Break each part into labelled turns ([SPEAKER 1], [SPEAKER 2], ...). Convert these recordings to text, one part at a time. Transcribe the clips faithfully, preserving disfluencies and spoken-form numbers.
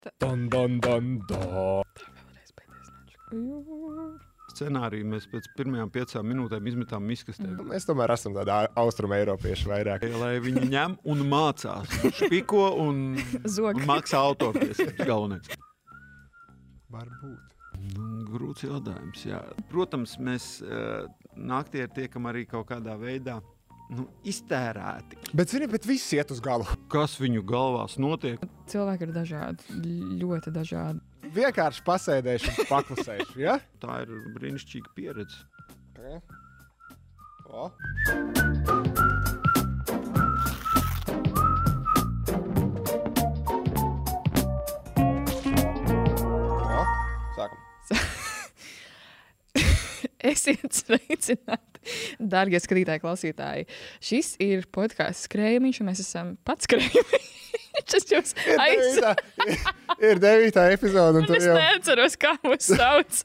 [SPEAKER 1] Don, don, don, don.
[SPEAKER 2] Scenāriju mēs pēc pirmajām piecām minūtēm izmetām miskastē.
[SPEAKER 1] Mēs tomēr esam tādi austrumu eiropieši vairāk.
[SPEAKER 2] Lai viņi ņem un mācās. Špiko un, un maksā autopiesības galvenais.
[SPEAKER 1] Varbūt.
[SPEAKER 2] Nu, grūts jautājums, jā. Protams, mēs uh, naktī tiekam arī kaut kādā veidā nu, iztērēti.
[SPEAKER 1] Bet, zini, bet viss iet uz galu.
[SPEAKER 2] Kas viņu galvās notiek?
[SPEAKER 3] Cilvēki ir dažādi, ļoti dažādi.
[SPEAKER 1] Vienkārši pasēdējuši un paklusējuši, ja?
[SPEAKER 2] Tā ir brīnišķīga pieredze.
[SPEAKER 1] Okay. O. O. Sākam.
[SPEAKER 3] Esiet sveicināti, dārgie skatītāji, klausītāji. Šis ir podkāsts Skrējamiņš, un mēs esam pats Skrējamiņš. Es jūs aizsāku.
[SPEAKER 1] Ir, ir devītā epizode. Un, un
[SPEAKER 3] es jau... neatceros, kā mūs sauc.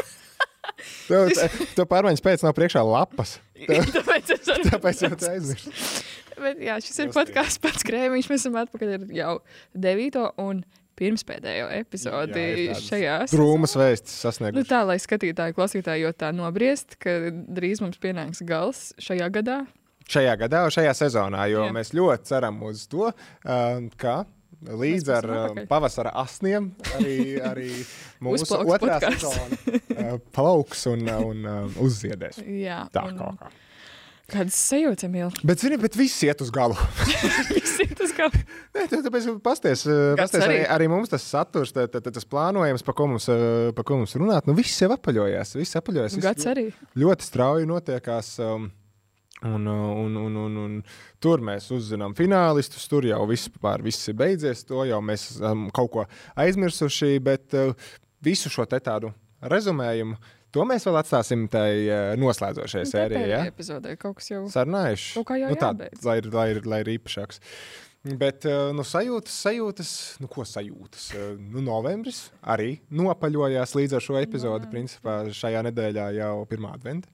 [SPEAKER 1] Tev, tev pārmaiņas pēc nav priekšā lapas. Tev,
[SPEAKER 3] tāpēc es varu.
[SPEAKER 1] Tāpēc jau te aizmirst.
[SPEAKER 3] Bet jā, šis ir podkāsts pats Skrējamiņš. Mēs esam atpakaļ ar jau devīto un pirmspēdējo epizodi jā, šajās.
[SPEAKER 1] Drūmas vēstis sasnieguši.
[SPEAKER 3] Nu tā, lai skatītāji, klausītāji jau tā nobriest, ka drīz mums pienāks gals šajā gadā.
[SPEAKER 1] Šajā gadā, šajā sezonā, jo jā. Mēs ļoti ceram uz to, ka līdz ar pavasara asniem arī, arī mūsu otrā sezona plauks un, un uzziedēs.
[SPEAKER 3] Jā.
[SPEAKER 1] Tā
[SPEAKER 3] un...
[SPEAKER 1] kaut kā.
[SPEAKER 3] Kādas sajūtas, Emīl?
[SPEAKER 1] Bet, zini, bet viss iet uz galu.
[SPEAKER 3] Viss iet uz galu.
[SPEAKER 1] Nē, tāpēc pasties, pasties arī, arī mums tas saturs, tā, tā, tas plānojums, pa ko mums, pa ko mums runāt, nu viss jau apaļojās. Viss apaļojās.
[SPEAKER 3] Gads
[SPEAKER 1] viss
[SPEAKER 3] arī.
[SPEAKER 1] Ļoti strauji notiekās. Um, Un, un, un, un, un tur mēs uzzinām finālistus, tur jau viss, pār, viss ir beidzies, to jau mēs esam kaut ko aizmirsuši, bet uh, visu šo te tādu rezumējumu, to mēs vēl atstāsim tai uh, noslēdzošajai sērijai. Ja?
[SPEAKER 3] Epizodē kaut kas jau
[SPEAKER 1] sarunājuši.
[SPEAKER 3] Kaut kā jau
[SPEAKER 1] nu, tā,
[SPEAKER 3] jābeidz.
[SPEAKER 1] lai, lai, lai ir īpašāks. Bet uh, nu, sajūtas, sajūtas, nu ko sajūtas? Uh, nu, novembris arī nopaļojās līdz ar šo epizodi, no, principā šajā nedēļā jau pirmā adventa.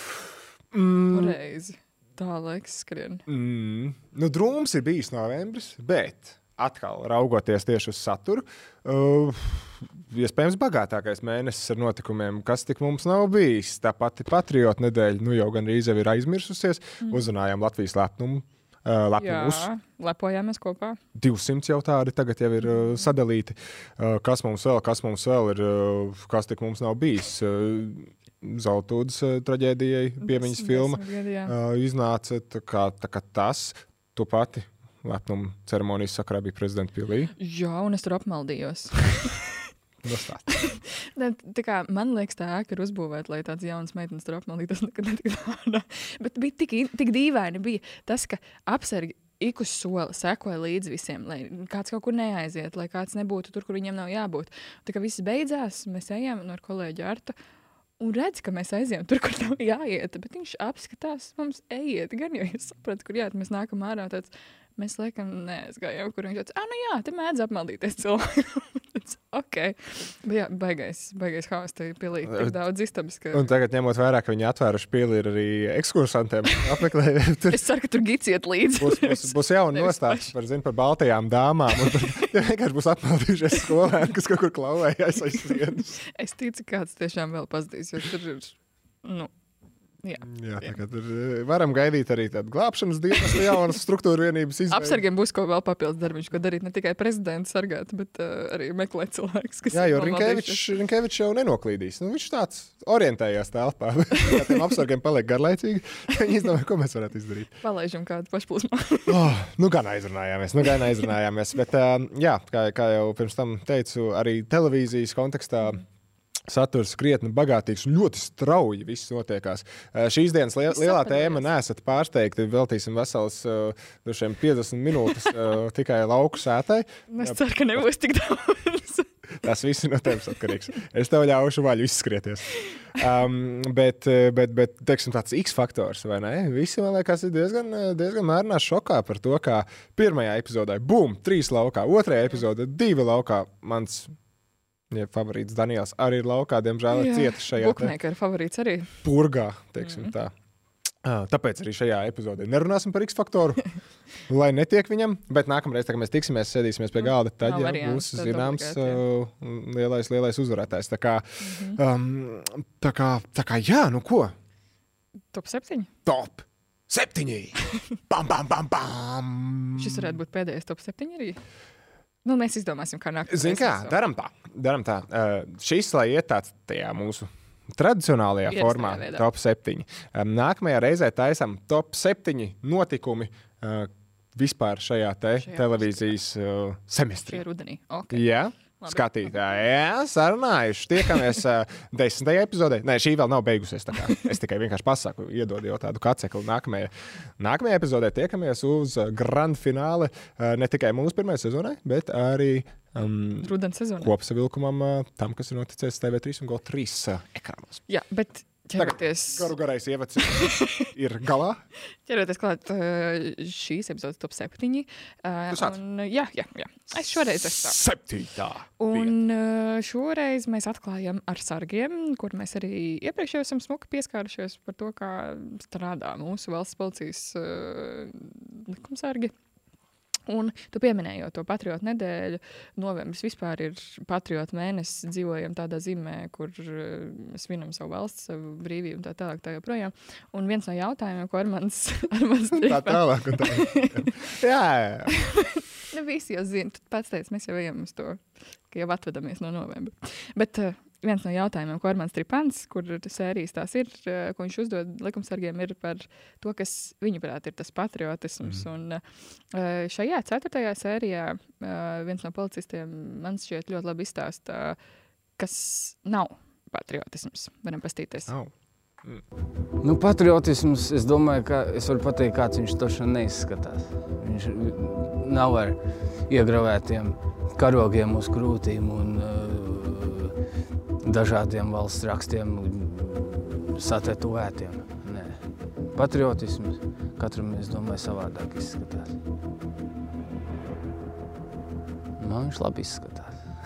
[SPEAKER 3] Mm. Reizi. Tā laiks skrien.
[SPEAKER 1] Mm. Nu, drūms ir bijis novembris, bet atkal raugoties tieši uz saturu, uh, iespējams bagātākais mēnesis ar notikumiem, kas tik mums nav bijis. Tā pati patriotu nedēļa, nu jau gan rīz jau ir aizmirsusies, mm. uzrunājām Latvijas lepnumu. Uh, lepnumus.
[SPEAKER 3] Jā, lepojāmies kopā.
[SPEAKER 1] divsimt jau tādi tagad jau ir uh, sadalīti. Uh, kas mums vēl, kas mums vēl ir, uh, kas tik mums nav bijis. Uh, Zeltūdas uh, traģēdijai piemiņas filma uh, iznāca tā kā, tā kā tas, tu pati lepnuma ceremonijas sakarā bija prezidenta pilī.
[SPEAKER 3] Jā, un es tur apmaldījos. ne, tā kā, man liekas, tā ēka ir uzbūvēta, lai tāds jauns meitenes tur apmaldītos. Nekad netika tāda. Bet bija tik, tik dīvaini bija tas, ka apsargi ik uz soli sekoja līdz visiem, lai kāds kaut kur neaiziet, lai kāds nebūtu tur, kur viņiem nav jābūt. Tā kā viss beidzās, mēs ejam no ar kolēģi Artu, un redz, ka mēs aizjām tur, kur nav jāiet, bet viņš apskatās, mums ejiet, gan jau es sapratu, kur jāiet, mēs nākam ārā tāds, mēs laikam neaizgājām, kur viņš tāds, ah, nu jā, te mēdz apmaldīties cilvēku. ok, bet jā, baigais, baigais haus, te pilī tik daudz istabas, ka...
[SPEAKER 1] Un tagad ņemot vērā, ka viņi atvēruši pilī arī ekskursantiem apmeklējiem. Tur...
[SPEAKER 3] Es ceru, ka tur giciet līdzi.
[SPEAKER 1] Būs, būs, būs jauna nostāsts par, zin, par baltajām dāmām, un par, ja vienkārši būs apmaldījušies skolēni, kas kaut kur klauvējās aiz sienas.
[SPEAKER 3] Es ticu, kāds tiešām vēl pazdīs, jo tur ir, nu... Jā,
[SPEAKER 1] jā, tā kā tur varam gaidīt arī tādu glābšanas dienestu jaunas struktūra vienības izveidi.
[SPEAKER 3] Apsargiem būs ko vēl papildus darbiņš, ko darīt ne tikai prezidentu sargāt, bet uh, arī meklēt cilvēkus, kas...
[SPEAKER 1] Jā, jo Rinkevičs jau nenoklīdīs. Nu, viņš tāds orientējās telpā. Ja tiem apsargiem paliek garlaicīgi, viņi izdomāja, ko mēs varētu izdarīt.
[SPEAKER 3] Palaižam kādu pašplūsmā.
[SPEAKER 1] oh, nu gan aizrunājāmies, nu gan aizrunājāmies. Bet uh, jā, kā, kā jau pirms tam teicu, arī televīzijas kontekstā saturs krietni bagātīgs un ļoti strauji viss notiekās. Uh, šīs dienas liel, lielā tēma neesat pārsteigti, veltīsim vesels uh, piecdesmit minūtes uh, tikai lauku sētai.
[SPEAKER 3] Es ceru, ka nebūs tik daudz.
[SPEAKER 1] Tas viss ir no tevis atkarīgs. Es tev ļaušu vaļu izskrieties. Um, bet, bet, bet, teiksim, tāds X-faktors, vai ne? Visi, man liekas, ir diezgan, diezgan mērnās šokā par to, kā pirmajā epizodē, bum, trīs laukā, otrajā epizodē, divi laukā, mans... Ja favorīts Daniels arī ir laukā, diemžēl ir cietis šajā...
[SPEAKER 3] Buknieka ir favorīts arī.
[SPEAKER 1] Purgā, teiksim mm. tā. Tāpēc arī šajā epizodē nerunāsim par X-faktoru. lai netiek viņam, bet nākamreiz, tā, kad mēs tiksimies, sēdīsimies pie galda, tad jau būs zināms uh, lielais, lielais uzvarētājs. Tā kā, mm-hmm. um, tā kā, tā kā, jā, nu ko?
[SPEAKER 3] Top septiņi?
[SPEAKER 1] Top septiņi! Bam, bam, bam, bam!
[SPEAKER 3] Šis varētu būt pēdējais top septiņi arī? Nu, mēs izdomāsim, kā nākamais.
[SPEAKER 1] Zin kā, daram tā, daram tā. Uh, šis, lai iet tāds tajā mūsu tradicionālajā
[SPEAKER 3] Ierastajā
[SPEAKER 1] formā,
[SPEAKER 3] veidā.
[SPEAKER 1] top septiņi. Um, nākamajā reizē taisam top septiņi notikumi uh, vispār šajā te
[SPEAKER 3] Šajā
[SPEAKER 1] televīzijas uh, semestrī.
[SPEAKER 3] Šie rudenī. Okay.
[SPEAKER 1] Jā, skatītāji, jā, sarunājuši. Tiekamies uh, desmitajā epizodē. Nē, šī vēl nav beigusies. Tā kā es tikai vienkārši pasaku, iedodu jau tādu kacekli. Nākamajā, nākamajā epizodē tiekamies uz uh, grand fināle uh, ne tikai mūsu pirmajai sezonai, bet arī um,
[SPEAKER 3] Rudens sezonā.
[SPEAKER 1] kopsavilkumam uh, tam, kas ir noticis T V trīs un G O trīs uh, ekrānos.
[SPEAKER 3] Jā, bet ķeroties,
[SPEAKER 1] Garu garais ievads ir galā.
[SPEAKER 3] ķeroties klāt uh, šīs epizodes top septiņi. Uh,
[SPEAKER 1] Tu sāc.
[SPEAKER 3] un, jā, jā, jā. Es šoreiz esmu tā.
[SPEAKER 1] Septītā.
[SPEAKER 3] Un uh, šoreiz mēs atklājam ar sargiem, kur mēs arī iepriekš jau esam smuki pieskārušies par to, kā strādā mūsu valsts policijas uh, likumsargi. Un tu pieminēji jau to patriotu nedēļu. Novembris vispār ir patriotu mēnesis. Dzīvojam tādā zīmē, kur uh, svinam savu valsts, savu brīvību un tā tālāk tā joprojām. Un viens no jautājumiem, ko Armands Armands
[SPEAKER 1] Tā tālāk un tā. Jā, jā.
[SPEAKER 3] Nu, visi jau zina, tu pats teici, mēs jau ejam uz to, ka jau atvedamies no novembra. Bet uh, viens no jautājumiem, ko Armands Tripans, kur sērijas tās ir, uh, ko viņš uzdod likumsargiem, ir par to, kas viņuprāt ir tas patriotisms. Mm. Un uh, šajā ceturtajā sērijā uh, viens no policistiem man šķiet ļoti labi izstāsta, kas nav patriotisms. Varam pastīties.
[SPEAKER 1] Au.
[SPEAKER 4] Nu, patriotisms, es domāju, ka es varu pateikt, kāds viņš toši neizskatās. Viņš nav ar iegravētiem karogiem uz krūtīm un uh, dažādiem valsts rakstiem satetovētiem. Nē. Patriotisms katram, es domāju, savādāk izskatās. Man viņš labi izskatās.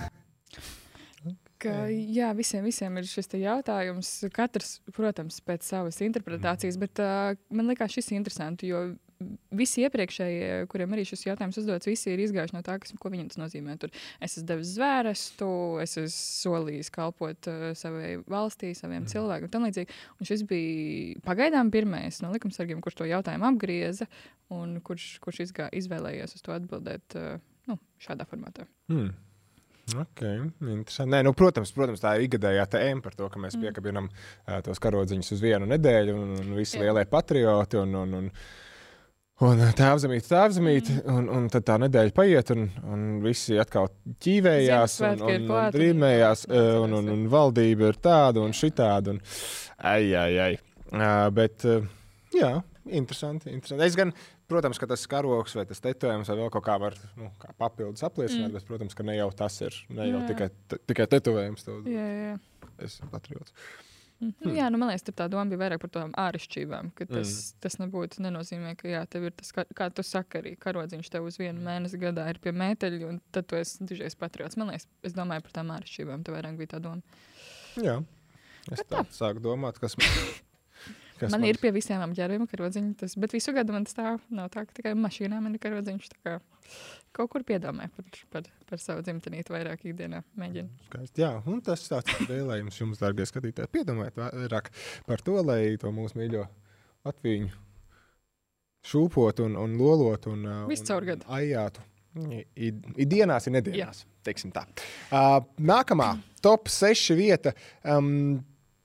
[SPEAKER 3] Ka, jā, visiem, visiem ir šis te jautājums. Katrs, protams, pēc savas interpretācijas, bet uh, man likās šis interesanti, jo visi iepriekšējie, kuriem arī šis jautājums uzdots, visi ir izgājuši no tā, kas, ko viņam tas nozīmē. Tur es esmu devis zvērestu, es esmu solījis kalpot uh, savai valstī, saviem mm. cilvēkiem un tam līdzīgi. Un šis bija pagaidām pirmais no likumsargiem, kurš to jautājumu apgrieza un kurš, kurš izgā, izvēlējies uz to atbildēt uh, nu, šādā formātā.
[SPEAKER 1] Hmm. Ok, interesanti. Nē, nu, protams, protams, tā ir ikgadējā tēma par to, ka mēs piekabinam uh, tos karodziņus uz vienu nedēļu un, un visi Jā. lielie patrioti un, un, un, un tēvzemīti, tēvzemīti, mm. un, un tad tā nedēļa paiet un, un visi atkal ķīvējās un, un, un drīmējās uh, un, un, un valdība ir tāda un šitāda un ai, ai, ai. Uh, bet, uh, jā, interesanti, interesanti. Es gan, protams, ka tas karoks vai tas tetojums vai vēl kaut kā var nu, kā papildus apliecināt, mm. bet, protams, ka ne jau tas ir, ne jau jā. tikai, t- tikai tetojums.
[SPEAKER 3] Jā, jā.
[SPEAKER 1] Es esmu patriots.
[SPEAKER 3] Mm. Hmm. Jā, nu man liekas, tā doma bija vairāk par tām āršķībām, ka tas, mm. tas nebūtu, nenozīmē, ka jā, tev ir tas, kā, kā tu saki, arī karodziņš tev uz vienu mēnesi gadā ir pie mēteļu, un tad tu esi dižais patriots. Man liekas, es domāju par tām āršķībām, tev vairāk bija tā doma.
[SPEAKER 1] Jā, es tā, tā sāku domāt, kas man... Kas
[SPEAKER 3] man
[SPEAKER 1] man...
[SPEAKER 3] ir pie visiem apģērbiem karodziņi, tas, bet visu gadu man stāv. Nav tā, ka tikai mašīnā man ir karodziņš. Tā kā kaut kur piedomāju par, par, par savu dzimtenīti vairāk ikdienā mēģinu.
[SPEAKER 1] Skaisti, jā, un tas tāds vēlējums jums, dārgie skatītāji, piedomājiet vairāk par to, lai to mūsu mīļo Latviju šūpot un, un lolot un, un ajātu. Ir dienās, ir nedienās, jā. Teiksim tā. Uh, nākamā top seši vieta. Um,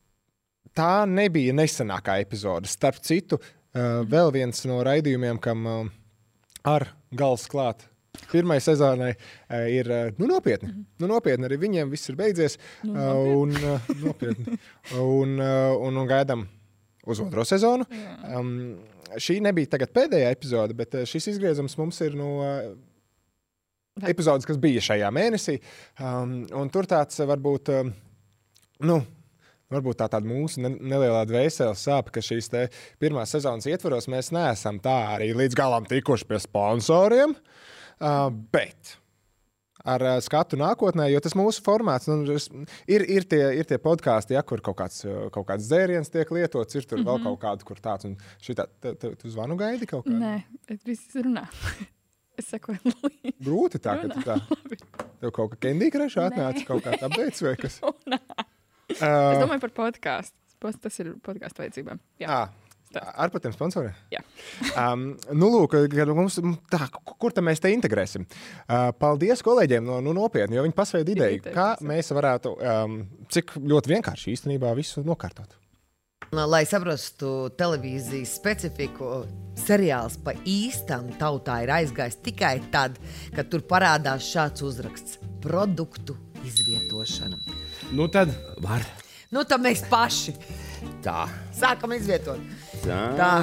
[SPEAKER 1] Tā nebija nesenākā epizode. Starp citu, uh, vēl viens no raidījumiem, kam uh, ar gals klāt pirmai sezonai uh, ir uh, nu, nopietni. Mm-hmm. Nu, nopietni arī viņiem viss ir beidzies. Nu, uh, un, uh, nopietni. un, uh, un, un gaidām uz otro sezonu. Um, šī nebija tagad pēdējā epizode, bet uh, šis izgriezums mums ir no uh, epizodes, kas bija šajā mēnesī. Um, un tur tāds uh, varbūt, uh, nu, Varbūt tā tāda mūsu nelielā dvēseles sāpe, ka šīs te pirmās sezonas ietvaros mēs neesam tā arī līdz galam tikuši pie sponsoriem, uh, bet ar uh, skatu nākotnē, jo tas mūsu formāts, nu, ir, ir, tie, ir tie podkāsti, ja, kur kaut kāds, kaut kāds dzēriens tiek lietots, ir tur mm-hmm. vēl kaut kādu, kur tāds, un šitā, te, te, tu zvanu gaidi kaut kā?
[SPEAKER 3] Nē, bet viss runā. Es sakoju līdzi.
[SPEAKER 1] Grūti tā, ka tu tā, tev kaut kā Candy Crush atnāca kaut kā updates vai kas?
[SPEAKER 3] Nē. Uh, es domāju par podkāstu. Tas ir podkāstu vajadzībām. Jā.
[SPEAKER 1] À, ar par tiem sponsoriem?
[SPEAKER 3] Jā.
[SPEAKER 1] um, nu, lūk, mums, tā, kur tad mēs te integrēsim? Uh, paldies kolēģiem, no, nu, nopietni, jo viņi pasveida ideju, kā mēs varētu, um, cik ļoti vienkārši īstenībā visu nokārtot.
[SPEAKER 5] Lai saprastu televīzijas specifiku, seriāls pa īstam tautā ir aizgājis tikai tad, kad tur parādās šāds uzraksts – produktu izvietošana.
[SPEAKER 6] Nu tad var.
[SPEAKER 5] Nu tad mēs paši
[SPEAKER 6] Tā.
[SPEAKER 5] sākam izvietot.
[SPEAKER 6] Tā.
[SPEAKER 5] Tā.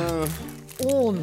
[SPEAKER 5] Un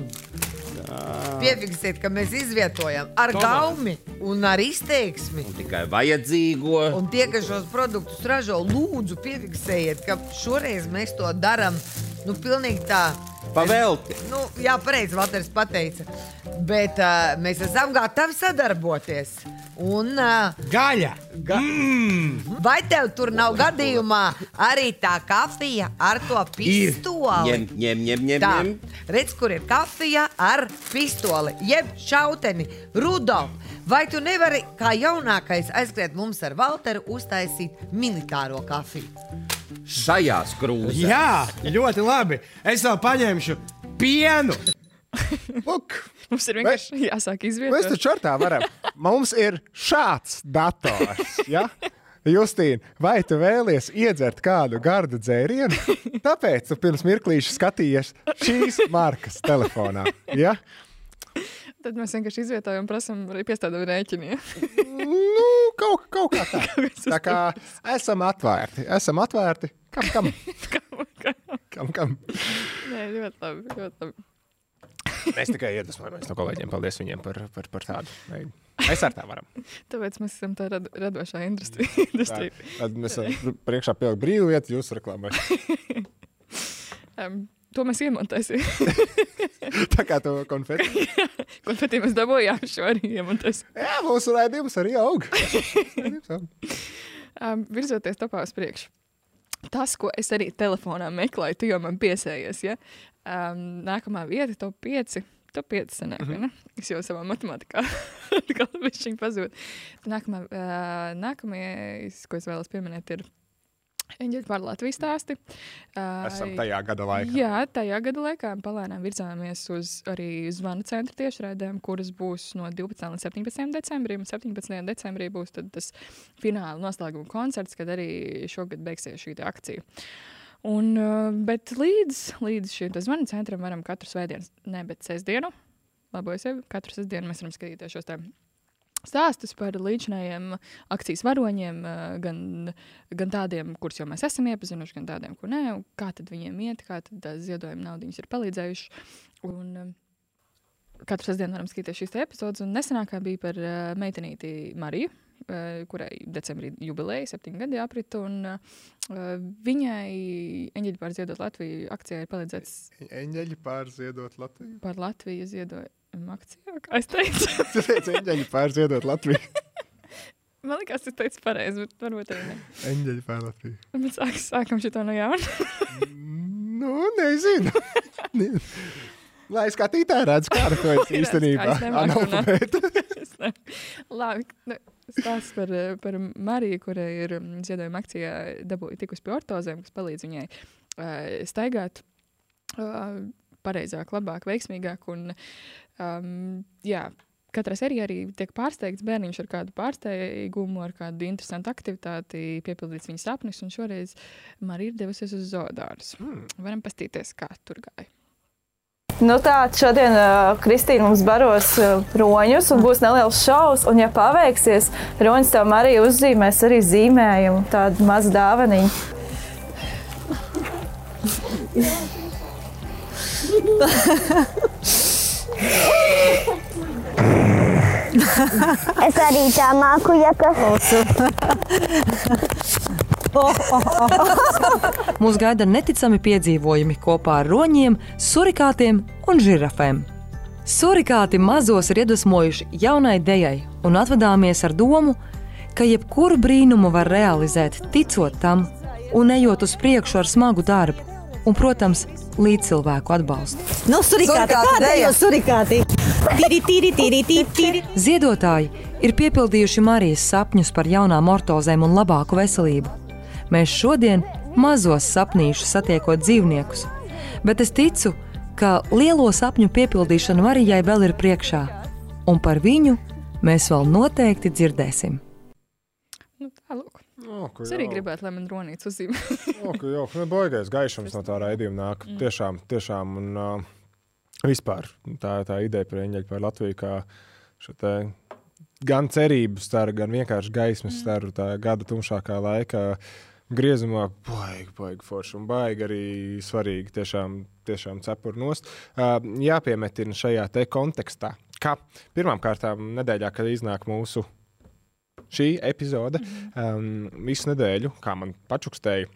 [SPEAKER 5] piefiksēt, ka mēs izvietojam ar Tomā. gaumi un ar izteiksmi.
[SPEAKER 6] Un tikai vajadzīgo.
[SPEAKER 5] Un tie, kas šos produktus ražo, lūdzu piefiksējiet, ka šoreiz mēs to daram, nu, pilnīgi tā.
[SPEAKER 6] Pavelti.
[SPEAKER 5] Es, nu, jā, pareizi Valteris pateica. Bet uh, mēs esam gatavi sadarboties. Un, uh,
[SPEAKER 6] Gaļa!
[SPEAKER 5] Ga mm. Vai tev tur nav gadījumā arī tā kafija ar to pistoli?
[SPEAKER 6] Ņem, ņem, ņem, ņem,
[SPEAKER 5] Tā,
[SPEAKER 6] ņem.
[SPEAKER 5] redz, kur ir kafija ar pistoli, jeb šauteni. Rudolf, vai tu nevari kā jaunākais aizskriet mums ar Valteru uztaisīt militāro kafiju?
[SPEAKER 6] Šajās krūzēs.
[SPEAKER 7] Jā, ļoti labi. Es vēl paņemšu pienu.
[SPEAKER 1] Lūk,
[SPEAKER 3] Mums ir vienkārši jāsāk izvietot.
[SPEAKER 1] mēs taču ar tā varam. Mums ir šāds dators, ja? Justīna, vai tu vēlies iedzert kādu gardu dzērienu? Tāpēc tu pirms mirklīša skatījies šīs markas telefonā, ja?
[SPEAKER 3] Tad mēs vienkārši izvietojam un prasam arī piestādām rēķini.
[SPEAKER 1] Nu, kaut, kaut kā tā. Tā kā esam atvērti. Esam atvērti. Kam, kam? Kam, kam?
[SPEAKER 3] Nē, ļoti labi, ļoti labi.
[SPEAKER 1] Mēs tikai iedvesmojamies no kolēģiem. Paldies viņiem par, par, par tādu veidu. Mēs ar tā varam.
[SPEAKER 3] Tāpēc mēs esam tā rad, radošā industrija.
[SPEAKER 1] Tā, tad mēs priekšā pielikt brīvu vietu jūsu reklāmai.
[SPEAKER 3] um, to mēs iemontēsim.
[SPEAKER 1] Tā kā to konfeti.
[SPEAKER 3] Konfeti mēs dabūjām, šo arī iemontēsim.
[SPEAKER 1] Jā, mūsu raidījums arī aug.
[SPEAKER 3] um, virzoties topā uz priekšu. Tas, ko es arī telefonā meklēju, tu jau man piesējies, ja? Um, nākamā vieta, top pieci. Top pieci sanāk, uh-huh. ne? Es jau savā matemātikā kaut bišķiņ pazūd. Nākamā, uh, nākamais, ko es vēlos pieminēt, ir Eņģeļu par Latviju stāsti. Uh,
[SPEAKER 1] Esam tajā gada laikā.
[SPEAKER 3] Jā, tajā gada laikā palēnām virzāmies uz arī zvanu centra tiešraidēm, kuras būs no divpadsmitajā līdz septiņpadsmitajam decembrim. septiņpadsmitajā decembrī būs tad tas fināla noslēguma koncerts, kad arī šogad beigsies šī akcija. Un, bet līdz, līdz šim zvanu centram varam katru svētdienu, ne, bet sestdienu, labojas jau, katru sestdienu mēs varam skatīties šos tā stāstus par līdzinājiem akcijas varoņiem, gan, gan tādiem, kurus jau mēs esam iepazinuši, gan tādiem, kur nē, kā tad viņiem iet, kā tad ziedojuma naudiņas ir palīdzējuši. Un katru sestdienu varam skatīties šīs te epizodes, un nesenākā bija par meitenīti Mariju, kurai decembrī jubilēja, septiņi gadi aprit, un uh, viņai Eņģeļu pārziedot Latviju akcijā ir palīdzēts...
[SPEAKER 1] Eņģeļu pārziedot Latviju?
[SPEAKER 3] Par Latviju ziedojuma akcijā, kā es teicu.
[SPEAKER 1] Tu teici Eņģeļu pārziedot Latviju?
[SPEAKER 3] Man likās, es teicu pareizi, bet varbūt arī ne.
[SPEAKER 1] Eņģeļu pār Latviju.
[SPEAKER 3] Bet sāk, sākam šito no jauna.
[SPEAKER 1] Nu, nezinu. Lai skatītāji redz, kāda to ir īstenībā. Analfabēta.
[SPEAKER 3] Labi, stāsts par, par Mariju, kurai ir ziedojuma akcijā dabūja tikus pie ortozēm, kas palīdz viņai uh, staigāt uh, pareizāk, labāk, veiksmīgāk. Un, um, jā, katrā sērijā arī tiek pārsteigts bērniņš ar kādu pārsteigumu, ar kādu interesantu aktivitāti, piepildīts viņa sapnis, un šoreiz Marija ir devusies uz zoodārzu. Mm. Varam pastīties, kā tur gāja.
[SPEAKER 8] Nu tā, šodien uh, Kristīna mums baros uh, roņus un būs neliels šovs, un ja paveiksies, roņus tev arī uzzīmēs arī zīmējumu, tādu mazu dāvaniņu.
[SPEAKER 9] Es arī tā māku, ja kas.
[SPEAKER 10] Mūs gaida neticami piedzīvojumi kopā ar roņiem, surikātiem un žirafēm. Surikāti mazos ir iedvesmojuši jaunai idejai un atvadāmies ar domu, ka jebkuru brīnumu var realizēt, ticot tam un ejot uz priekšu ar smagu darbu un, protams, līdzcilvēku atbalstu.
[SPEAKER 11] Nu, surikāti, kāda ir surikāti? Tiri, tiri, tiri, tiri, tiri.
[SPEAKER 10] Ziedotāji ir piepildījuši Marijas sapņus par jaunām ortozēm un labāku veselību. Mēs šodien mazos sapnīšus satiekot dzīvniekus, bet es ticu, ka lielo sapņu piepildīšana Marijai vēl ir priekšā, un par viņu mēs vēl noteikti dzirdēsim.
[SPEAKER 3] Nu, tā, lūk.
[SPEAKER 1] Oku,
[SPEAKER 3] es arī gribētu, lai man dronīts uzzīmē.
[SPEAKER 1] Oku, jau, nu, baigais gaišums no tā raidījuma nāk.
[SPEAKER 3] Mm.
[SPEAKER 1] Tiešām, tiešām, un uh, vispār tā, tā ideja par eņģeļu par Latviju, kā šo te gan cerību staru, gan vienkārši gaismas staru, tā gada tumšākā laika griezumā, baigi, baigi forši un baigi arī svarīgi tiešām, tiešām cepur nost. Uh, jāpiemetina šajā te kontekstā, ka pirmām kārtām nedēļā, kad iznāk mūsu šī epizode, um, visu nedēļu, kā man pačukstēja,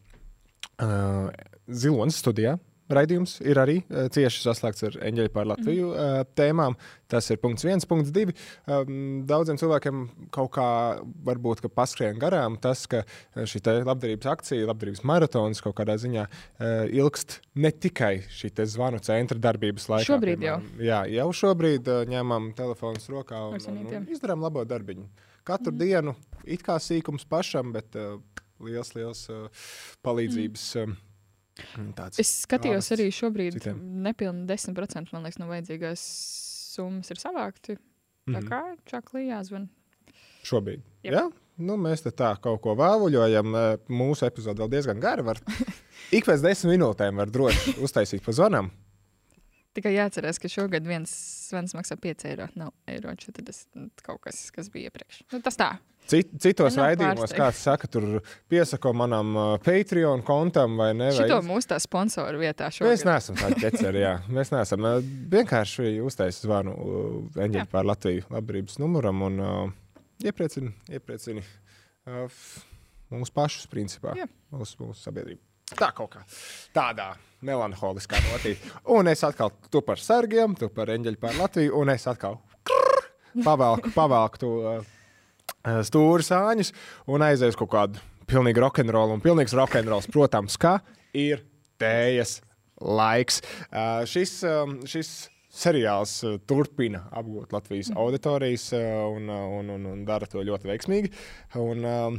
[SPEAKER 1] uh, Zilonas studijā raidījums ir arī uh, cieši saslēgts ar eņģeļu pār Latviju uh, tēmām. Tas ir punkts viens, punkts divi. Um, daudziem cilvēkiem kaut kā varbūt, ka paskrien garām tas, ka šī te labdarības akcija, labdarības maratons kaut kādā ziņā uh, ilgst ne tikai šī te zvanu centra darbības laikā.
[SPEAKER 3] Šobrīd jau.
[SPEAKER 1] Jā, jau šobrīd uh, ņemam telefonus rokā un, un, un izdarām labo darbiņu. Katru mm. dienu, it kā sīkums pašam, bet uh, liels, liels uh, palīdzības uh, tāds.
[SPEAKER 3] Es skatījos
[SPEAKER 1] vārsts
[SPEAKER 3] arī šobrīd,
[SPEAKER 1] citiem.
[SPEAKER 3] nepilni desmit procenti, man liekas, no vajadzīgās summas ir savākti. Tā
[SPEAKER 1] Mhm.
[SPEAKER 3] kā čaklī jāzvan.
[SPEAKER 1] Šobrīd.
[SPEAKER 3] Jep.
[SPEAKER 1] Jā? Nu, mēs te tā kaut ko vēvuļojam. Mūsu epizode vēl diezgan gara. Var, ik pēc desmit minūtēm var droši uztaisīt pa zvanām.
[SPEAKER 3] Tikai jāatcerās, ka šogad viens zvans maksā pieci eiro. Nav eiro, tad tas kaut kas, kas bija iepriekš. Nu, tas tā.
[SPEAKER 1] Cit, citos
[SPEAKER 3] Man nav
[SPEAKER 1] raidījumos,
[SPEAKER 3] pārsteigts.
[SPEAKER 1] kāds saka, tur piesako manam uh, Patreon kontam vai ne. Vai
[SPEAKER 3] Šito mūsu tā sponsoru vietā
[SPEAKER 1] Mēs
[SPEAKER 3] šogad.
[SPEAKER 1] neesam tādi ķeceri, jā. Mēs neesam. Uh, Vienkārši uztaisa zvanu uh, eņģeļu pār Latviju labdarības numuram un uh, iepriecini, iepriecini uh, mūsu pašus, principā,
[SPEAKER 3] Jā.
[SPEAKER 1] mūsu, mūsu sabiedrību. Tā kaut kā tādā melanholiskā notī. Un es atkal tu par sargiem, tu par eņģeļu pār Latviju, un es atkal krrr, pavelku, pavelku tu uh, stūri sāņus un aizēju uz kaut kādu pilnīgi rokenrolu. Un pilnīgs rokenrols, protams, ka ir tējas laiks. Uh, šis, um, šis seriāls uh, turpina apgūt Latvijas auditorijas uh, un, uh, un, un, un dara to ļoti veiksmīgi. Un um,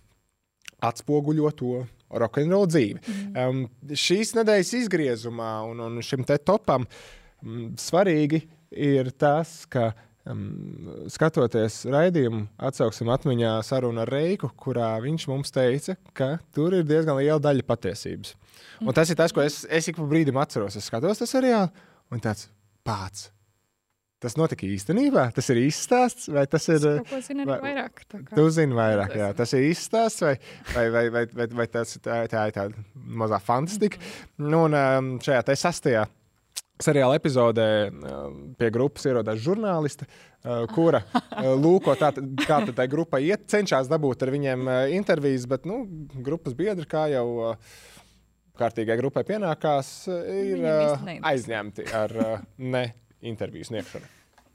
[SPEAKER 1] atspoguļo to rokenrolu dzīvi. Um, šīs nedēļas izgriezumā un, un šim te topam um, svarīgi ir tas, ka Um, skatoties raidījumu, atsauksim atmiņā sarunu ar Reiku, kurā viņš mums teica, ka tur ir diezgan liela daļa patiesības. Un tas ir tas, ko es, es ik pa brīdim atceros. Es skatos tas seriālu un tāds pāc. Tas notika īstenībā? Tas ir izstāsts? Vai tas ir...
[SPEAKER 3] Es kaut ko zinu arī vairāk. tā kā.
[SPEAKER 1] Tu zini vairāk, jā. Tas ir izstāsts vai, vai, vai, vai, vai, vai tas tā, tā ir tāda mazā fantastika. Nu, un um, šajā te sastajā seriāla epizodē pie grupas ierodās žurnāliste, kura lūko, tā, kā tad tai grupai iet, cenšas dabūt ar viņiem intervijas, bet, nu, grupas biedri, kā jau kārtīgai grupai pienākās, ir aizņemti ar ne interviju sniegšanu.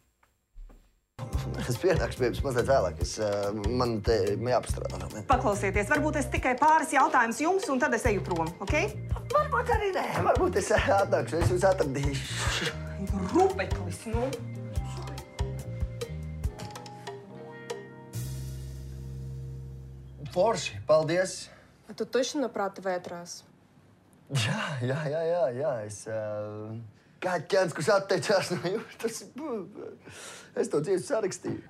[SPEAKER 12] Es pienākšu pie jums mazliet vēlāk. Es, uh, man te jāpastrādā vēl.
[SPEAKER 13] Paklausieties, varbūt es tikai pāris jautājumus jums, un tad es eju prom, ok?
[SPEAKER 12] Varbūt arī nē. Varbūt es atnākšu, es jūs atradīšu.
[SPEAKER 13] Rupeklis, nu.
[SPEAKER 12] Forši, paldies.
[SPEAKER 14] А ты точно на праты в этот раз?
[SPEAKER 12] Jā, jā, jā, jā, jā. Es... Uh... Kaķens, kurš atteicās no jums, tas es to dzīvi sarakstīju.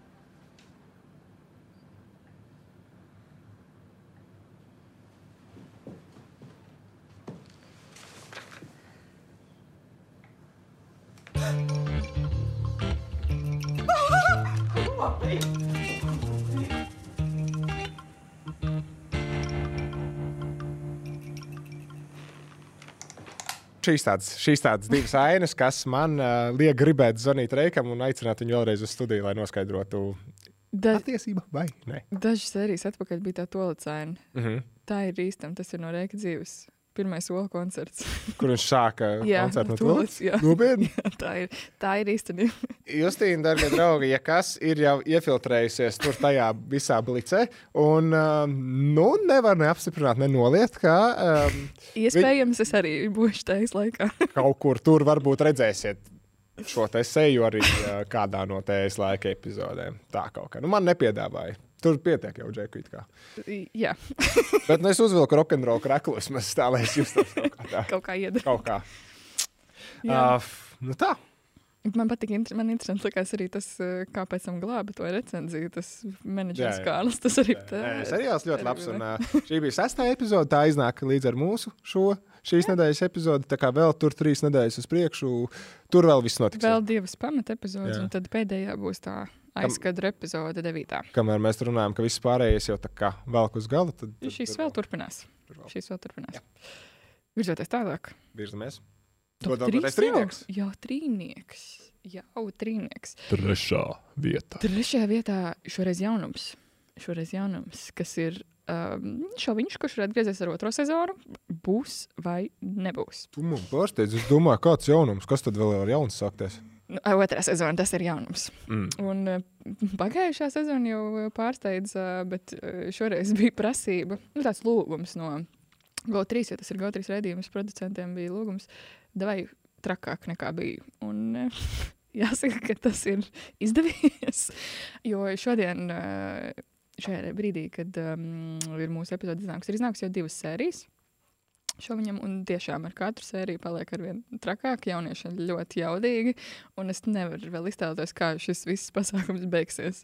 [SPEAKER 1] Šīs tādas, šīs tādas divas ainas, kas man uh, liek gribēt zvanīt Reikam un aicināt viņu vēlreiz uz studiju, lai noskaidrotu
[SPEAKER 3] Da-
[SPEAKER 1] patiesību vai ne.
[SPEAKER 3] Dažas sērijas atpakaļ bija tā tolacaina.
[SPEAKER 1] Mhm.
[SPEAKER 3] Tā ir īstam, tas ir no Reika dzīves. pirmais soli koncerts.
[SPEAKER 1] Kur viņš sāka
[SPEAKER 3] Jā,
[SPEAKER 1] koncertu no
[SPEAKER 3] tulis,
[SPEAKER 1] tulis?
[SPEAKER 3] jā.
[SPEAKER 1] Nopietni?
[SPEAKER 3] Jā, tā ir, tā ir īstenība.
[SPEAKER 1] Justīna, darbie draugi, ja kas ir jau iefiltrējusies tur tajā visā blicē, un uh, nu, nevar neapstiprināt, nenoliet, ka um,
[SPEAKER 3] Iespējams, es arī būšu tejas laikā.
[SPEAKER 1] kaut kur tur varbūt redzēsiet šo te seju arī uh, kādā no tejas laika epizodēm. Tā kaut kā. Nu, man nepiedāvāja. Tur pietiek jau džeku it kā.
[SPEAKER 3] Jā.
[SPEAKER 1] Bet nu, es uzvilku rock'n'roll kreklos, mēs tā, lai es justos kaut kā tā.
[SPEAKER 3] Kaut kā iedara.
[SPEAKER 1] Kaut kā.
[SPEAKER 3] Jā.
[SPEAKER 1] Uh, nu tā.
[SPEAKER 3] Man patīk, inter- man interesanti likās arī tas, uh, kā pēc tam glāba to recenziju, tas menedžers
[SPEAKER 1] Jā, jā.
[SPEAKER 3] Kārlis, tas arī tā.
[SPEAKER 1] Nē, seriāls ļoti labs. Un, uh, šī bija sestā epizode, tā iznāk līdz ar mūsu šo šīs nedēļas epizodi. Tā kā vēl tur trīs nedēļas uz priekšu, tur vēl viss notiks.
[SPEAKER 3] Vēl divas pamata epizodes,
[SPEAKER 1] Jā.
[SPEAKER 3] un tad pēdējā būs tā aizkadra epizode devītā.
[SPEAKER 1] Kamēr mēs runājam, ka viss pārējais jau tā kā velk uz gala, tad, tad
[SPEAKER 3] Šīs vēl turpinās.
[SPEAKER 1] vēl.
[SPEAKER 3] Šīs vēl turpinās. Virzoties tālāk.
[SPEAKER 1] virzamies.
[SPEAKER 3] Top
[SPEAKER 1] Dod vēl
[SPEAKER 3] trīs
[SPEAKER 1] pateikt trīnieks.
[SPEAKER 3] jau? Jā, trīnieks. Jau trīnieks.
[SPEAKER 1] Trešā vieta.
[SPEAKER 3] Trešajā vietā šoreiz jaunums. Šoreiz jaunums, kas ir um, šoviņš, kurš ir atgriezies ar otro sezonu, būs vai nebūs.
[SPEAKER 1] Tu man pārsteidz, es domāju, kāds jaunums, kas tad vēl var jauns sākties?
[SPEAKER 3] Nu, otrā sezona, tas ir jaunums.
[SPEAKER 1] Mm.
[SPEAKER 3] Un uh, pagājušā sezona jau pārsteidz, uh, bet uh, šoreiz bija prasība, nu, tāds lūgums no Go trīs, jo tas ir Go trīs raidījums, producentiem bija lūgums, davai trakāk nekā bija. Un uh, jāsaka, ka tas ir izdevies, jo šodien, uh, šajā brīdī, kad um, ir mūsu epizode iznāks, ir iznāks jau divas sērijas. Šo viņam, un tiešām ar katru sēriju paliek arvien trakāk, jaunieši ir ļoti jaudīgi, un es nevaru vēl iztēloties, kā šis viss pasākums beigsies.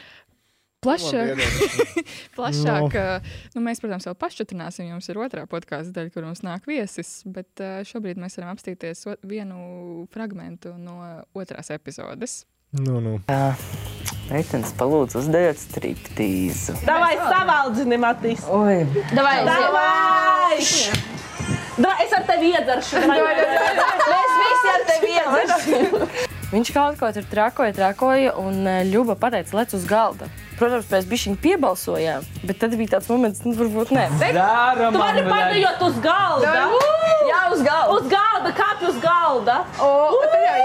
[SPEAKER 3] Plašāk, plašāk no. nu, mēs, protams, vēl pašķutrināsim, jums ir otrā podkāsta daļa, kur mums nāk viesis, bet uh, šobrīd mēs varam apstīties o- vienu fragmentu no otrās epizodes.
[SPEAKER 1] Nu, nu.
[SPEAKER 15] Meitenes, palūdzu, uzdeviet striptīzu.
[SPEAKER 11] Davai, savaldzini, Matis.
[SPEAKER 15] Oi.
[SPEAKER 11] Davai, davai. Davai, es ar tevi iedzeršu. Mēs visi ar tevi iedzeršu.
[SPEAKER 16] Viņš kaut ko tur trakoja, trakoja, un Ļuba pateica, lec uz galda. Protams, mēs bišķiņ piebalsojām, bet tad bija tāds moments, nu, varbūt nē.
[SPEAKER 11] Tu vari padējot uz galda.
[SPEAKER 16] Jā, uz galda.
[SPEAKER 11] Uz galda, kāpj uz galda.
[SPEAKER 16] O, tad jau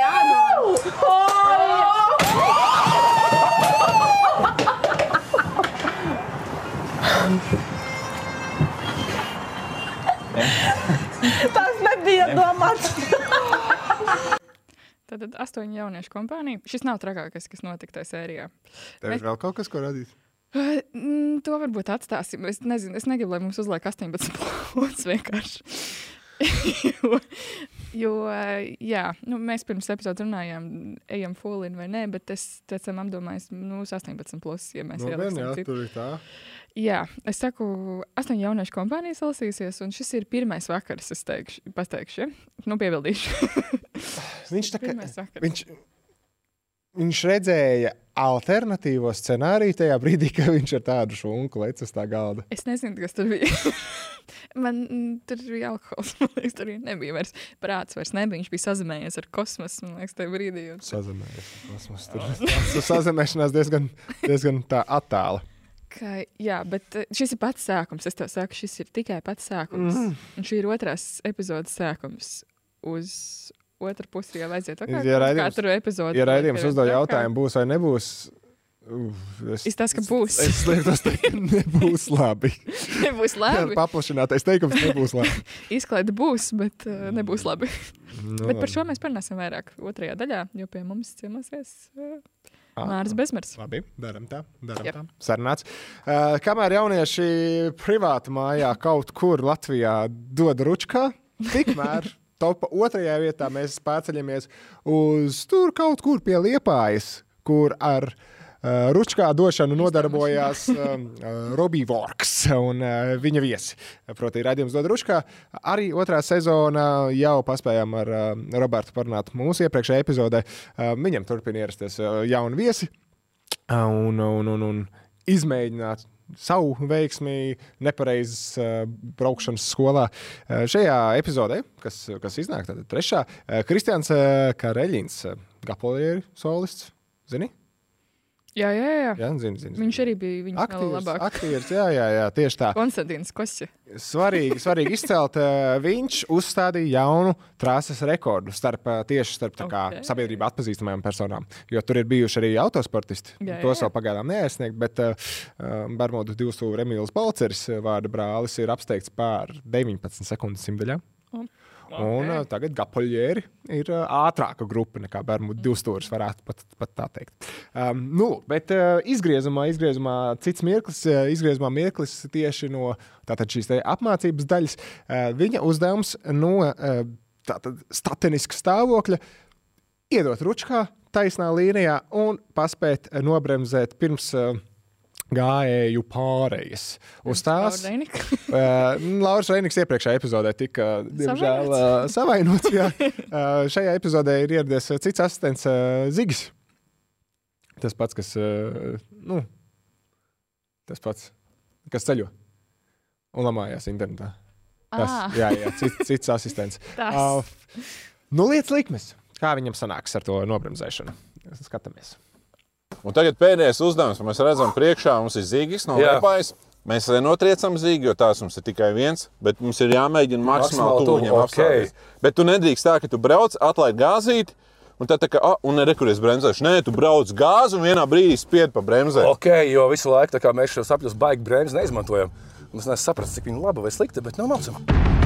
[SPEAKER 16] jānāk.
[SPEAKER 11] Tas nebija domāts.
[SPEAKER 3] Tātad astoņu jauniešu kompānija. Šis nav trakākais, kas notika tajā sērijā.
[SPEAKER 1] Tev ir vēl kaut kas, ko radīt?
[SPEAKER 3] Uh, mm, to varbūt atstāsim. Es nezinu, es negribu, lai mums uzliek astoņpadsmit punktus vienkārši. jo, jo, jā, nu, mēs pirms epizodes runājām, ejam full in vai nē, bet es pēc tam apdomāju, nu, astoņpadsmit plus, ja mēs
[SPEAKER 1] No,
[SPEAKER 3] ieliksim
[SPEAKER 1] jā,
[SPEAKER 3] citu.
[SPEAKER 1] tur ir tā.
[SPEAKER 3] Jā, es saku, astoņu jauniešu kompānijas salasīsies, un šis ir pirmais vakars, es teikšu, pateikšu, ja? Nu, piebildīšu.
[SPEAKER 1] Viņš tā kā,
[SPEAKER 3] Pirmais vakars.
[SPEAKER 1] viņš, viņš redzēja alternatīvo scenāriju tajā brīdī, ka viņš ar tādu šunku lec uz tā galda.
[SPEAKER 3] Es nezinu, kas tur bija. Man mm, tur bija alkohols, man liekas, tur nebija vairs prāts, vairs nebija. Viņš bija sazemējies ar kosmosu, man liekas, tajā brīdī. Un...
[SPEAKER 1] Sazemējies ar kosmosu. Tur tas sazemēšanās diezgan, diezgan tā attāla.
[SPEAKER 3] Ka, jā, bet eh, šis ir pats sākums. Es tev saku, šis ir tikai pats sākums.
[SPEAKER 1] Mhm.
[SPEAKER 3] Un šī ir otrās epizodes sākums. Uz otru pusi jau aiziet. Tā kā
[SPEAKER 1] Ja raidījums-
[SPEAKER 3] katru epizodi.
[SPEAKER 1] Ja raidījums
[SPEAKER 3] paliek
[SPEAKER 1] uzdod
[SPEAKER 3] trakāk.
[SPEAKER 1] jautājumu, būs vai nebūs, uh, es,
[SPEAKER 3] Izstāst, ka būs.
[SPEAKER 1] Es liekas, ka nebūs labi.
[SPEAKER 3] Nebūs labi.
[SPEAKER 1] Paplašinātais teikums nebūs labi.
[SPEAKER 3] Izklaide būs, bet uh, nebūs labi.
[SPEAKER 1] Nu,
[SPEAKER 3] bet par
[SPEAKER 1] labi.
[SPEAKER 3] šo mēs parunāsim vairāk otrajā daļā, jo pie mums ciemosies uh, Māris Bezmers.
[SPEAKER 1] Labi, daram tā, daram
[SPEAKER 3] Jep.
[SPEAKER 1] tā. Sarunāts. Uh, kamēr jaunieši privātu mājā kaut kur Latvijā dod ručkā, tikmēr topa otrajā vietā mēs pārceļamies uz tur kaut kur pie Liepājas, kur ar uh, ručkā došanu nodarbojās um, uh, Robbie Works un uh, viņa viesi. Proti, raidījums dod ručkā. Arī otrā sezona jau paspējām ar uh, Robertu parunāt mūsu iepriekšējā epizodē. Uh, viņam turpina ierasties uh, jauni viesi uh, un, un, un, un izmēģināt savu veiksmi nepareizes uh, braukšanas skolā. Uh, šajā epizodē, kas, kas iznāk, tātad trešā, uh, Kristians uh, Kareļins, uh, Gapolieri solists, zini?
[SPEAKER 3] Jā, jā, jā.
[SPEAKER 1] jā zin, zin,
[SPEAKER 3] Viņš arī bija viņas vēl labāk.
[SPEAKER 1] Aktīvs, jā, jā, jā, tieši tā.
[SPEAKER 3] Konstantīns Kossi.
[SPEAKER 1] Svarīgi, svarīgi izcelt, uh, viņš uzstādīja jaunu trases rekordu starp, uh, tieši starp tā kā okay. sabiedrība atpazīstamajām personām. Jo tur ir bijuši arī autosportisti. Jā, Tos jā. vēl pagaidām neaizsniegt, bet uh, Bermudu divstūra Emīls Balceris, vārda brālis, ir apsteigts pār deviņpadsmit sekundes simtdaļām. Oh. Okay. Un uh, tagad Gapoļieri ir uh, ātrāka grupa nekā Bermudu divstūris, varētu pat, pat tā teikt. Um, nu, bet uh, izgriezumā, izgriezumā cits mirklis, uh, izgriezumā mirklis tieši no tātad šīs te apmācības daļas. Uh, viņa uzdevums no uh, tātad stateniska stāvokļa iedot ručkā taisnā līnijā un paspēt uh, nobremzēt pirms uh, gājēju pārējas. Uz tās uh, Lauris Reiniks iepriekšējā epizodē tika, diemžēl, uh, savainots. Jā. Uh, šajā epizodē ir ieradies cits asistents uh, Zigis. Tas pats, kas, uh, nu, tas pats, kas ceļo un lamājās internetā. Tas, ah. jā, jā, cits, cits asistents. Uh, nu, lietas likmes. Kā viņam sanāks ar to nobremzēšanu? Skatāmies.
[SPEAKER 17] Un tagad pēdējais uzdevums, mēs redzam priekšā, mums ir Zigis no Liepājas. Mēs nenotriecam Zigi, jo tās mums ir tikai viens, bet mums ir jāmēģina maksimāli tuvu viņam okay. apstāties. Bet tu nedrīkst tā, ka tu brauc, atlaid gāzīti, un tad tā kā, ah, un re, kur es bremzēšu. Nē, tu brauc gāzi un vienā brīdī spied pa bremzē.
[SPEAKER 18] Ok, jo visu laiku tā kā mēs šos apļus baigi bremzi neizmantojam. Mēs neesam saprast, cik viņi laba vai slikta, bet nav mācam.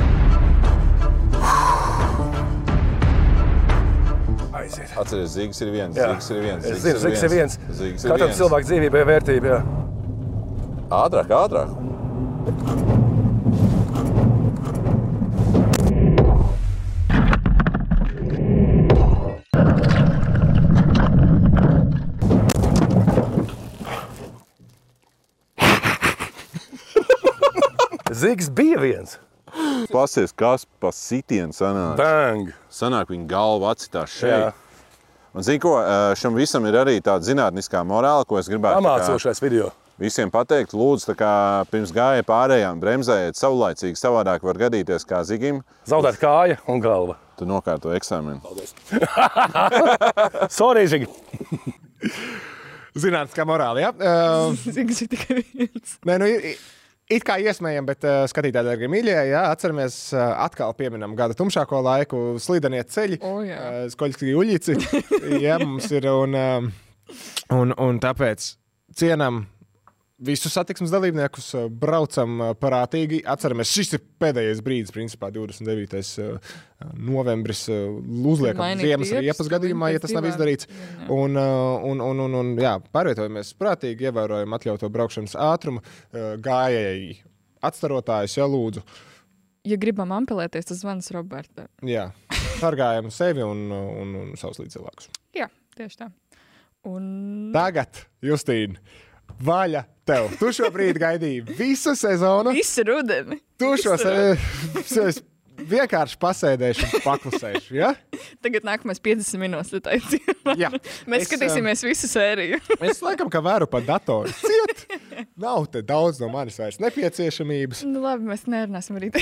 [SPEAKER 18] Aiziet.
[SPEAKER 17] Atceries, Zigis ir viens,
[SPEAKER 18] jā.
[SPEAKER 17] Zigis ir viens.
[SPEAKER 18] Es zinu, Zigis ir viens. Katram cilvēku dzīvībai vērtība, jā.
[SPEAKER 17] Ātrāk, ātrāk.
[SPEAKER 18] Zigis bija viens.
[SPEAKER 17] Pasies, kas pa sitienu sanāk.
[SPEAKER 18] Bang!
[SPEAKER 17] Sanāk viņa galva atcitās šeit. Jā. Un zini ko, šam visam ir arī tāda zinātniskā morāla, ko es gribētu
[SPEAKER 18] Amācošais video.
[SPEAKER 17] Visiem pateikt. Lūdzu, tā kā pirms gāja pārējām bremzējiet savlaicīgi, savādāk var gadīties kā Zigim.
[SPEAKER 18] Zaudēt kāja un galva.
[SPEAKER 17] Tu nokārto eksāmenu.
[SPEAKER 18] Paldies. Sorry, Zigi.
[SPEAKER 1] Zinātniskā morāla, jā? Uh,
[SPEAKER 3] Zigis ir tikai viens.
[SPEAKER 1] Nē, nu ir... It kā iesmējam, bet uh, skatītāji, dārgie mīļie, jā, atceramies, uh, atkal pieminam gada tumšāko laiku, slidenie ceļi,
[SPEAKER 3] oh, uh,
[SPEAKER 1] skoļski uļici, jā, mums ir, un, uh, un, un tāpēc cienam visus satiksmes dalībniekus, uh, braucam uh, parātīgi, atceramies, šis ir pēdējais brīdis, principā divdesmit devītais Uh, novembris, uh, uzliekam Mainīt ziemas riepas gadījumā, ja tas nav izdarīts, un, uh, un, un, un, un jā, pārvietojamies prātīgi, ievērojam atļauto braukšanas ātrumu, uh, gājēji atstarotājus, jā, lūdzu.
[SPEAKER 3] Ja gribam ampelēties, tas zvans Roberta.
[SPEAKER 1] Jā, sargājam sevi un, un, un savus līdzcilvēkus.
[SPEAKER 3] Jā, tieši tā. Un...
[SPEAKER 1] Tagad, Justīna, vaļa tev. Tu šobrīd gaidīji visu sezonu.
[SPEAKER 3] Visu rudeni.
[SPEAKER 1] Tu šo se... vienkārši pasēdēšu un paklusēšu, ja?
[SPEAKER 3] Tagad nākamais piecdesmit minūtes, tu teici. Jā. Mēs es, skatīsimies um, visu sēriju.
[SPEAKER 1] Es laikam, ka varu pa datoru ciet. Nav te daudz no manis vairs nepieciešamības.
[SPEAKER 3] Nu labi, mēs nerunāsim arī te.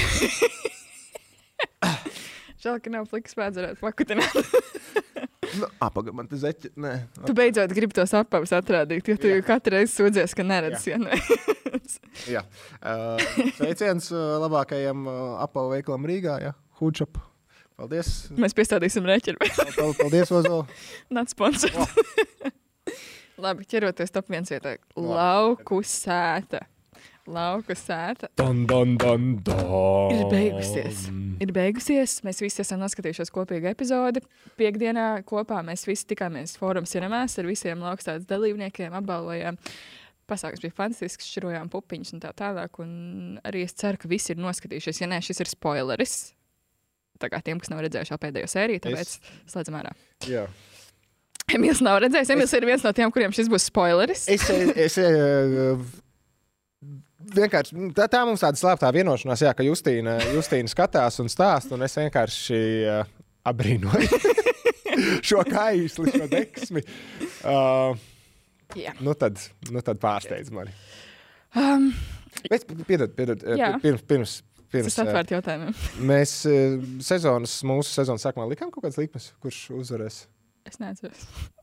[SPEAKER 3] Žēl, ka nav plikas pēc varētu pakutināt.
[SPEAKER 1] Nu, apaga, man te zeķi, nē.
[SPEAKER 3] Tu beidzot gribi tos apavus atrādīt, jo tu jā. katru reizi sūdzies, ka neredz sienai.
[SPEAKER 1] Jā. Uh, sveiciens uh, labākajam uh, apavu veikalam Rīgā, jā. Hoodshop. Paldies.
[SPEAKER 3] Mēs piestādīsim reķeri.
[SPEAKER 1] Paldies, Ozo.
[SPEAKER 3] Not sponsored. Oh. Labi, ķeroties top viens vietā. Lauku sēta. Lauku sēta.
[SPEAKER 1] Don, don, don, don.
[SPEAKER 3] Ir beigusies. Ir beigusies. Mēs visi esam noskatījušies kopīgu epizodi. Piekdienā kopā mēs visi tikāmies Fórum Cinemās ar visiem laukstādes dalībniekiem, apbalvojām. Pasākums bija fantastisks, šķirojām pupiņus un tā tālāk. Un arī es ceru, ka visi ir noskatījušies. Ja nē, šis ir spoileris. Tā kā tiem, kas nav redzējuši pēdējo sēriju, tāpēc es... slēdzam ārā.
[SPEAKER 1] Jā.
[SPEAKER 3] Emīls nav redzējis. Emīls es... ir viens no tiem, kuriem šis būs spoileris.
[SPEAKER 1] Es... es, es vienkārši, tā, tā mums tāda slēptā vienošanās, jā, ka Justīna, Justīna skatās un stāst, un es vienkārši uh, abrīnoju šo kaisli, šo deksmi. Uh,
[SPEAKER 3] jā.
[SPEAKER 1] Nu tad, nu tad pārsteidz mani.
[SPEAKER 3] Um,
[SPEAKER 1] Bet, piedod, piedod,
[SPEAKER 3] jā.
[SPEAKER 1] pirms, pirms, pirms.
[SPEAKER 3] Es atvērt jautājumiem.
[SPEAKER 1] Mēs uh, sezonas, mūsu sezonas sākumā likām kaut kāds likmes, kurš uzvarēs?
[SPEAKER 3] Es neatceros.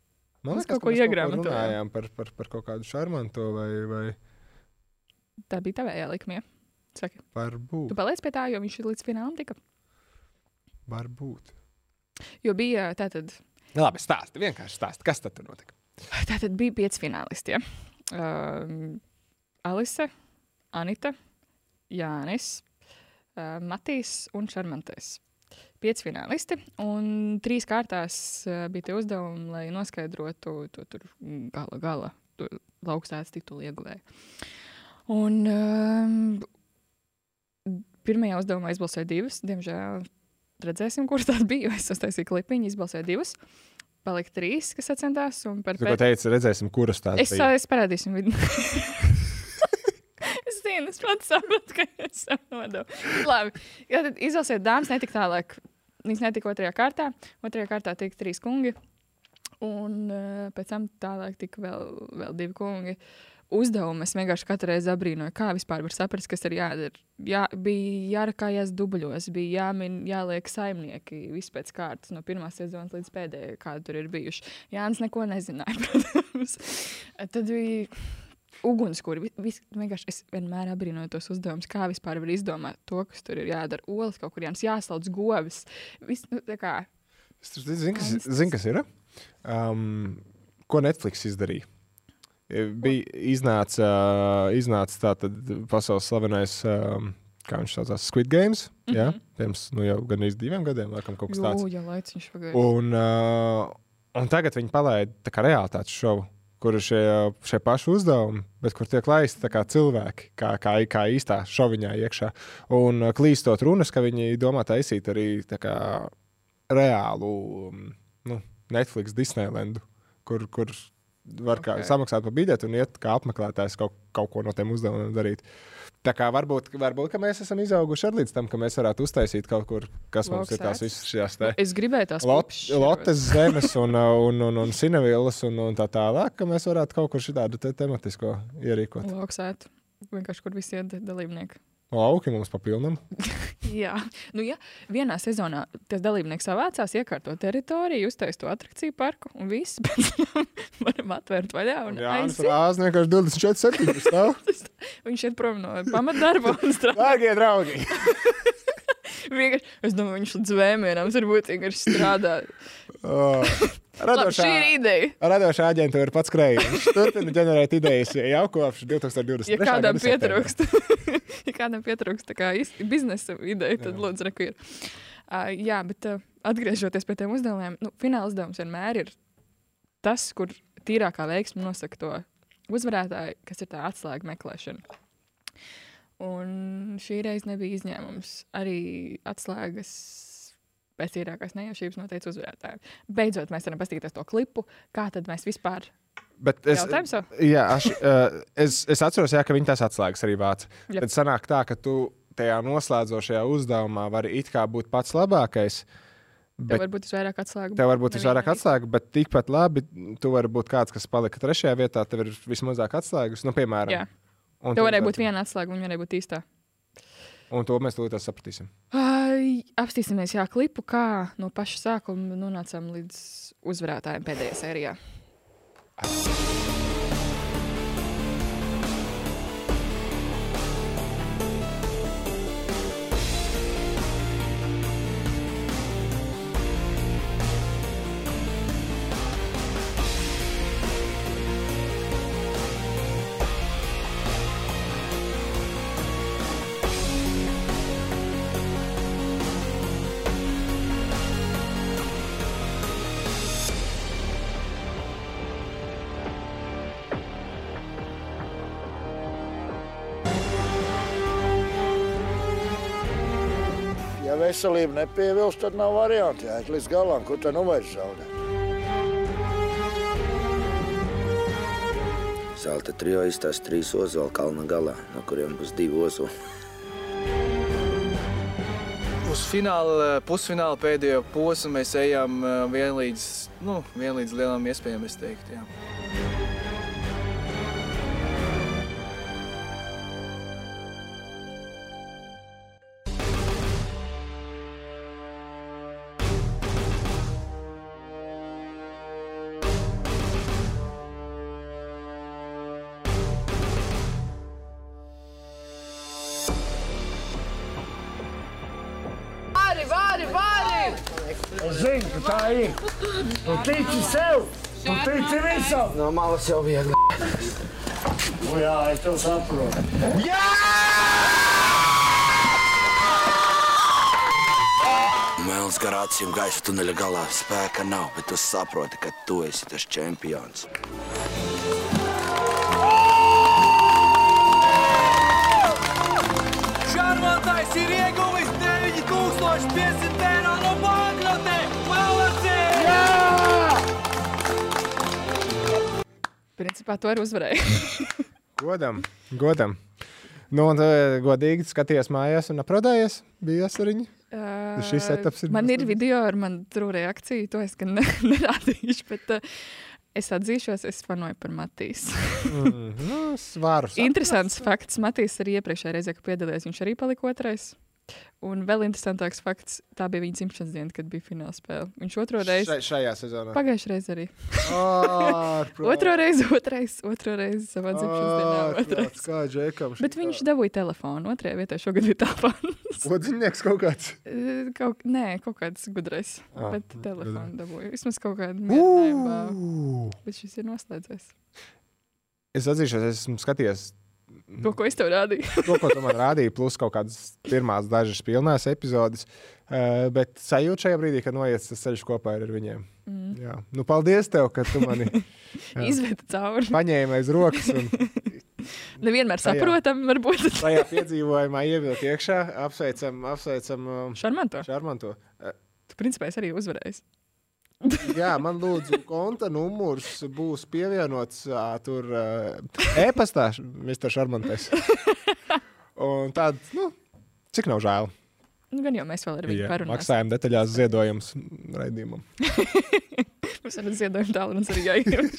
[SPEAKER 1] Man
[SPEAKER 3] Mēs
[SPEAKER 1] liekas,
[SPEAKER 3] kaut ko
[SPEAKER 1] ka mēs
[SPEAKER 3] iegrāmatojām.
[SPEAKER 1] runājām par, par, par kaut kādu šarmanto vai, vai
[SPEAKER 3] Tā bija tavējā likmē. Saki.
[SPEAKER 1] varbūt.
[SPEAKER 3] Tu paliec pie tā, jo viņš līdz finālam tika.
[SPEAKER 1] Varbūt.
[SPEAKER 3] Jo bija tātad,
[SPEAKER 1] Labi, stāsti, vienkārši stāsti. Kas tad tur notika?
[SPEAKER 3] tātad bija pieci finālisti. Ja? Um, Alise, Anita, Jānis, uh, Matīs un Šarmantais. Pieci finālisti, un trīs kārtās uh, bija tie uzdevumi, lai noskaidrotu to tur gala, gala to laukstāts titulu ieguvēju. Un um, pirmajā uzdevumā izbalsoja divas, diemžēl redzēsim, kuras tās bija, jo es uztaisīju klipiņu, izbalsoja divas. Palika trīs, kas sacentās, un par
[SPEAKER 1] Tu ko teici, redzēsim, kuras tās
[SPEAKER 3] Es,
[SPEAKER 1] bija.
[SPEAKER 3] es parādīsim vidu. es zinu, es pats saprotu, ka es savu nodevu. Labi, ja tad izlasiet dāmas, netika tālāk. Viņas netika otrajā kārtā. Otrajā kārtā tika trīs kungi. Un uh, pēc tam tālāk tika vēl, vēl divi kungi. Uzdevumi es vienkārši katru reizi abrīnoju, kā vispār var saprast, kas ir jādara. Jā, bija jārakājās dubļos, bija jāmin, jāliek saimnieki, viss pēc kārtas, no pirmās sezonas līdz pēdējai, kāda tur ir bijuši. Jānis neko nezināja, protams. Tad bija ugunskura. Vis, vienkārši es vienmēr abrīnoju tos uzdevumus, kā vispār var izdomāt to, kas tur ir jādara. Olas kaut kur jānis jāslauc govis. Viss, nu, tā kā.
[SPEAKER 1] Es zinu, kas, zin, kas ir. Um, ko Netflix izdarīja? Bija iznāca, iznāca tātad pasaules slavenais, um, kā viņš saucās, Squid Games, mm-hmm. ja? Pirms, nu jau gan iz diviem gadiem, laikam kaut kas tāds.
[SPEAKER 3] Jū, jau laiciņš pagājis.
[SPEAKER 1] Un, uh, un tagad viņi palaida tā kā realitātes šovu, kur ir šie, šie paši uzdevumi, bet kur tiek laisti tā kā cilvēki, kā, kā, kā īstā šoviņā iekšā. Un uh, klīstot runas, ka viņi domā taisīt arī tā kā reālu um, nu, Netflix Disneylandu, kur, kur var okay. kā, samaksāt par biļeti un iet kā apmeklētājs kaut, kaut ko no tiem uzdevumiem darīt. Tā kā varbūt, varbūt ka mēs esam izauguši ar līdz tam, ka mēs varētu uztaisīt kaut kur, kas mums ir tās visas šajās te...
[SPEAKER 3] Es gribēju tās
[SPEAKER 1] lot, Lotes zemes un, un, un, un Sinevillas un, un tā tālāk, ka mēs varētu kaut kur šitādu te tematisko ierīkot.
[SPEAKER 3] Lauksēt. Vienkārši, kur visi iet dalībnieki.
[SPEAKER 1] Lauki mums papilnam.
[SPEAKER 3] Jā, nu ja vienā sezonā tas dalībnieks savācās, iekārto teritoriju, uztais to atrakciju parku un viss, pēc tam varam atvērt vaļā un
[SPEAKER 1] Jānis Rāz vienkārši divdesmit četri septiņi stāv.
[SPEAKER 3] Viņš iet prom no pamatdarba un strādā.
[SPEAKER 1] Dārgie draugi!
[SPEAKER 3] Vienkārši, es domāju, viņš līdz vēmienām varbūt vienkārši strādā.
[SPEAKER 1] Oh. Radošā,
[SPEAKER 3] Labi, šī ir ideja.
[SPEAKER 1] Radošā aģentūra pats krējums. Viņš turpina ģenerēt idejas jau kopš divtūkstoš divdesmit trešā.
[SPEAKER 3] Ja kādam pietrūkst, ja kādam pietrūkst tā kā biznesa ideja, tad jā. Lūdzu reku ir. Uh, jā, bet uh, atgriežoties pie tiem uzdevumiem, nu, fināla uzdevums vienmēr ir tas, kur tīrākā veiksme nosaka to uzvarētāju, kas ir tā atslēga meklēšana. Un šī reize nebija izņēmums. Arī atslēgas pēc tīrākās nejaušības noteica uzvarētāju. Beidzot, mēs varam paskatīties to klipu, kā tad mēs vispār jautājam savu?
[SPEAKER 1] Jā, aš, uh, es, es atceros, jā, ka viņi tās atslēgas arī vāca.
[SPEAKER 3] Yep.
[SPEAKER 1] Tad sanāk tā, ka tu tajā noslēdzošajā uzdevumā vari it kā būt pats labākais.
[SPEAKER 3] Bet tev var būt visvairāk atslēgu.
[SPEAKER 1] Tev var būt visvairāk atslēgu, bet tikpat labi tu vari būt kāds, kas palika trešajā vietā, tev ir vismazāk atslēgas, nu, piemēram.
[SPEAKER 3] Jā. Tev varēja būt viena atslēga, viņa varēja būt īstā.
[SPEAKER 1] Un to mēs tūlīt sapratīsim.
[SPEAKER 3] Uh, apstīsimies, jā, klipu, kā no paša sākuma nonācām līdz uzvarētājiem pēdējā sērijā.
[SPEAKER 19] Ja veselība nepievilst, tad nav varianti. Jā, līdz galam, ko te nu vairs zaudēt.
[SPEAKER 20] Zelta trio izstās trīs ozoli kalna galā, no kuriem būs divi ozoli.
[SPEAKER 21] Uz fināla, pusfināla pēdējo posmu mēs ejam vienlīdz, nu, vienlīdz lielām iespējām, es teiktu, jā.
[SPEAKER 7] Vāri, vāri! Es zinu, ka tā ir. Tu tici sev, tu tici visam.
[SPEAKER 15] No malas jau viegli.
[SPEAKER 7] Nu jā, es tev saprotu. Jā!
[SPEAKER 20] Mēls gar acīm gaisa tuneļa galā. Spēka nav, bet tu saproti, ka tu esi tas čempions.
[SPEAKER 7] Šarmantais ir ieguvis deviņi tūkstoši piecsimt eiro no banknotē! Malaci! Jā!
[SPEAKER 3] Principā to arī uzvarēja.
[SPEAKER 1] Godam, godam. Nu, un godīgi skaties mājās un aprodājies? Bija asariņi? Uh, Šis etaps ir...
[SPEAKER 3] Man ir video ar manu true reakciju, to es gan nerādīšu, bet uh, es atzīšos, es fanoju par Matīs.
[SPEAKER 1] mm, nu, svaru.
[SPEAKER 3] Interesants fakts. Matīs arī iepriekšējā reizē, kad piedalījās, viņš arī palika otrais. Un vēl interesantāks fakts, tā bija viņa dzimšanas diena, kad bija fināla spēle. Viņš otro reizi...
[SPEAKER 1] Še, šajā sezonā?
[SPEAKER 3] Pagājušajā reizi arī.
[SPEAKER 1] Ārprāt.
[SPEAKER 3] Otro reizi, otrais, otro reizi savā dzimšanas dienā.
[SPEAKER 1] Ārprāt, kā Džekam.
[SPEAKER 3] Bet viņš dabūja telefonu. Otrajā vietā šogad ir telefons.
[SPEAKER 1] Odziņnieks kaut kāds?
[SPEAKER 3] Kaut, nē, kaut kāds gudrais.
[SPEAKER 1] Ah,
[SPEAKER 3] bet telefonu dabūja. Vismaz kaut kādu mierinājumu. Bet šis ir noslēdzies.
[SPEAKER 1] Es atzīšos, es esmu skatījies
[SPEAKER 3] to, ko es tev rādīju.
[SPEAKER 1] to, ko tu man rādīji, plus kaut kādas pirmās dažas pilnās epizodes. Uh, bet sajūt šajā brīdī, kad noiet tas ceļš kopā ar viņiem. Mm. Jā. Nu, paldies tev, ka tu mani
[SPEAKER 3] izvedi cauri.
[SPEAKER 1] Paņēmi aiz rokas. Un
[SPEAKER 3] nevienmēr saprotam, varbūt.
[SPEAKER 1] Tajā piedzīvojumā ievilkt iekšā. Apsveicam, apsveicam
[SPEAKER 3] Šarmanto.
[SPEAKER 1] Šarmanto.
[SPEAKER 3] Tu principā esi arī uzvarējis.
[SPEAKER 1] Jā, man lūdzu, konta numurs būs pievienots uh, tur uh, e-pastā, mister Šarmantais. Un tād, nu, cik nav žēl.
[SPEAKER 3] Nu, gan jau mēs vēl ar viņu parunāsim.
[SPEAKER 1] Maksājam detaļās ziedojums raidījumam.
[SPEAKER 3] Mums ar ziedojumu tālrunis arī jāievieš.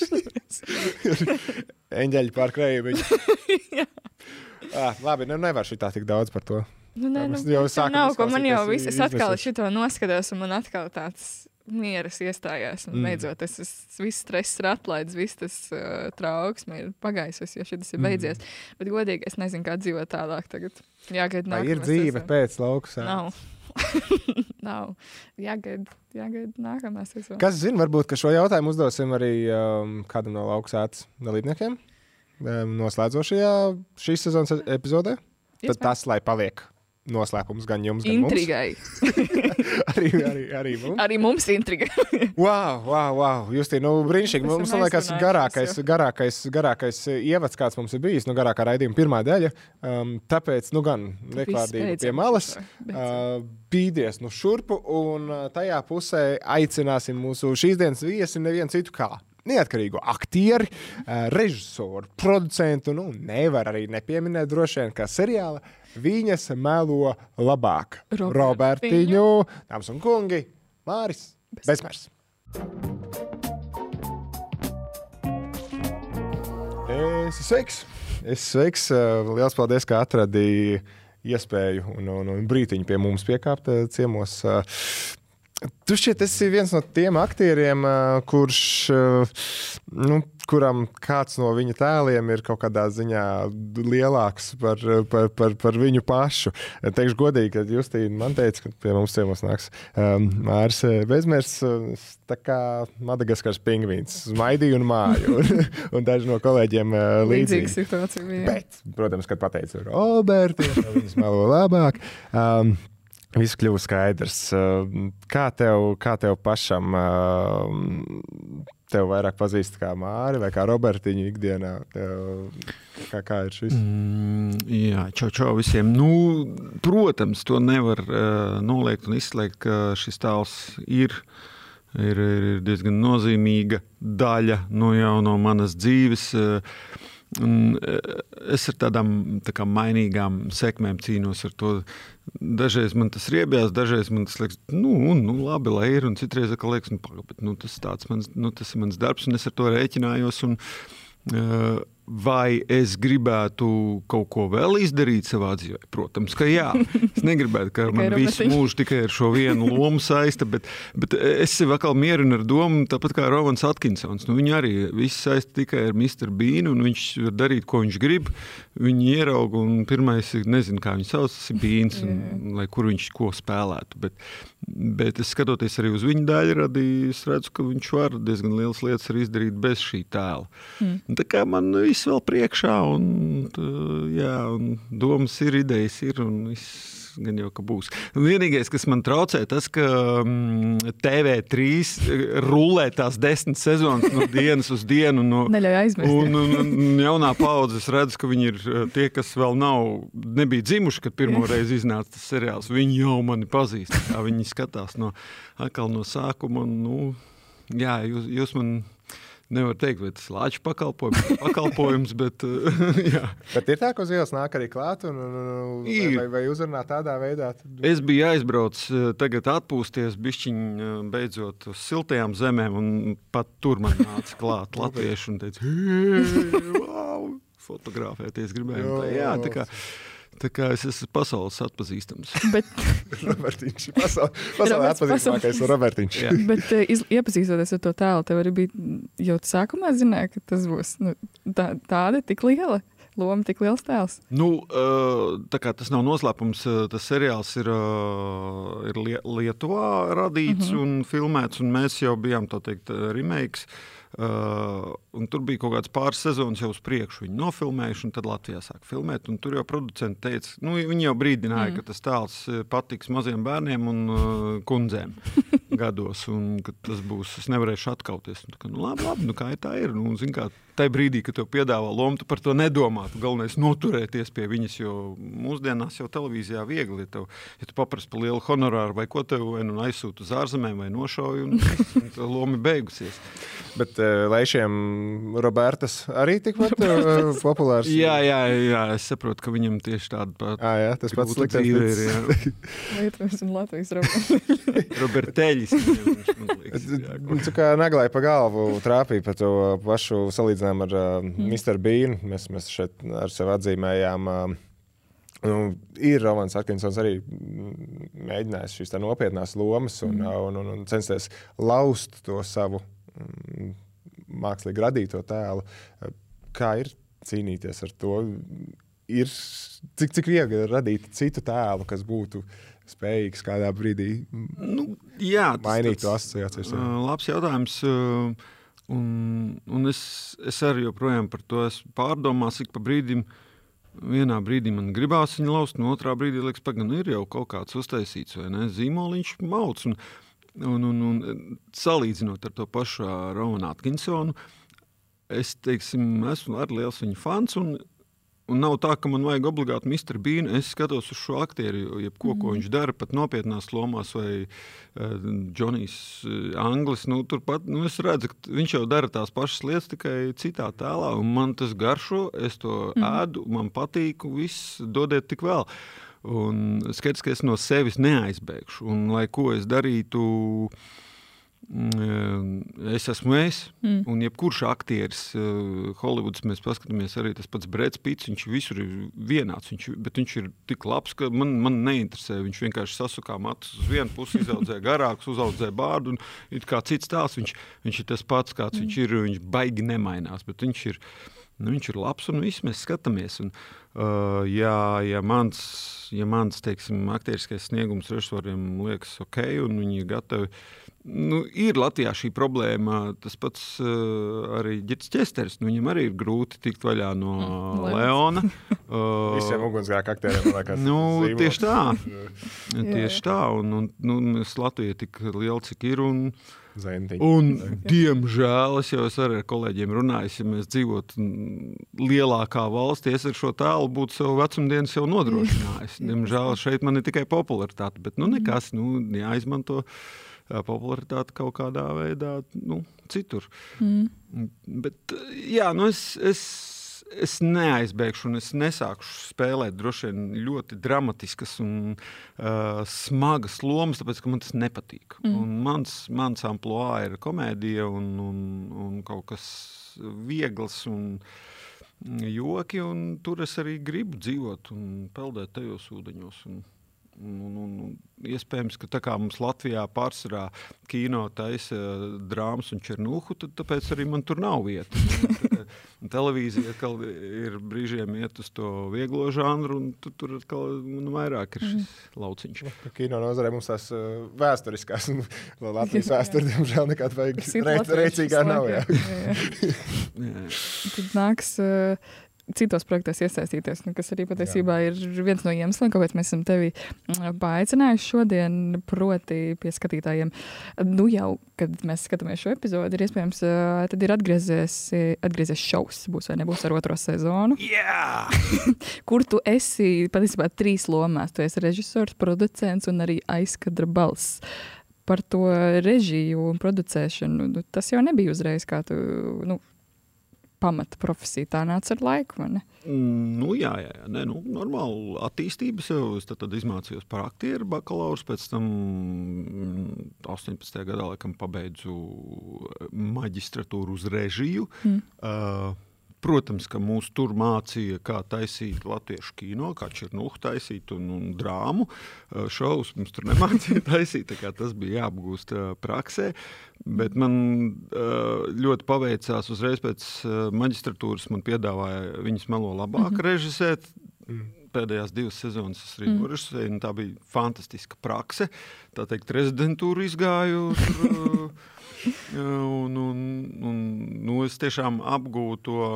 [SPEAKER 1] Eņģeļi pār krējumiņu. ah, labi, nu nevar šitā tik daudz par to.
[SPEAKER 3] Nu, nē, nu, jau nav, ko man jau viss, es atkal šito noskatās un man atkal tāds mieras iestājās. Un mm. beidzot, tas viss stress ir atlaidis, viss tas uh, trauksme ir pagājis, jo šitas ir beidzies. Mm. Bet godīgi, es nezinu, kā dzīvot tālāk tagad. Jāgaid nākamā
[SPEAKER 1] ir dzīve sezona. Pēc laukas.
[SPEAKER 3] Nav. Nav. Jāgaid, jāgaid nākamā sezona.
[SPEAKER 1] Kas zina, varbūt, ka šo jautājumu uzdosim arī um, kādam no lauksētas dalībniekiem um, noslēdzošajā šīs sezonas epizodē. Tad tas, lai paliek noslēpums gan jums, gan
[SPEAKER 3] intrigai.
[SPEAKER 1] Mums. arī, arī, arī mums.
[SPEAKER 3] Arī mums intriga.
[SPEAKER 1] wow, wow, wow. Justī, nu brīnišķīgi. Mums, man liekas, garākais, garākais, garākais ievads, kāds mums ir bijis, nu garākā raidījuma pirmā daļa. Um, tāpēc, nu gan, nekvārdība pie malas. Uh, bīdies nu šurpu un tajā pusē aicināsim mūsu šīs dienas viesi nevienu citu kā. Neatkarīgo aktieri, režisoru, producentu, nu nevar arī nepieminēt droši vien, kā seriāla Viņas melo labāk. Robertiņu, dāmas un kungi, Māris Bezmers. Es sveiks, es sveiks, liels paldies, ka atradīji iespēju un, un, un brītiņu pie mums piekāpt ciemos. Tu šķiet, esi viens no tiem aktieriem, kurš, nu, kuram kāds no viņa tēliem ir kaut kādā ziņā lielāks par, par, par, par viņu pašu. Teikšu godīgi, kad Justīna man teica, ka pie mums ciemos nāks um, Māris Bezmers, tā kā Madagaskars pingvīns, smaidīja un māju. Un, un daži no kolēģiem uh, līdzīgi.
[SPEAKER 3] Līdzīga situācija bija.
[SPEAKER 1] Bet, protams, kad pateica Roberti, viņas melo labāk. Um, Viss kļuva skaidrs. Kā tev, kā tev pašam, tev vairāk pazīst kā Māri vai kā Robertiņu ikdienā? Tev, kā, kā ir šis?
[SPEAKER 2] Mm, jā, čau, čau visiem. Nu, protams, to nevar uh, noliegt un izslēgt, ka šis tēls ir, ir, ir diezgan nozīmīga daļa no jau no manas dzīves. Uh, Un es ar tādām tā kā mainīgām sekmēm cīnos ar to. Dažreiz man tas riebjās, dažreiz man tas liekas, nu, nu labi, lai ir, un citreiz atkal liekas, nu, bet, nu, tas, tāds mans, nu, tas ir mans darbs, un es ar to rēķinājos. Un, uh, vai es gribētu kaut ko vēl izdarīt savā dzīvē? Protams, ka jā. Es negribētu, ka man visu mūžu tikai ar šo vienu lomu saista, bet, bet es sev atkal mierinu ar domu, tāpat kā Rovans Atkinsons. Nu, viņi arī visi saista tikai ar mister Beanu, un viņš var darīt, ko viņš grib. Viņi ierauga, un pirmais, nezinu, kā viņš sauc, tas ir Beans, un, lai kur viņš ko spēlētu. Bet, bet es skatoties arī uz viņu daļradi, es redzu, ka viņš var diezgan lielas lietas arī izdarīt bez šī tēla. Mm. Tā kā man viss vēl priekšā, un, jā, un domas ir, idejas ir, un viss gan jau, ka būs. Vienīgais, kas man traucē, tas, ka T V trīs rulē tās desmit sezonas no dienas uz dienu. No,
[SPEAKER 3] Neļauj aizmirst.
[SPEAKER 2] Un, un, un jaunā paudze, es redzu, ka viņi ir tie, kas vēl nav, nebija dzimuši, kad pirmo reizi iznāca tas seriāls. Viņi jau mani pazīst. Kā viņi skatās no, atkal no sākuma. Un, nu, jā, jūs, jūs man... Nevar teikt, vai tas lāču pakalpojums, pakalpojums bet, jā.
[SPEAKER 1] Bet ir tā, ka uz ielas nāk arī klāt un, un vai, vai uzrunā tādā veidā? Tad...
[SPEAKER 2] Es biju aizbraucis tagad atpūsties bišķiņ beidzot uz siltajām zemēm un pat tur man nāca klāt latvieši un teica, hei, wow, fotografēties gribēju. Jā, jā, tā kā... Tā kā es esmu pasaules atpazīstams.
[SPEAKER 3] Bet...
[SPEAKER 1] Robertiņš, pasaule, pasaule atpazīstamākais ir Robertiņš.
[SPEAKER 3] Bet iz, iepazīstoties ar to tēlu, tev arī bija jau sākumā zināja, ka tas būs nu, tā, tāda tik liela loma, tik liels tēls?
[SPEAKER 2] Nu, tā kā tas nav noslēpums, tas seriāls ir, ir Lietuvā radīts uh-huh. un filmēts, un mēs jau bijām, tā teikt, remakes. Uh, un tur bija kaut kāds pāris sezonas jau uz priekšu. Viņi nofilmējuši, un tad Latvijā sāk filmēt. Un tur jau producenti teica, nu, viņi jau brīdināja, mm. ka tas tēls patiks maziem bērniem un uh, kundzēm gados, un ka tas būs, es nevarēšu atkauties. Un, ka, nu, labi, labi, nu, kā tā ir? Nu, zin kā, tai brīdī, kad tev piedāvā lomu, tu par to nedomā. Tu galvenais noturēties pie viņas, jo mūsdienās jau televīzijā viegli. Ja, tev, ja tu paprasti pa lielu honorāru vai ko tev, vai nu aizsūtu uz ārzemēm, vai nošauju, un, un tā loma beigusies.
[SPEAKER 1] Bet uh, Leišiem Robertas arī tikpat uh, populārs?
[SPEAKER 2] jā, jā, jā, es saprotu, ka viņam tieši tāda pat.
[SPEAKER 1] Ah, jā, tas pats sliktais
[SPEAKER 2] ir, jā.
[SPEAKER 3] Lietuvas un Latvijas Roberteļis.
[SPEAKER 2] Roberteļis.
[SPEAKER 1] Tu kā naglai pa galvu trāpīja pa to pašu salīdzinām ar uh, mm. mister Beanu. Mēs, mēs šeit ar sevi atzīmējām. Uh, nu, ir Rovans Atkinsons arī mēģinājis šīs tā nopietnās lomas un, mm. un, un, un censties laust to savu mākslīgi radīto tēlu. Kā ir cīnīties ar to? Ir, cik, cik viegli ir radīt citu tēlu, kas būtu spējīgs kādā brīdī
[SPEAKER 2] nu, jā,
[SPEAKER 1] mainīt to asociācijas?
[SPEAKER 2] Uh, labs jautājums. Uh, un, un es, es arī joprojām par to esmu pārdomās, ik pa brīdim, vienā brīdī man gribās viņu laust, no otrā brīdī liekas, pagan, ir jau kaut kāds uztaisīts, vai ne? Zīmoliņš mauc. Un, Un, un, un salīdzinot ar to pašu Rovanu Atkinsonu, es, teiksim, esmu arī liels viņa fans, un, un nav tā, ka man vajag obligāti mister Beanu. Es skatos uz šo aktieri, jebko, mm-hmm. ko viņš dara, pat nopietnās lomās, vai uh, Džonijs uh, Anglis, nu, turpat, nu, es redzu, ka viņš jau dara tās pašas lietas, tikai citā tēlā, un man tas garšo, es to mm-hmm. ēdu, man patīk, viss dodiet tik vēl. Un skaidrs, ka es no sevis neaizbēgšu. Un, lai ko es darītu, es esmu es. Mm. Un jebkurš aktieris, Hollywoods, mēs paskatāmies arī tas pats Breds Pitts, viņš visur ir vienāds, viņš, bet viņš ir tik labs, ka man, man neinteresē. Viņš vienkārši sasukā matus uz vienu pusi, izaudzē garāks, uzaudzē bārdu, un it kā cits tās, viņš, viņš ir tas pats, kāds mm. viņš ir, viņš baigi nemainās, bet viņš ir, nu, viņš ir labs, un viss mēs skatāmies. Un, uh, ja, ja mans, ja mans, teiksim, aktieriskais sniegums režisoriem liekas ok, un viņi ir gatavi, nu, ir Latvijā šī problēma, tas pats uh, arī Ģits Ķesteris, nu, viņam arī ir grūti tikt vaļā no mm, Leona. Uh,
[SPEAKER 1] Visiem ugunsgrēku aktieriem, liekas.
[SPEAKER 2] Nu, zīmos. Tieši tā. tieši tā, un, un nu, mēs Latvija tik liela, cik ir, un
[SPEAKER 1] Zentiņi.
[SPEAKER 2] Un, diemžēl, es jau es arī ar kolēģiem runāju, ja mēs dzīvotu lielākā valstī, es ar šo tēlu būtu savu vecumdienas jau nodrošinājis. Diemžēl šeit man ir tikai popularitāte, bet nu nekas, nu jāizmanto popularitāte kaut kādā veidā, nu, citur. Mm. Bet, jā, nu es, es, es neaizbēgšu un es nesākšu spēlēt droši vien ļoti dramatiskas un uh, smagas lomas, tāpēc, ka man tas nepatīk. Mm. Un mans, mans amplua ir komēdija un, un, un kaut kas viegls un joki, un tur es arī gribu dzīvot un peldēt tajos ūdeņos. Un, un, un, un iespējams, ka tā kā mums Latvijā pārsvarā kino taisa drāmas un černūhu, tad tāpēc arī man tur nav vieta. Un televīzija atkal ir brīžiem iet uz to vieglo žanru, un tu, tur atkal man vairāk ir šis lauciņš.
[SPEAKER 1] Kino nozarē mums tās uh, vēsturiskās, un Latvijas vēsturi, diemžēl, nekāda vajag reicīgā nav. Jā.
[SPEAKER 3] Jā, jā. Tad nāks uh, citos projektos iesaistīties, nu, kas arī patiesībā jā. Ir viens no iemesliem, kāpēc mēs esam tevi paaicinājuši šodien, proti pie skatītājiem. Nu jau, kad mēs skatāmies šo epizodu, ir iespējams, tad ir atgriezies, atgriezies šovs, būs vai nebūs ar otro sezonu.
[SPEAKER 2] Yeah!
[SPEAKER 3] Kur tu esi patiesībā trīs lomās. Tu esi režisors, producents un arī aizkadra balss. Par to režiju un producēšanu, nu, tas jau nebija uzreiz, kā tu, nu, pamata profesija, tā nāca ar laiku, vai ne?
[SPEAKER 2] Nu, jā, jā, jā. Nē, nu, normāli attīstības jau. Es tad, tad izmācījos par aktieru bakalaurs, pēc tam astoņpadsmitajā gadā, laikam, pabeidzu maģistratūru uz režiju. Mm. Uh, Protams, ka mūs tur mācīja, kā taisīt latviešu kino, kā černūhu taisīt un, un drāmu. Šovus mums tur nemācīja taisīt, tā kā tas bija jāapgūst praksē. Bet man ļoti paveicās uzreiz pēc maģistratūras, man piedāvāja Viņas melo labāk mm-hmm. režisēt. Pēdējās divas sezonas es arī mm. norežisēju, un tā bija fantastiska prakse. Tā teikt, rezidentūru izgāju. Tur, un, un, un, nu, es tiešām apgūtu to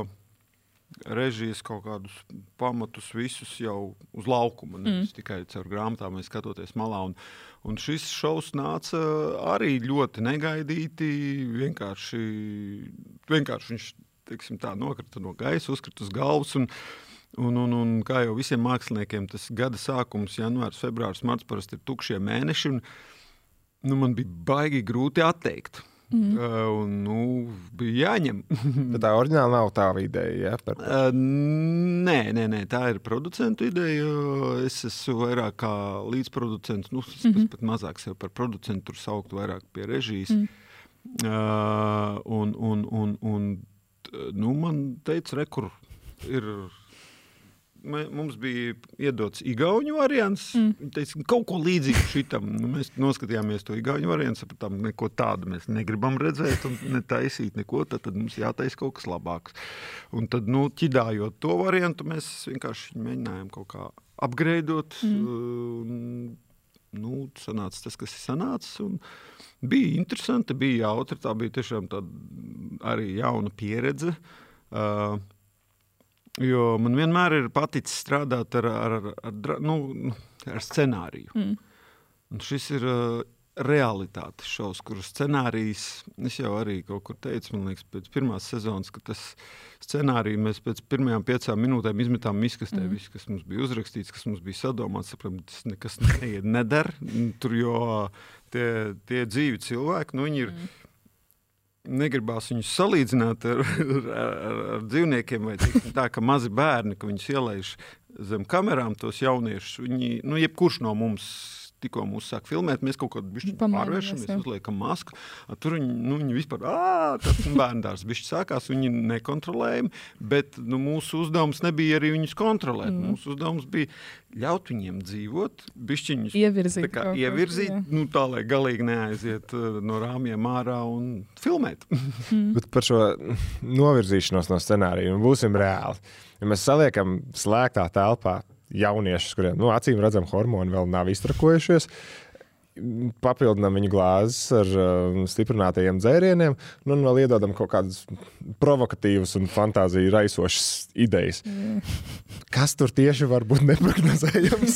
[SPEAKER 2] režijas kaut kādus pamatus visus jau uz laukuma, nevis mm. tikai caur grāmatām, mēs skatoties malā. Un, un šis šovs nāca arī ļoti negaidīti, vienkārši, vienkārši viņš, teiksim tā, nokrita no gaisa, uzkrita uz galvas, un, un, un, un kā jau visiem māksliniekiem, tas gada sākums, janvārs, februārs, marts, parasti ir tukšie mēneši, un nu, man bija baigi grūti atteikt. Mm. Uh, un, nu, bija jāņem.
[SPEAKER 1] Tā oriģināli nav tā ideja, ja? Par...
[SPEAKER 2] Uh, nē, nē, nē, tā ir producentu ideja. Es esmu vairāk kā līdzproducents, nu, es mm-hmm. pat mazāk sev par producentu, tur saukt vairāk pie režijas. Mm. Uh, un, un, un, un, nu, man teica, re, kur ir... Mums bija iedots igauņu variants. Mm. Viņi teica, kaut ko līdzīgu šitam. Nu, mēs noskatījāmies to igauņu variants, sapratām, neko tādu mēs negribam redzēt un netaisīt neko, tad, tad mums jātais kaut kas labāks. Un tad, nu, ķidājot to variantu, mēs vienkārši mēģinājām kaut kā upgradeot. Mm. Un, nu, sanāca tas, kas ir sanācis. Un bija interesanti, bija jautri, tā bija tiešām tāda arī jauna pieredze. Uh, Jo man vienmēr ir paticis strādāt ar, ar, ar, ar, nu, ar scenāriju. Mm. Un šis ir uh, realitātes šovs, kur scenārijs, es jau arī kaut kur teicu, man liekas, pēc pirmās sezonas, ka tas scenāriju mēs pēc pirmajām piecām minūtēm izmetām miskastē, mm. viss, kas mums bija uzrakstīts, kas mums bija sadomāts, saprām, tas nekas neiet, nedara. Tur jo tie, tie dzīvi cilvēki, nu viņi ir... Mm. Negribās viņus salīdzināt ar, ar, ar, ar dzīvniekiem, vai tā, ka mazi bērni, ka viņus ielaiž zem kamerām, tos jauniešus, viņi, nu, jebkurš no mums tikko mūs sāk filmēt, mēs kaut kādu bišķi pārvēršam, mēs uzliekam masku, tur viņi, nu, viņi vispār, ā, tas bērndārs bišķi sākās, viņi nekontrolējami, bet, nu, mūsu uzdevums nebija arī viņus kontrolēt, mm. mūsu uzdevums bija ļaut viņiem dzīvot, bišķiņus
[SPEAKER 3] ievirzīt,
[SPEAKER 2] kā, ievirzīt jā. Nu, tā, lai galīgi neaiziet no rāmjiem ārā un filmēt.
[SPEAKER 1] Mm. Bet par šo novirzīšanos no scenārija, un būsim reāli, ja mēs saliekam slēgtā telpā jauniešus, kuriem, nu, acīm redzam, hormoni vēl nav iztrakojušies, papildinām viņu glāzes ar uh, stiprinātajiem dzērieniem, nu, un vēl iedodam kaut kādas provokatīvas un fantāziju raisošas idejas. Mm. Kas tur tieši var būt neprognozējams?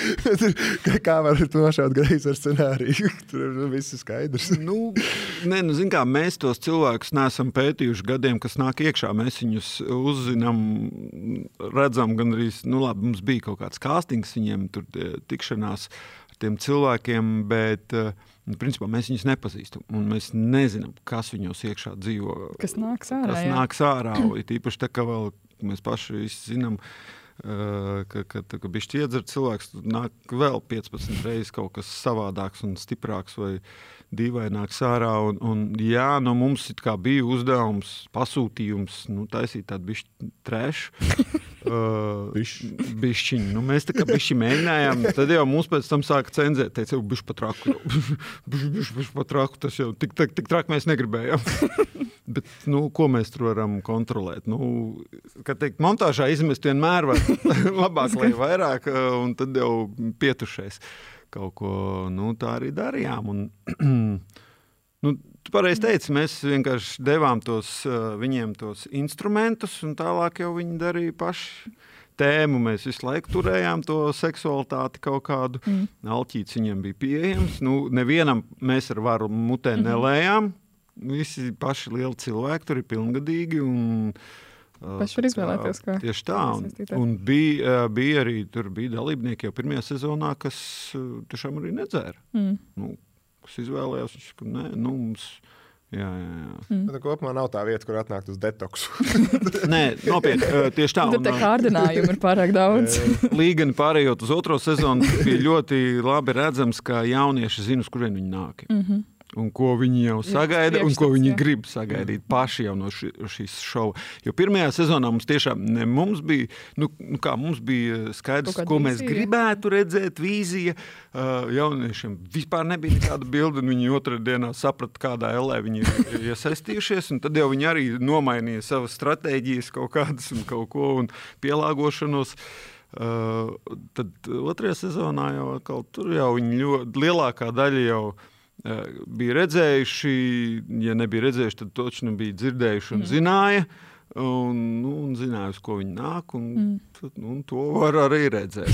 [SPEAKER 1] Kā var nošaut greizi ar scenāriju? Tur viss ir skaidrs.
[SPEAKER 2] Nu, ne, nu, zin kā, mēs tos cilvēkus neesam pētījuši gadiem, kas nāk iekšā. Mēs viņus uzzinām, redzam, gan arī, nu labi, mums bija kaut kāds kāstings viņiem, tur tikšanās ar tiem cilvēkiem, bet, nu, principā, mēs viņus nepazīstam. Un mēs nezinām, kas viņos iekšā dzīvo.
[SPEAKER 3] Kas nāks ārā,
[SPEAKER 2] kas
[SPEAKER 3] jā.
[SPEAKER 2] nāks ārā. Īpaši tā, ka vēl mēs paši visi zinām, ka, ka, ka bišķi iedzer cilvēks, nāk vēl piecpadsmit reizes kaut kas savādāks un stiprāks vai dīvaināks ārā. Un, un, jā, no mums it kā bija uzdevums, pasūtījums, nu, taisīt tādu bišķi trešu. Uh, bišķiņu. Nu, mēs tā kā bišķi mēģinājām, tad jau mums pēc tam sāka cenzēt, teica, jau bišķi pat traku, bišķi, bišķi, bišķi pat traku, tas jau tik, tik, tik traku mēs negribējām. Bet, nu, ko mēs tur varam kontrolēt? Nu, kā teikt, montāžā izmest vienmēr var labāk, lai vairāk, un tad jau pietušais kaut ko, nu, tā arī darījām. Un, nu, tu pareizi teici, mēs vienkārši devām tos, viņiem tos instrumentus, un tālāk jau viņi darīja paši tēmu. Mēs visu laiku turējām to seksualitāti kaut kādu. Mm. Alķīts viņiem bija pieejams. Nu, nevienam mēs ar varu mutē nelējām. Visi paši lieli cilvēki, tur ir pilngadīgi. Un,
[SPEAKER 3] paši var izvēlēties, ko.
[SPEAKER 2] Tieši tā. Un, un bija, bija arī, tur bija dalībnieki jau pirmajā sezonā, kas tiešām arī nedzēra. Mm. Nu, kas izvēlējās, viņš, ka nē, nu, mums, jā, jā, jā.
[SPEAKER 1] Mm. Bet kopumā nav tā vieta, kur atnākt uz detoksu.
[SPEAKER 2] Nē, nopietni, tieši tā.
[SPEAKER 3] Tad te kārdinājumi ir pārāk daudz.
[SPEAKER 2] Līgani pārējot uz otro sezonu, bija ļoti labi redzams, ka jaunieši zina, uz kurien viņi nāk. Mm-hmm. Un ko viņi jau sagaida, un ko viņi grib sagaidīt paši jau no ši, šīs šova. Jo pirmajā sezonā mums tiešām ne mums bija, nu, nu kā mums bija skaidrs, ko mēs vīzija. gribētu redzēt, vīzija. Uh, jauniešiem vispār nebija nekāda bilde, un viņi otrā dienā saprata, kādā ellē viņi ir iesaistījušies, un tad jau viņi arī nomainīja savas stratēģijas kaut kādas un kaut ko, un pielāgošanos. Uh, tad otrajā sezonā jau atkal tur jau viņi ļoti lielākā daļa jau bija redzējuši, ja nebija redzējuši, tad točni bija dzirdējuši un mm. zināja, un, nu, un zināja, uz ko viņi nāk, un, mm. tad, nu, un to var arī redzēt.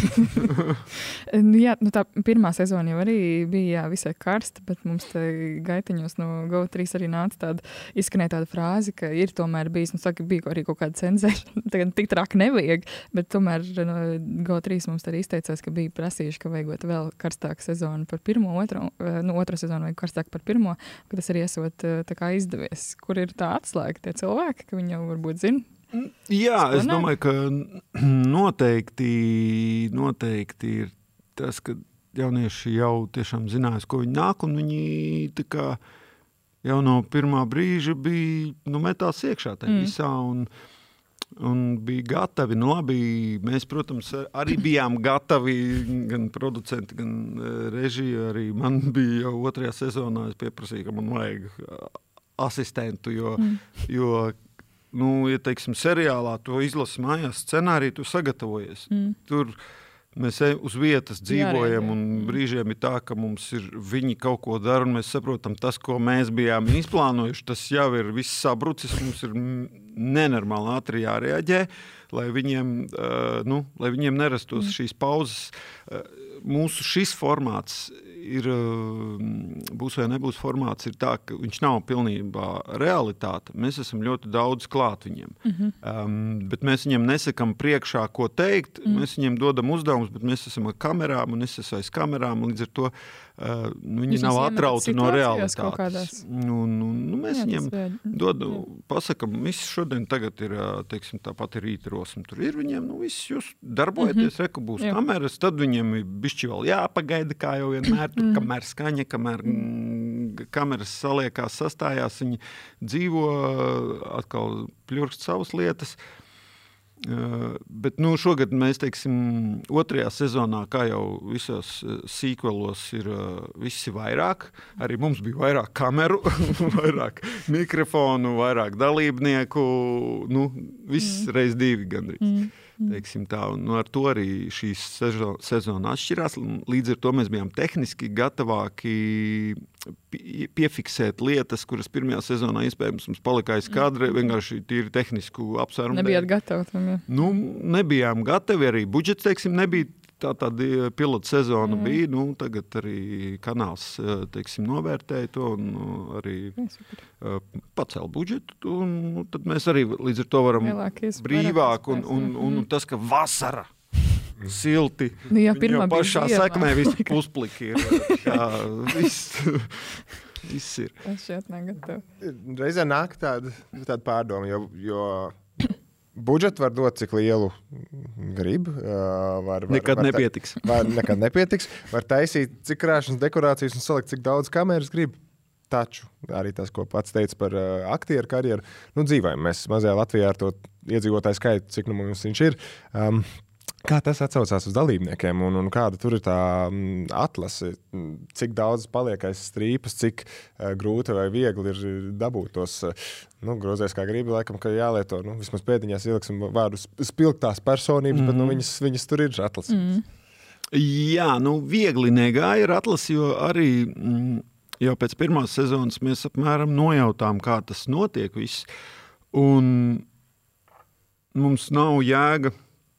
[SPEAKER 3] Jā, nu tā pirmā sezona jau arī bija jā, visai karsta, bet mums te gaitiņos no Go trīs arī nāca tāda, izskanēja tāda frāze, ka ir tomēr bijis, nu saka, bija arī kaut kāda cenzēšana, tagad tik traki nevajag, bet tomēr no Go trīs mums arī izteicās, ka bija prasījuši, ka vajagot vēl karstāku sezonu par pirmo, otro, nu otro sezonu vajag karstāku par pirmo, ka tas arī esot tā kā izdevies. Kur ir tā atslēga tie cilvēki, ka viņi jau varbūt zina?
[SPEAKER 2] Jā, es domāju, ka noteikti, noteikti ir tas, ka jaunieši jau tiešām zinās, ko viņi nāk, un viņi tā kā jau no pirmā brīža bija, nu, metās iekšā tajā mm. visā, un, un bija gatavi. Nu, labi, mēs, protams, arī bijām gatavi, gan producenti, gan režija, arī man bija jau otrajā sezonā, es pieprasīju, ka man vajag asistentu, jo, mm. jo nu, ja, teiksim, seriālā to izlasi mājās, scenāriju tu sagatavojies. Mm. Tur mēs uz vietas dzīvojam, un brīžiem ir tā, ka mums ir viņi kaut ko dara, un mēs saprotam, tas, ko mēs bijām izplānojuši, tas jau ir viss sabrucis, mums ir nenormāli ātri jārēģē, lai viņiem, uh, nu, lai viņiem nerastos mm. šīs pauzes. Uh, mūsu šis formāts ir, būs vai nebūs formāts, ir tā, ka viņš nav pilnībā realitāte. Mēs esam ļoti daudz klāt viņiem. Mm-hmm. Um, bet mēs viņiem nesakam priekšā, ko teikt. Mm. Mēs viņiem dodam uzdevumus, bet mēs esam ar kamerām, un es esmu aiz kamerām, līdz ar to uh, viņi Jūs nav atrauti no realitātes. Nu, nu, nu, mēs Jā, viņiem dodam, pasakam, viss šodien tagad ir, teiksim, tāpat ir rīta rosme. Tur ir viņiem, nu, viss jūs darbojaties, mm-hmm. reku būs Jā. kameras, tad viņiem ir bišķi vēl jāpagaida, kā jau vienmēr. Tur, mm. kamēr skaņa, kamēr mm, kameras saliekās, sastājās, viņi dzīvo, atkal pļurkst savas lietas. Uh, bet, nu, šogad mēs, teiksim, otrajā sezonā, kā jau visos uh, sīkvelos ir uh, visi vairāk, arī mums bija vairāk kameru, vairāk mikrofonu, vairāk dalībnieku, nu, viss mm. reiz divi gandrīz. Mm. Teiksim tā, un nu, ar to arī šīs sezona atšķirās. Līdz ar to mēs bijām tehniski gatavāki piefiksēt lietas, kuras pirmajā sezonā iespējams mums palika aiz kadra, vienkārši tīri tehnisku apsvērumu.
[SPEAKER 3] Nebijāt gatavi tam, jā?
[SPEAKER 2] Nu, nebijām gatavi, arī budžets, teiksim, nebija. Tā tāda pilota sezona mm. bija, nu, tagad arī kanāls, teiksim, novērtēja to un arī uh, pacēla budžetu, un nu, tad mēs arī līdz ar to varam Lielākies, brīvāk, un, un, un, un tas, ka vasara, silti,
[SPEAKER 3] nu, jā,
[SPEAKER 2] viņa jau pašā sekmē visi puspliki ir, kā viss. Viss ir.
[SPEAKER 3] Es šeit negatavu.
[SPEAKER 1] Reizē nāk tāda, tāda pārdoma, jo, jo budžetu var dot, cik lielu grib. Var, var,
[SPEAKER 2] nekad
[SPEAKER 1] var,
[SPEAKER 2] nepietiks.
[SPEAKER 1] Var, nekad nepietiks. Var taisīt, cik krāšanas dekorācijas un salikt, cik daudz kameras grib. taču arī tas, ko pats teica par uh, aktieru karjeru, nu dzīvojam mēs mazajā Latvijā ar to iedzīvotāju skaitu, cik nu mums viņš ir. Um, Kā tas atsaucās uz dalībniekiem un, un kāda tur ir tā mm, atlase, cik daudz paliek aiz strīpas, cik uh, grūti vai viegli ir dabūt tos, uh, nu, grozies kā gribi, laikam, ka jālieto, nu, vismaz pēdiņās ieliksim vārdu spilgtās personības, mm. bet, nu, viņas, viņas tur ir atlase. Mm.
[SPEAKER 2] Jā, nu, viegli negāja ar atlasi, jo arī mm, jau pēc pirmās sezonas mēs apmēram nojautām, kā tas notiek viss, un mums nav jēga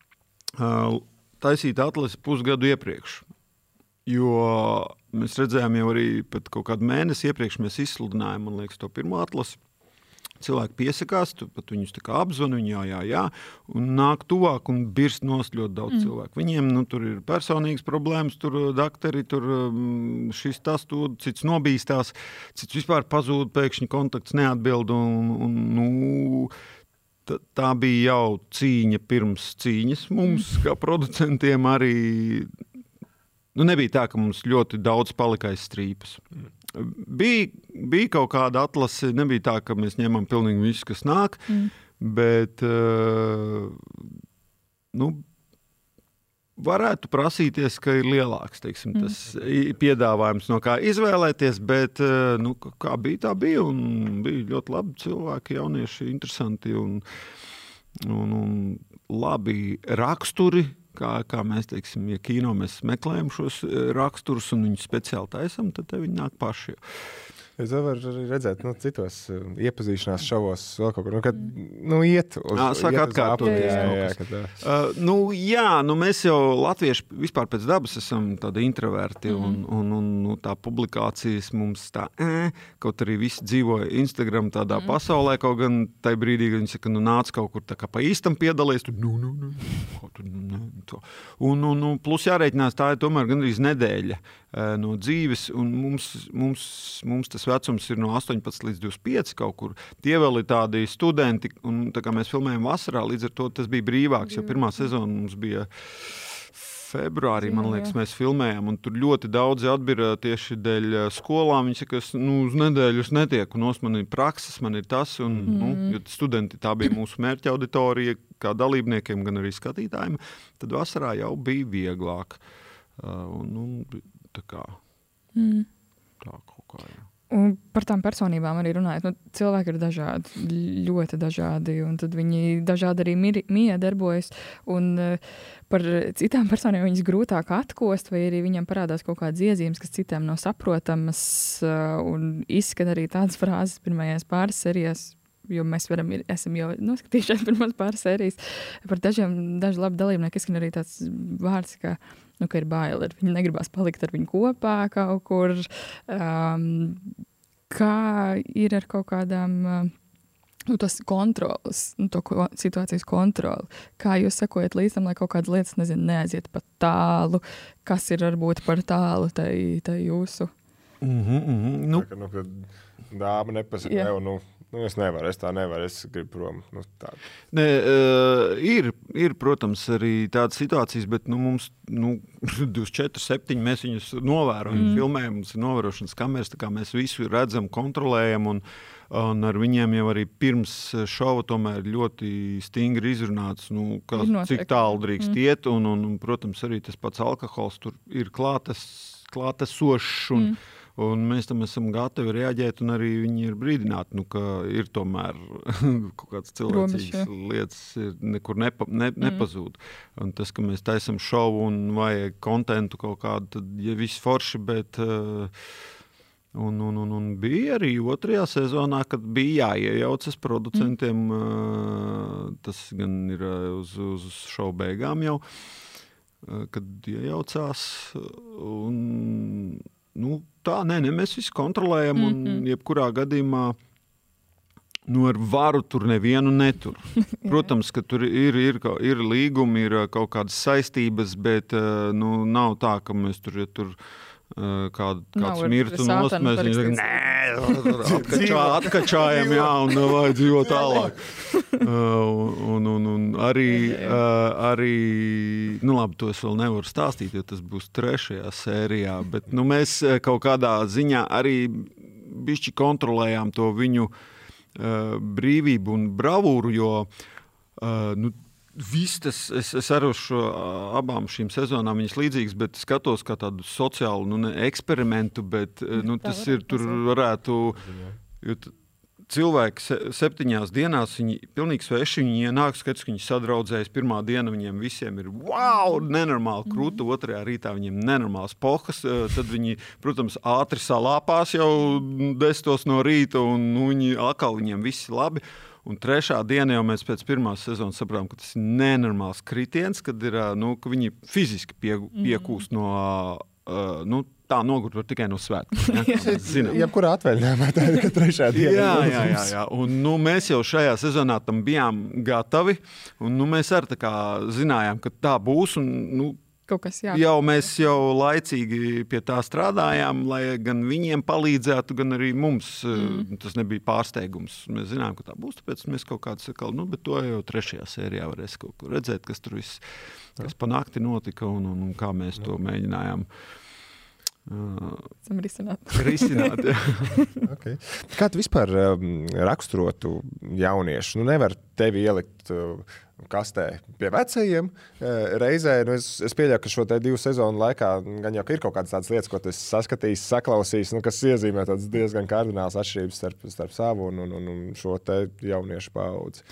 [SPEAKER 2] taisīt atlasi pusgadu iepriekš, jo mēs redzējām jau arī pat kaut kādu mēnesi iepriekš mēs izsludinājām, man liekas, to pirmo atlasi. Cilvēki piesakās, tu pat viņus tā kā apzvani, viņi jā, jā, jā, un nāk tuvāk un birst nost ļoti daudz mm. cilvēku. Viņiem, nu, tur ir personīgas problēmas, tur dakteri, tur šis tas, tu, cits nobīstās, cits vispār pazūd, pēkšņi kontakts neatbild, un, un nu, tā bija jau cīņa pirms cīņas mums, kā producentiem arī. Nu, nebija tā, ka mums ļoti daudz palika aiz strīpas. Bija, bija kaut kāda atlase, nebija tā, ka mēs ņemam pilnīgi visu, kas nāk, mm. bet uh, nu, varētu prasīties, ka ir lielāks, teiksim, tas mm. piedāvājums, no kā izvēlēties, bet nu, kā bija, tā bija, un bija ļoti labi cilvēki, jaunieši, interesanti un, un, un labi raksturi, kā, kā mēs, teiksim, ja kino mēs meklējam šos raksturus un viņus speciāli taisam, tad te viņi nāk paši. Es varu arī redzēt, nu, citos uh, iepazīšanās šovos vēl kaut kur, nu, kad, nu, iet uz... Jā, saka atkārtoties jā, jā, jā, jā, uh, nu, jā, nu, mēs jau latvieši vispār pēc dabas esam tādi introverti, mm. un, un, un nu, tā publikācijas mums tā, ē, kaut arī visi dzīvoja Instagram tādā mm. pasaulē, kaut gan tai brīdī, kad viņi saka, nu, nāc kaut kur tā kā pa īstam piedalies, tu, nu, nu, nu, tu, nu, to. Un, un, un plus jārēķinās, tā ir tomēr gandrīz nedēļa uh, no dzīves, un mums, mums, mums tas vecums ir no astoņpadsmit līdz divdesmit pieci kaut kur. Tie vēl ir tādi studenti, un tā kā mēs filmējam vasarā, līdz ar to tas bija brīvāks, jo pirmā sezona mums bija februārī, man liekas, mēs filmējām, un tur ļoti daudzi atbira tieši dēļ skolām. Viņi saka, es nu, uz nedēļu netieku, un man ir prakses, man ir tas, un mm. nu, jo studenti tā bija mūsu mērķa auditorija, kā dalībniekiem, gan arī skatītājiem, tad vasarā jau bija vieglāk. Uh, un, nu, tā kā, mm. tā kaut kā, jā.
[SPEAKER 3] Un par tām personībām arī runājot, nu, cilvēki ir dažādi, ļoti dažādi, un tad viņi dažādi arī mija darbojas, un uh, par citām personām viņas grūtāk atkost, vai arī viņam parādās kaut kādas iezīmes, kas citām nav saprotamas, uh, un izskan arī tādas frāzes pirmajās pāris serijās, jo mēs varam, esam jau noskatījušies pirmās pāris sērijas, par dažiem, daži labi dalībnieki izskan arī tāds vārds, ka nu, ka ir baili, viņi negribās palikt ar viņu kopā kaut kur. Um, kā ir ar kaut kādām uh, nu, tas kontrols, nu, to ko, situācijas kontroli? Kā jūs sekojat līdz tam, lai kaut kādas lietas, nezinu, neaiziet pat tālu? Kas ir varbūt par tālu tai, tai jūsu?
[SPEAKER 2] Mm-hmm, mm-hmm. Nu.
[SPEAKER 1] Tā, ka, nu, kad dāma nepasaka, yeah. nu, nu, es nevaru, es tā nevaru, es gribu prom. Nu,
[SPEAKER 2] ne, uh, ir, ir, protams, arī tādas situācijas, bet nu, mums nu, divdesmit četri septiņi mēs viņus novērojam, mm. filmējam, mums ir novērošanas kameras, tā kā mēs visu redzam, kontrolējam, un, un ar viņiem jau arī pirms šova tomēr ļoti stingri izrunāts, nu, kā, cik tālu drīkst mm. iet, un, un, un, protams, arī tas pats alkohols tur ir klātes, klātesošs, un mm. Un mēs tam esam gatavi reaģēt, un arī viņi ir brīdināti, nu, ka ir tomēr kaut kāds cilvēcīgas lietas ir nekur nepa, ne, nepazūd. Mm. Un tas, ka mēs taisam šovu un vajag kontentu kaut kādu, tad ja viss forši, bet uh, un, un, un, un bija arī otrajā sezonā, kad bija jāiejaucas producentiem, mm. uh, tas gan ir uz, uz šovu beigām jau, uh, kad iejaucās un nu, tā, nē, ne, mēs visu kontrolējam, un mm-hmm. jebkurā gadījumā nu, ar varu tur nevienu netur. Protams, ka tur ir, ir, ir līgumi, ir kaut kādas saistības, bet nu, nav tā, ka mēs tur, ja tur kād, kāds mirtu nost, mēs viņi saka, nē, atkačā, atkačājam, jā, un vajag dzīvot tālāk. uh, un, un, un arī, uh, arī, nu labi, to es vēl nevaru stāstīt, jo tas būs trešajā sērijā, bet nu, mēs kaut kādā ziņā arī bišķi kontrolējām to viņu uh, brīvību un bravūru, jo uh, nu, viss tas, es, es arī uz šo abām šīm sezonām viņas līdzīgas, bet skatos kā tādu sociālu, nu, ne eksperimentu, bet, nu, tas ir, tur varētu, jo cilvēki se, septiņās dienās, viņi pilnīgi sveši, viņi ienāk, skats, ka viņi sadraudzējas, pirmā diena viņiem visiem ir, wow, nenormāli krūta, otrajā rītā viņiem nenormāls pohas, tad viņi, protams, ātri salāpās jau desmitos no rīta, un nu, viņi atkal viņiem visi labi. Un trešā diena jau mēs pēc pirmās sezonas saprām, ka tas ir nenormāls kritiens, kad ir, nu, ka viņi fiziski pie, piekūst no, uh, nu, tā nogurt var tikai no svētkiem. Ja?
[SPEAKER 1] Jebkurā atvaļinājumā tā ir, ka trešā diena.
[SPEAKER 2] Jā, jā, jā, jā. Un, nu, mēs jau šajā sezonā tam bijām gatavi, un, nu, mēs arī tā kā zinājām, ka tā būs, un, nu, jau mēs jau laicīgi pie tā strādājām, lai gan viņiem palīdzētu, gan arī mums. Mm. Tas nebija pārsteigums. Mēs zinām, ka tā būs, tāpēc mēs kaut kāds sakām, nu, bet to jau trešajā sērijā varēs kaut ko redzēt, kas tur viss, kas pa nakti notika un, un, un kā mēs to mēģinājām. Uh,
[SPEAKER 3] risināt.
[SPEAKER 2] risināt
[SPEAKER 1] okay. Kā tu vispār um, raksturotu jauniešu? Nu, nevar tevi ielikt uh, kastē pie vecajiem reizē. Nu, es, es pieļauju, ka šo te divu sezonu laikā gan jau ir kaut kādas tādas lietas, ko tu esi saskatījis, saklausījis, nu, kas iezīmē tādas diezgan kardināls atšķirības starp, starp savu un, un, un šo te jauniešu paudzi.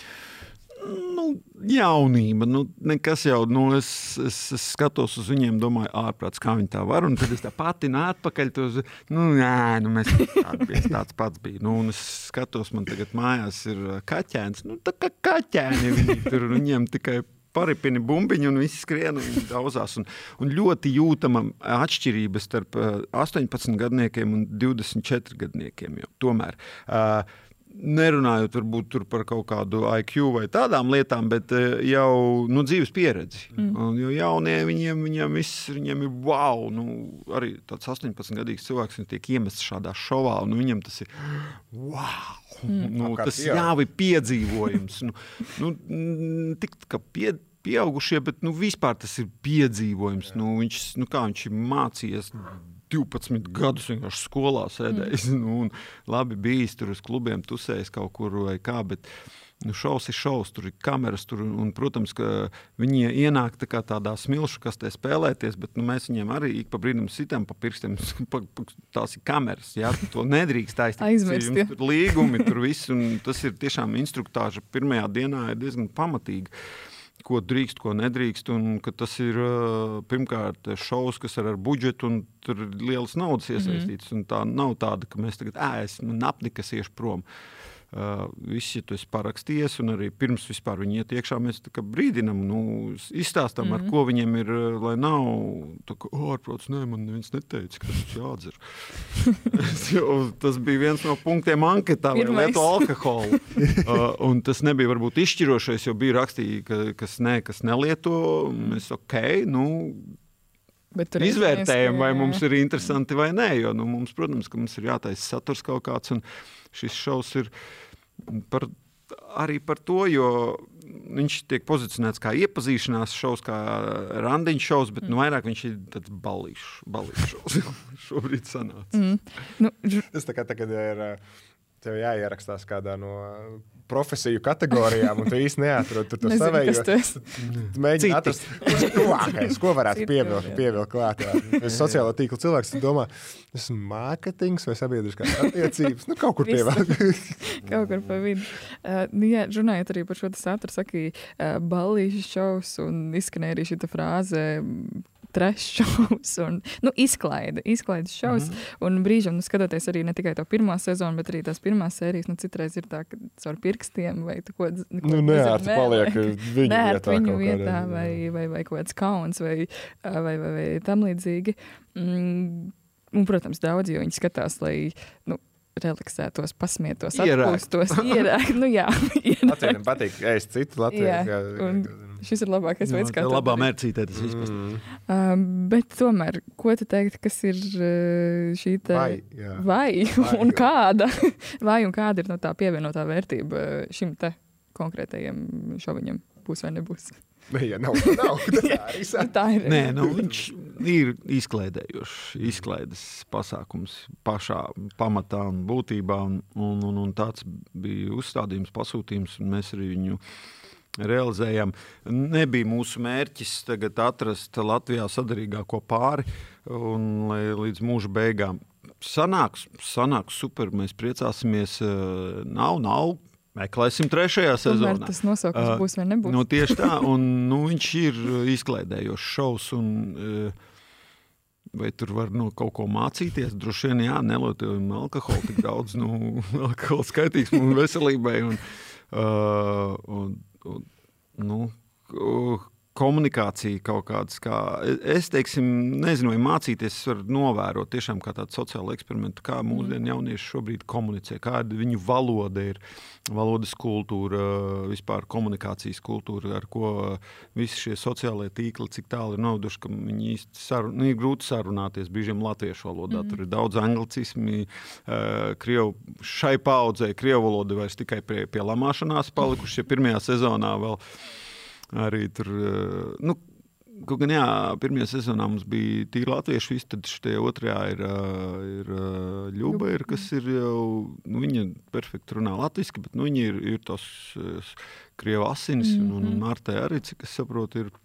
[SPEAKER 2] Nu, jaunība, nu, nekas jau, nu, es, es, es skatos uz viņiem, domāju, ārprāts, kā viņi tā var, un tad es tā pati atpakaļ tos, nu, nē, nu, mēs tāds, tāds pats bija, nu, un es skatos, man tagad mājās ir kaķēns, nu, tā kā kaķēni, viņi tur, viņiem tikai paripini bumbiņu un visi skrien un daudzās, un, un ļoti jūtama atšķirība starp astoņpadsmit gadniekiem un divdesmit četri gadniekiem, jo tomēr, uh, nerunājot varbūt tur par kaut kādu I Q vai tādām lietām, bet jau nu, dzīves pieredzi. Mm. Un, jo jaunie viņiem, viņiem viss, viņiem ir wow, nu, arī tāds astoņpadsmitgadīgs cilvēks, viņš tiek iemests šādā šovā, un viņam tas ir wow. Mm. Nu, tas jau ir piedzīvojums. nu, nu, tik kā pie, pieaugušie, bet nu, vispār tas ir piedzīvojums. Nu, viņš, nu, kā viņš ir mācījies divpadsmit gadus vienkārši skolā sēdējis, mm. nu, un labi bijis tur uz klubiem, tusējis kaut kur vai kā, bet nu, šaus ir šaus, tur ir kameras, tur, un, protams, ka viņi ienāk tā kā tādā smilšu kastē spēlēties, bet nu, mēs viņiem arī ik pa brīdam sitam pa pirkstiem, pa, pa, tās ir kameras, jā, to nedrīkst aiztikt, jums tur līgumi, tur viss, un tas ir tiešām instruktāža pirmajā dienā ir diezgan pamatīgi. Ko drīkst, ko nedrīkst, un ka tas ir pirmkārt šovs, kas ir ar budžetu, un tur ir lielas naudas iesaistītas, mm-hmm. un tā nav tāda, ka mēs tagad, ē, es napdi, kas iešu prom. Uh, visi, ja tu esi parakstījies, un arī pirms vispār viņi iet iekšā, mēs tā kā brīdinam, nu, izstāstam, mm-hmm. ar ko viņiem ir, lai nav, tā kā, ārprāts, nē, man neviens neteica, ka tas jādzer. Tas bija viens no punktiem anketā, lai lietu alkoholu. uh, un tas nebija varbūt izšķirošais, jo bija rakstīja, ka, kas nē, kas nelieto, mēs ok, nu, izvērtējam, vai mums ir interesanti vai nē, jo, nu, mums, protams, ka mums ir jātaisa saturs kaut kāds, un šis šovs ir par, arī par to, jo viņš tiek pozicionēts kā iepazīšanās šovs, kā randiņš šovs, bet mm. nu vairāk viņš ir tāds balīšs, balīšs šovs. Šobrīd sanāca. Mm.
[SPEAKER 3] Nu,
[SPEAKER 1] tas tā kā tagad ir, tev jāierakstās kādā no profesiju kategorijām, un tu īsti neatrod tur to savējo. Tu mēģini atrast, tuvākais, ko varētu pievilkt, pievilkt klāt. Es sociālo tīklu cilvēks, tu domā, tas ir mārketings vai sabiedriskās attiecības, nu kaut kur pievilkt.
[SPEAKER 3] Kaut kur pa vidu. Uh, nu, jā, runājot arī par šo saturu, saki uh, ballīšu šovs, un izskanēja arī šita frāze trash šovs un nu, izklaide, izklaides šovs. Mm-hmm. Un brīžam, nu, skatoties arī ne tikai to pirmā sezonu, bet arī tās pirmās sērijas, nu, citreiz ir tā, ka caur pirkstiem vai tu ko... ko
[SPEAKER 1] nu, neārti paliek viņu
[SPEAKER 3] neārti
[SPEAKER 1] vietā.
[SPEAKER 3] Viņu vietā vai, vai, vai kaut kāds kauns vai, vai, vai, vai tam līdzīgi. Mm, un, protams, daudz, jo viņi skatās, lai, nu, relaksētos, pasmietos, atpūstos, ierāk. Nu, jā, ierāk.
[SPEAKER 1] Latvijiem patīk ēst citu Latviju.
[SPEAKER 3] Šis ir labākais veids, kā
[SPEAKER 2] to labā mērcītē tas vispār.
[SPEAKER 1] Mm.
[SPEAKER 3] Um, bet tomēr, ko tu teikt, kas ir šī te...
[SPEAKER 1] Vai, jā.
[SPEAKER 3] Vai,
[SPEAKER 1] vai
[SPEAKER 3] un kāda? Vai un kāda ir no tā pievienotā vērtība šim te konkrētajiem šoviņam? Būs vai nebūs?
[SPEAKER 1] Ja nav, nav. Tā arī saka.
[SPEAKER 3] Tā ir.
[SPEAKER 2] Nē, nu, viņš ir izklaidējošs, izklaides pasākums pašā pamatā un būtībā, un, un, un, un tāds bija uzstādījums, pasūtījums, un mēs arī viņu realizējām. Nebija mūsu mērķis tagad atrast Latvijā sadarīgāko pāri, un lai līdz mūža beigām sanāks, sanāks super, mēs priecāsimies, nav, nav, meklēsim trešajā sezonā.
[SPEAKER 3] Tomēr tas nosaukums būs vai nebūs.
[SPEAKER 2] Nu, tieši tā, un nu, viņš ir izklaidējošs šovs, un vai tur var no kaut ko mācīties? Droši vien, jā, nelietojam alkoholu tik daudz, nu, alkohola skaitīgs mums veselībai, un, uh, un, un nu, komunikācija kaut kādas, kā, es, teiksim, nezinu, vai mācīties, es varu novērot tiešām kā tādu sociālu eksperimentu, kā mūsdienu jaunieši šobrīd komunicē, kāda viņu valoda ir, valodas kultūra, vispār komunikācijas kultūra, ar ko visi šie sociālie tīkli, cik tālu ir noveduši, ka viņi īsti sarun, nu, ir grūti sarunāties, brīžiem latviešu valodā, mm. tur ir daudz anglicismi, uh, Krievu, šai paudzei Krievu valoda vairs tikai pie, pie lamāšanās palikuši, ja pirmajā sezonā vēl arī tur, nu, kaut gan jā, pirmajā sezonā mums bija tīri latviešu visi, tad šitie otrajā ir, ir Ļuba, ir, kas ir jau, nu, viņa perfekti runā latviski, bet, nu, viņa ir, ir tos Krievu asinis, mm-hmm. un, un Martai arī, cik es saprotu, ir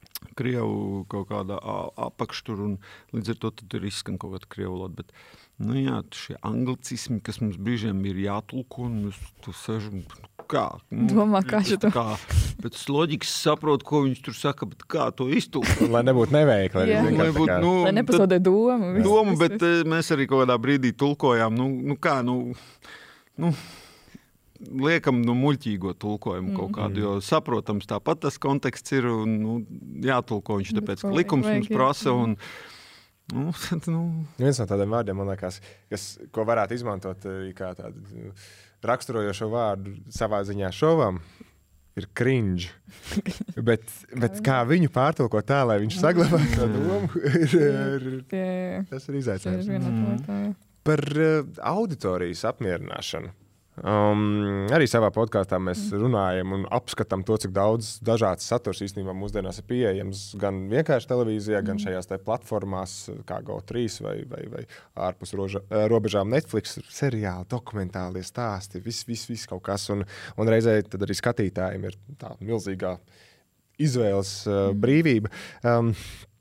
[SPEAKER 2] Krievu kaut kādā apakštur, un līdz ar to tad ir izskan kaut kāda Krievu valoda, bet, nu, jā, šie anglicismi, kas mums brīžiem ir jātulko, un es tu sežu, kā? Nu,
[SPEAKER 3] domā, kā šito?
[SPEAKER 2] Kā, pēc loģikas saprot, ko viņš tur saka, bet kā to iztulkot?
[SPEAKER 1] Lai nebūtu neveikli.
[SPEAKER 3] Lai,
[SPEAKER 2] nebūt, nu,
[SPEAKER 3] lai nepazaudē domu. Viss,
[SPEAKER 2] domu,
[SPEAKER 3] viss,
[SPEAKER 2] bet viss. Mēs arī kaut kādā brīdī tulkojām, nu, nu kā, nu, nu, liekam no muļķīgo tulkojumu kaut kādu, jo saprotams, tāpat tas konteksts ir, un, nu, jātulko viņš, tāpēc, ka likums mums prasa, un, nu, nu.
[SPEAKER 1] Viens no tādiem vārdiem, man liekas, kas, ko varētu izmantot kā tādu raksturojošo vārdu savā ziņā šovam, ir cringe. bet, bet kā viņu pārtulko tā, lai viņš saglabā to domu, ir, ir, tas ir izaicinājums.
[SPEAKER 3] Mm.
[SPEAKER 1] Par uh, auditorijas apmierināšanu. Um, arī savā podkāstā mēs runājam un apskatām to, cik daudz dažāds saturs īstenībā mūsdienās ir pieejams gan vienkārši televīzijā, gan šajās te platformās, kā Go trīs vai, vai, vai ārpus roža, robežām Netflix, seriāli, dokumentālie stāsti, viss, viss, viss kaut kas. Un, un reizē tad arī skatītājiem ir tā milzīgā izvēles uh, brīvība. Um,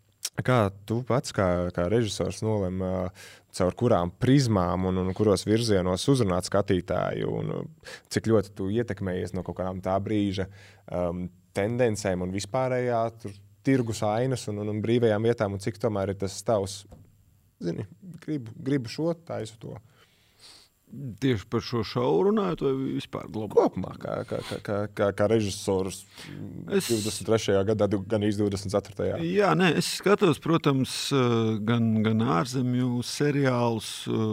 [SPEAKER 1] Kā tu pats, kā, kā režisors, nolem, uh, caur kurām prizmām un, un kuros virzienos uzrunāt skatītāju, un uh, cik ļoti tu ietekmējies no kaut kādām tā brīža um, tendencēm un vispārējā tur, tirgus ainas un, un, un brīvajām vietām, un cik tomēr ir tas tavs, zini, gribu, gribu šo, taisu to.
[SPEAKER 2] Tieši par šo šovu runājot, vai vispār globāli?
[SPEAKER 1] Kopumā, kā, kā, kā, kā, kā režisors es... divdesmit trešajā gadā, gan divdesmit ceturtajā
[SPEAKER 2] Jā, nē, es skatos, protams, gan, gan ārzemju seriālus,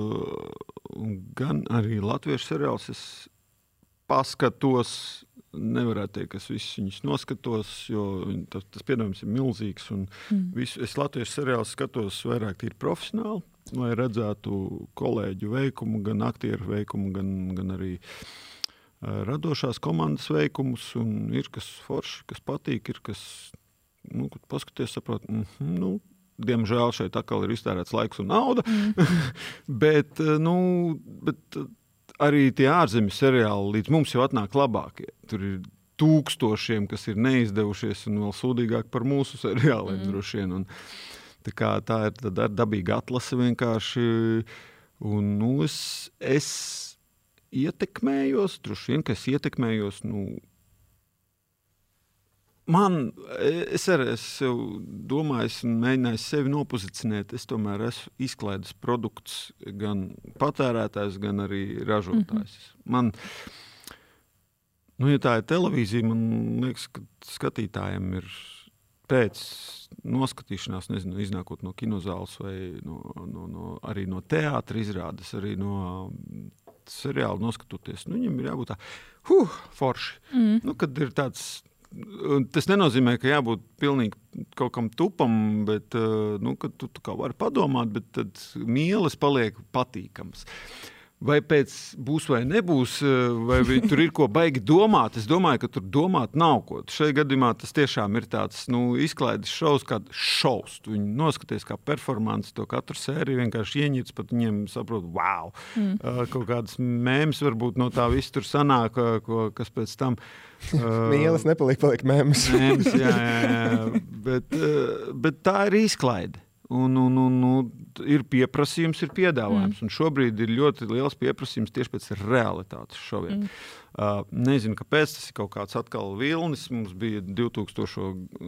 [SPEAKER 2] gan arī latviešu seriālus. Es paskatos, nevarētu teikt, ka es visus viņus noskatos, jo tas, tas piedāvājums ir milzīgs. Un mm. visu, es latviešu seriālus skatos vairāk tīri profesionāli, lai redzētu kolēģu veikumu, gan aktieru veikumu, gan, gan arī uh, radošās komandas veikumus. Un ir kas forši, kas patīk, ir kas, nu, kad paskaties, saprot, mm, nu, diemžēl šeit atkal ir iztērēts laiks un nauda. Mm. bet, uh, nu, bet uh, arī tie ārzemju seriāli līdz mums jau atnāk labākie. Tur ir tūkstošiem, kas ir neizdevušies un vēl sūdīgāk par mūsu seriāliem mm. droši vien. Un, Tā, kā, tā ir dabīga atlase vienkārši, un nu, es, es ietekmējos, droši vien, ka es ietekmējos, nu, man, es arī esmu domājis un mēģinājis sevi nopozicionēt, es tomēr esmu izklaides produkts, gan patērētājs, gan arī ražotājs. Mm-hmm. Man, nu, ja tā ir televīzija, man liekas, ka skatītājiem ir pēc noskatīšanās, nezinu, iznākot no kinozāles vai no, no, no, arī no teātra izrādes, arī no seriāla noskatoties, nu, viņam ir jābūt tā, huh, forši. Mm. Nu, kad ir tāds, tas nenozīmē, ka jābūt pilnīgi kaut kam tupam, bet, nu, kad tu, tu kā vari padomāt, bet tad mīles paliek patīkams. vai pēc būs vai nebūs, vai tur ir ko baigi domāt. Es domāju, ka tur domāt nav ko. Šajā gadījumā tas tiešām ir tāds nu, izklaides šovs, kā šovs. Tu viņu noskaties kā performance, to katru sēriju vienkārši ieņirts, pat viņiem saprot, wow. Mm. Uh, kaut kādas mēmas varbūt no tā viss tur sanāk, ko, kas pēc tam... Uh,
[SPEAKER 1] Mīles nepaliek, paliek mēmas.
[SPEAKER 2] Mēmas, jā, jā, jā. Bet, uh, bet tā ir izklaide. Un, un, un, un ir pieprasījums, ir piedāvājums. Mm. Un šobrīd ir ļoti liels pieprasījums tieši pēc realitātes šoviem. Mm. Uh, nezinu, kāpēc tas ir kaut kāds atkal vilnis. Mums bija divtūkstošo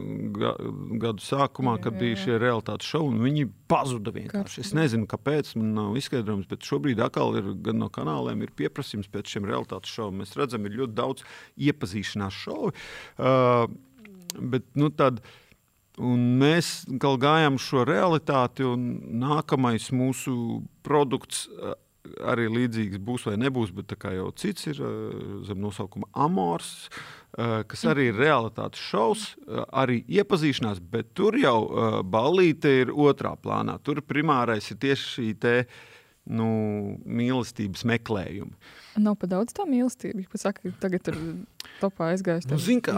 [SPEAKER 2] gadu sākumā, kad bija šie realitātes šovi, un viņi pazuda vienkārši. Es nezinu, kāpēc, man nav izskaidrojums, bet šobrīd atkal ir gan no kanāliem ir pieprasījums pēc šiem realitātes šoviem. Mēs redzam, ir ļoti daudz iepazīšanās šovi. Uh, bet, nu, tad... Un mēs gal gājām šo realitāti, un nākamais mūsu produkts arī līdzīgs būs vai nebūs, bet tā kā jau cits ir zem nosaukuma Amors, kas arī ir realitātes šovs, arī iepazīšanās, bet tur jau ballīte ir otrā plānā. Tur primārais ir tieši šī te nu, mīlestības meklējumi.
[SPEAKER 3] Nav pa daudz tā mīlestība. Ja saka, tagad ir topā aizgājis.
[SPEAKER 2] Nu, zin kā.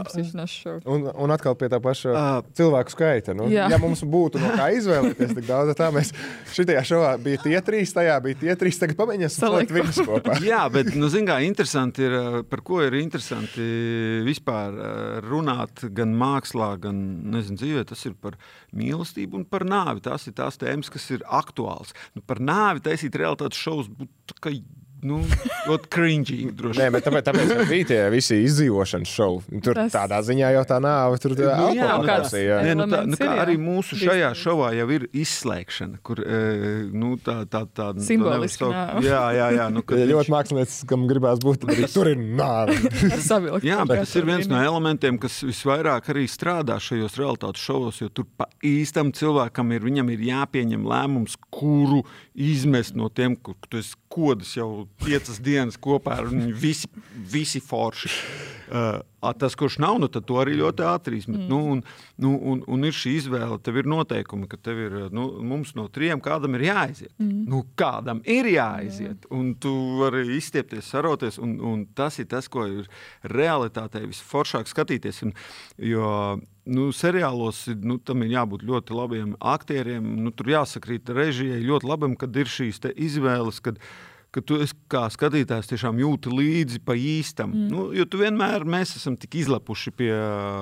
[SPEAKER 1] Un, un atkal pie tā paša uh, cilvēku skaita. Nu, ja mums būtu no kā izvēlēties tik daudz, tā mēs šitajā šovā bija tie trīs, tajā bija tie trīs, tagad pamēģināsim salikt viņus kopā.
[SPEAKER 2] Jā, bet, nu, zin kā, interesanti ir, par ko ir interesanti vispār runāt gan mākslā, gan, nezinu, dzīvē, tas ir par mīlestību un par nāvi. Tās ir tās tēmas, kas ir aktuāls. Nu, par nāvi taisīt realitātes šovus būtu kā nu, ļoti cringeīgi droši.
[SPEAKER 1] Nē, bet tāpēc, tāpēc bija tie visi izdzīvošanas šovi. Tur tas... tādā ziņā jau tā nāve, tur tā
[SPEAKER 2] nu, jā, nu,
[SPEAKER 1] kāds, jā.
[SPEAKER 2] Nē, nu, tā, nu, kā arī mūsu šajā šovā jau ir izslēgšana, kur, nu, tā, tā, tā...
[SPEAKER 3] Simboliski tā nāve.
[SPEAKER 2] Jā, jā, jā. Nu,
[SPEAKER 1] ja ļoti mākslinieks, kam gribās būt, tad arī tur ir nāve.
[SPEAKER 2] Jā, bet tas ir viens no elementiem, kas visvairāk arī strādā šajos realitātes šovos, jo tur pa īstam cilvēkam ir, viņam ir jāpieņem lēmums, kuru izmest no tiem, kur tu esi kodas jau piecas dienas kopā ar viņu visi, visi forši. Uh, tas, kurš nav, nu, tad to arī ļoti ātri izmet. Mm. Nu, un, nu, un, un ir šī izvēle, tev ir noteikumi, ka tev ir, nu, mums no trijiem kādam ir jāaiziet. Mm. Nu, kādam ir jāaiziet. Un tu vari izstiepties, saroties, un, un tas ir tas, ko ir realitātei visforšāk skatīties. Un, jo, nu, seriālos, nu, tam ir jābūt ļoti labiem aktieriem, nu, tur jāsakrīt režijai ļoti labam, kad ir šīs te izvēles, kad ka tu kā skatītājs tiešām jūti līdzi pa īstam. Mm. Nu, jo tu vienmēr, mēs esam tik izlepuši pie,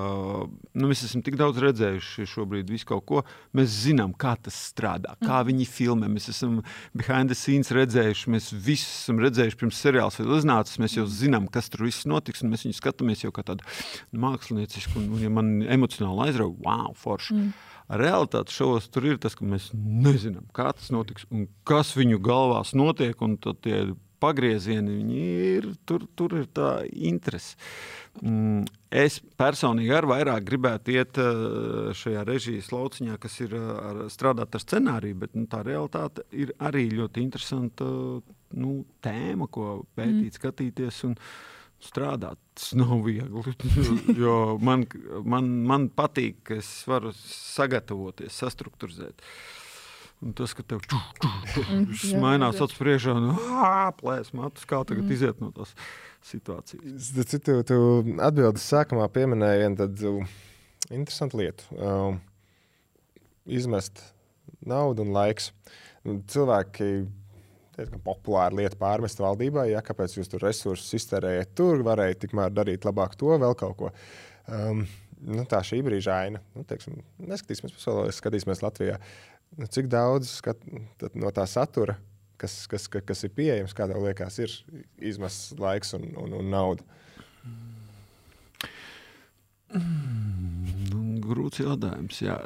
[SPEAKER 2] nu, mēs esam tik daudz redzējuši šobrīd visu kaut ko, mēs zinām, kā tas strādā, kā mm. viņi filmē, mēs esam behind the scenes redzējuši, mēs visi esam redzējuši pirms seriāls vēl iznācis, mēs jau zinām, kas tur viss notiks, un mēs viņu skatāmies jau kā tādu māksliniecisku, un, un ja man emocionāli aizrauj, wow, forši. Mm. Realitātes šovos tur ir tas, ka mēs nezinām, kā tas notiks un kas viņu galvās notiek, un tad tie pagriezieni, viņi ir, tur, tur ir tā interese. Es personīgi ar vairāk gribētu iet šajā režijas lauciņā, kas ir ar, strādāt ar scenāriju, bet nu, tā realitāte ir arī ļoti interesanta nu, tēma, ko pētīt, mm. skatīties un strādāt. Tas nav viegli, jo man, man, man patīk, ka es varu sagatavoties, sastrukturizēt. Un tas, ka tev ču, ču, ču, mainās acu priekšā un plēs matus, kā tagad mm. iziet no tās situācijas.
[SPEAKER 1] Tu, tu atbildes sākumā pieminēji vienu tādu interesantu lietu. Um, izmest naudu un laiks. Cilvēki diezgan populāra lieta pārmest valdībai, ja, kāpēc jūs tur resursus iztērējat tur, varēja tikmēr darīt labāk to, vēl kaut ko. Um, nu, tā šī brīža aina. Nu, teiksim, neskatīsimies pasaulē, skatīsimies Latvijā. Nu, cik daudz skat, no tā satura, kas, kas, kas ir pieejams, kā tev liekas, ir izmests laiks un, un, un nauda?
[SPEAKER 2] Mm, grūts jautājums, jā.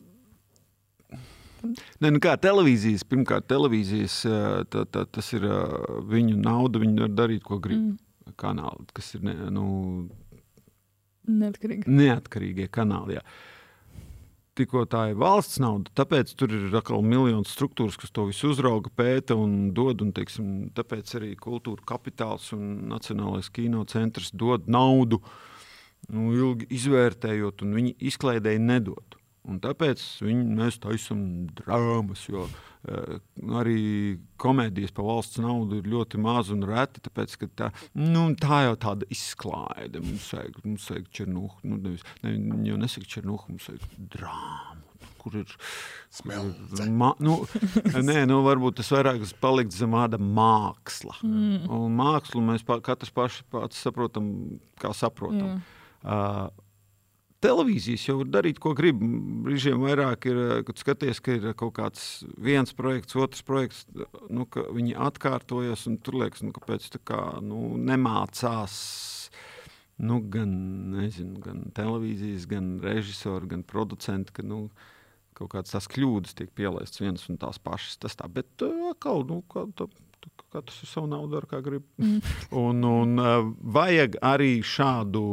[SPEAKER 2] Ne, nu kā televīzijas, pirmkārt televīzijas, tā, tā, tas ir viņu nauda, viņi var darīt, ko grib. Mm. Kanāli, kas ir ne, nu,
[SPEAKER 3] neatkarīgi.
[SPEAKER 2] neatkarīgie kanāli. Jā. Tikko tā ir valsts nauda, tāpēc tur ir atkal miljonas struktūras, kas to visu uzrauga, pēta un dod, un teiksim, tāpēc arī Kultūra Kapitāls un Nacionālais kino centrs dod naudu, nu, ilgi izvērtējot, un viņi izklaidēji nedod. Un tāpēc viņi, mēs taisam drāmas, jo uh, arī komēdijas pa valsts naudu ir ļoti maz un reti, tāpēc, ka tā, nu, tā jau tāda izklaide. Mums vajag, mums vajag černuhu, nu, nevis, ne, jau nesaka černuhu, mums vajag drāmu, kur ir...
[SPEAKER 1] Smeldze.
[SPEAKER 2] Ma, nu, nē, nu, varbūt tas vairāk palikt zem āda māksla.
[SPEAKER 3] Mm.
[SPEAKER 2] Un mākslu mēs pa, katrs paši pats saprotam, kā saprotam. Uh, Televīzijas jau var darīt, ko grib. Brīžiem vairāk ir, kad skaties, ka ir kaut kāds viens projekts, otrs projekts, nu, ka viņi atkārtojas, un tur liekas, nu, kāpēc tā kā, nu, nemācās, nu, gan, nezinu, gan televīzijas, gan režisori, gan producenti, ka, nu, kaut kāds tās kļūdas tiek pielaists viens un tās pašas, tas tā, bet, atkal, nu, kā tā, katrs ar savu naudu ar kā grib. Mm. Un, un uh, vajag arī šādu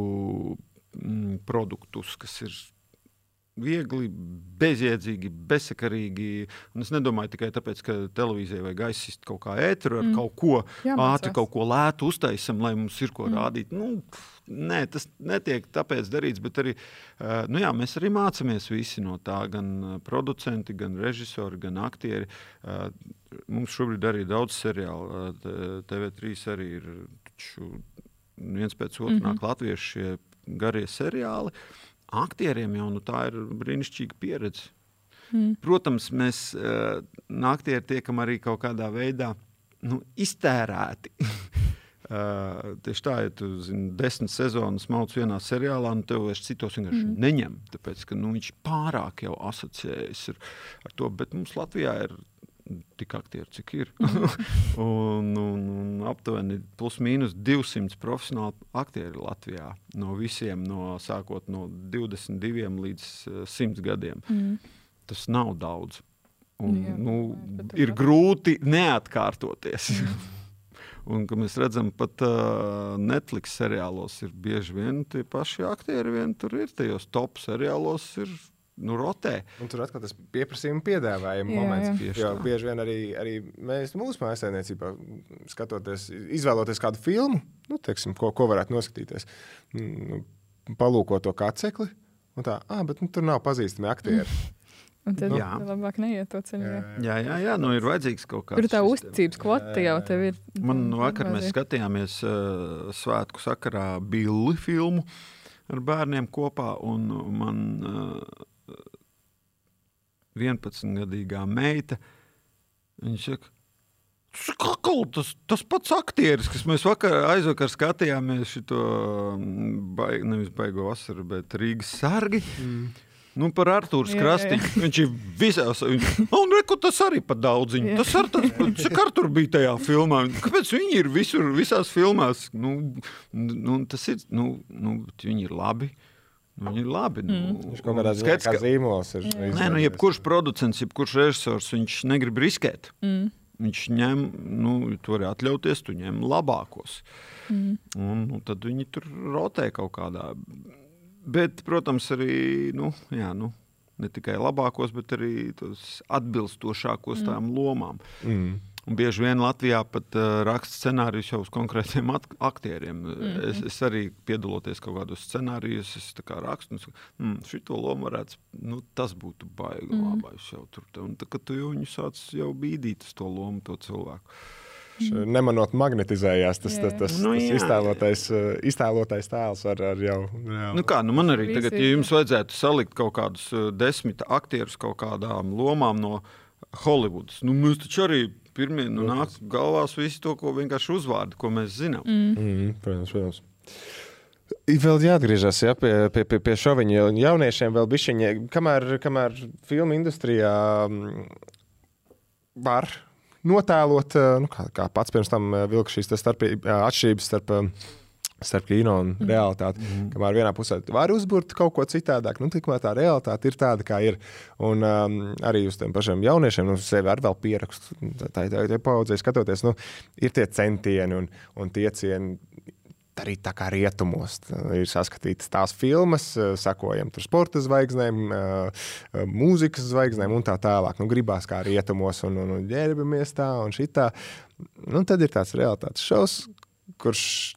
[SPEAKER 2] produktus, kas ir viegli, bezjēdzīgi, bezsakarīgi. Un es nedomāju tikai tāpēc, ka televīzijai vajag aizsist kaut kā ēteru ar mm. kaut ko,
[SPEAKER 3] Jāmācās.
[SPEAKER 2] ātri kaut ko lētu uztaisam, lai mums ir ko
[SPEAKER 3] Mm.
[SPEAKER 2] rādīt. Nu, nē, tas netiek tāpēc darīts, bet arī, nu jā, mēs arī mācamies visi no tā, gan producenti, gan režisori, gan aktieri. Mums šobrīd arī daudz seriālu. T V trīs arī ir viens pēc otru
[SPEAKER 3] Mhm.
[SPEAKER 2] nāk latviešu šie garie seriāli. Aktieriem jau nu, tā ir brīnišķīga pieredze.
[SPEAKER 3] Mm.
[SPEAKER 2] Protams, mēs uh, aktieri tiekam arī kaut kādā veidā nu, iztērēti. uh, tieši tā, ja tu zini, desmit sezonas mauc vienā seriālā, nu tev vairs citos vienkārši
[SPEAKER 3] Mm.
[SPEAKER 2] neņem, tāpēc, ka nu, viņš pārāk jau asociējas ar, ar to, bet mums Latvijā ir tik aktieri, cik ir. un, un, un aptuveni plus mīnus divsimt profesionāli aktieri Latvijā. No visiem, no, sākot no divdesmit diviem līdz uh, simt gadiem.
[SPEAKER 3] Mm.
[SPEAKER 2] Tas nav daudz. Un,
[SPEAKER 3] Jā,
[SPEAKER 2] nu,
[SPEAKER 3] bet
[SPEAKER 2] ir grūti neatkārtoties. Un, ka mēs redzam, pat uh, Netflix seriālos ir bieži vien tie paši aktieri, vien tur ir tajos top seriālos ir nu, rotē.
[SPEAKER 1] Un tur atkal tas pieprasījuma piedāvājuma
[SPEAKER 2] Jā,
[SPEAKER 1] moments.
[SPEAKER 2] jā.
[SPEAKER 1] Jo bieži vien arī, arī mēs mūsu mājasēmniecībā skatoties, izvēloties kādu filmu, nu, teiksim, ko, ko varētu noskatīties, nu, palūko to kacekli, un tā, ah, bet nu, tur nav pazīstami aktieri.
[SPEAKER 3] Un tad
[SPEAKER 2] Nu.
[SPEAKER 3] jā. labāk neiet to ceļu. Jā.
[SPEAKER 2] Jā, jā, jā, nu ir vajadzīgs kaut kāds.
[SPEAKER 3] Tur tā uzticības kvota jau tev ir.
[SPEAKER 2] Man vakar mēs
[SPEAKER 3] vajadzīga.
[SPEAKER 2] skatījāmies uh, svētku sakarā Billi filmu ar bērniem kopā, un man uh, vienpadsmitgadīgā meita, viņa saka, Kakl, tas, tas pats aktieris, kas mēs vakar, aizvakar skatījāmies šito baig, nevis baigo vasaru, bet Rīgas sargi. Mm. Nu, par Artūru
[SPEAKER 3] Jā,
[SPEAKER 2] Krastīnu.
[SPEAKER 3] jā.
[SPEAKER 2] Viņš ir visās. Viņš, un reku, tas arī pa daudziņu.
[SPEAKER 3] Jā.
[SPEAKER 2] Tas ar tas, cik Artūr bija tajā filmā. Kāpēc viņi ir visur, visās filmās? Nu, nu, tas ir, nu, nu, viņi ir labi. Nu, viņi ir labi. Nu,
[SPEAKER 1] Mm. Viņš kaut kādā ziņā
[SPEAKER 2] skaidrs,
[SPEAKER 1] kā
[SPEAKER 2] ka-
[SPEAKER 1] zīmols ir
[SPEAKER 2] Nē, nu,
[SPEAKER 1] izveidojies.
[SPEAKER 2] jebkurš producents, jebkurš režisors, viņš negrib riskēt.
[SPEAKER 3] Mm.
[SPEAKER 2] Viņš ņem, nu, tu vari atļauties, tu ņem labākos.
[SPEAKER 3] Mm.
[SPEAKER 2] Un nu, tad viņi tur rotē kaut kādā. Bet, protams, arī, nu, jā, nu, ne tikai labākos, bet arī tos atbilstošākos
[SPEAKER 3] Mm.
[SPEAKER 2] tām lomām.
[SPEAKER 1] Mm.
[SPEAKER 2] Un bieži vien Latvijā pat uh, raksta scenārijus jau uz konkrētiem at- aktieriem.
[SPEAKER 3] Mhm.
[SPEAKER 2] Es, es arī piedaloties kaut kādos scenārijos, es tā kā rakstu, un saku, mm, šito lomu varētu, nu, tas būtu baigi
[SPEAKER 3] Mhm.
[SPEAKER 2] labais jau tur. Un tā, kad tu jau viņu sāc jau bīdīt uz to lomu, to cilvēku.
[SPEAKER 1] Š- Nemanot magnetizējās tas,
[SPEAKER 2] Jā.
[SPEAKER 1] tas, tas,
[SPEAKER 2] Nu,
[SPEAKER 1] tas
[SPEAKER 2] jā.
[SPEAKER 1] iztēlotais, uh, iztēlotais tēls ar, ar jau reāli.
[SPEAKER 2] Nu kā, nu man arī
[SPEAKER 1] Visi
[SPEAKER 2] tagad,
[SPEAKER 1] ir.
[SPEAKER 2] ja jums vajadzētu salikt kaut kādus uh, desmit aktierus kaut kādām lomām no Hollywoodas, nu mēs taču arī pirmie, nu nāk galvās visi to, ko vienkārši uzvārdi, ko mēs zinām.
[SPEAKER 3] Mm.
[SPEAKER 1] Mm, protams, protams. Ir vēl jāatgriežas ja, pie, pie, pie, pie šoviņa jauniešiem, vēl bišķiņi, kamēr, kamēr filmu industrijā mm, var notēlot, nu, kā, kā pats pirms tam vilka šīs starpī, atšķirības starp, starp kino un
[SPEAKER 3] Mm.
[SPEAKER 1] realitāti. Mm. Kamēr vienā pusē var uzburt kaut ko citādāk, nu, tikmēr tā realitāte ir tāda, kā ir. Un um, arī uz tiem pašiem jauniešiem, nu, sevi ar vēl pierakstu, tā ir tā, tā paudzē skatoties, nu, ir tie centieni un, un tiecieni, arī tā kā rietumos ir saskatītas tās filmas, sakojam tur sporta zvaigznēm, mūzikas zvaigznēm un tā tālāk. Nu, gribās kā rietumos un, un, un ģērbamies tā un šitā. Nu, tad ir tāds realitātes šovs, kurš nu,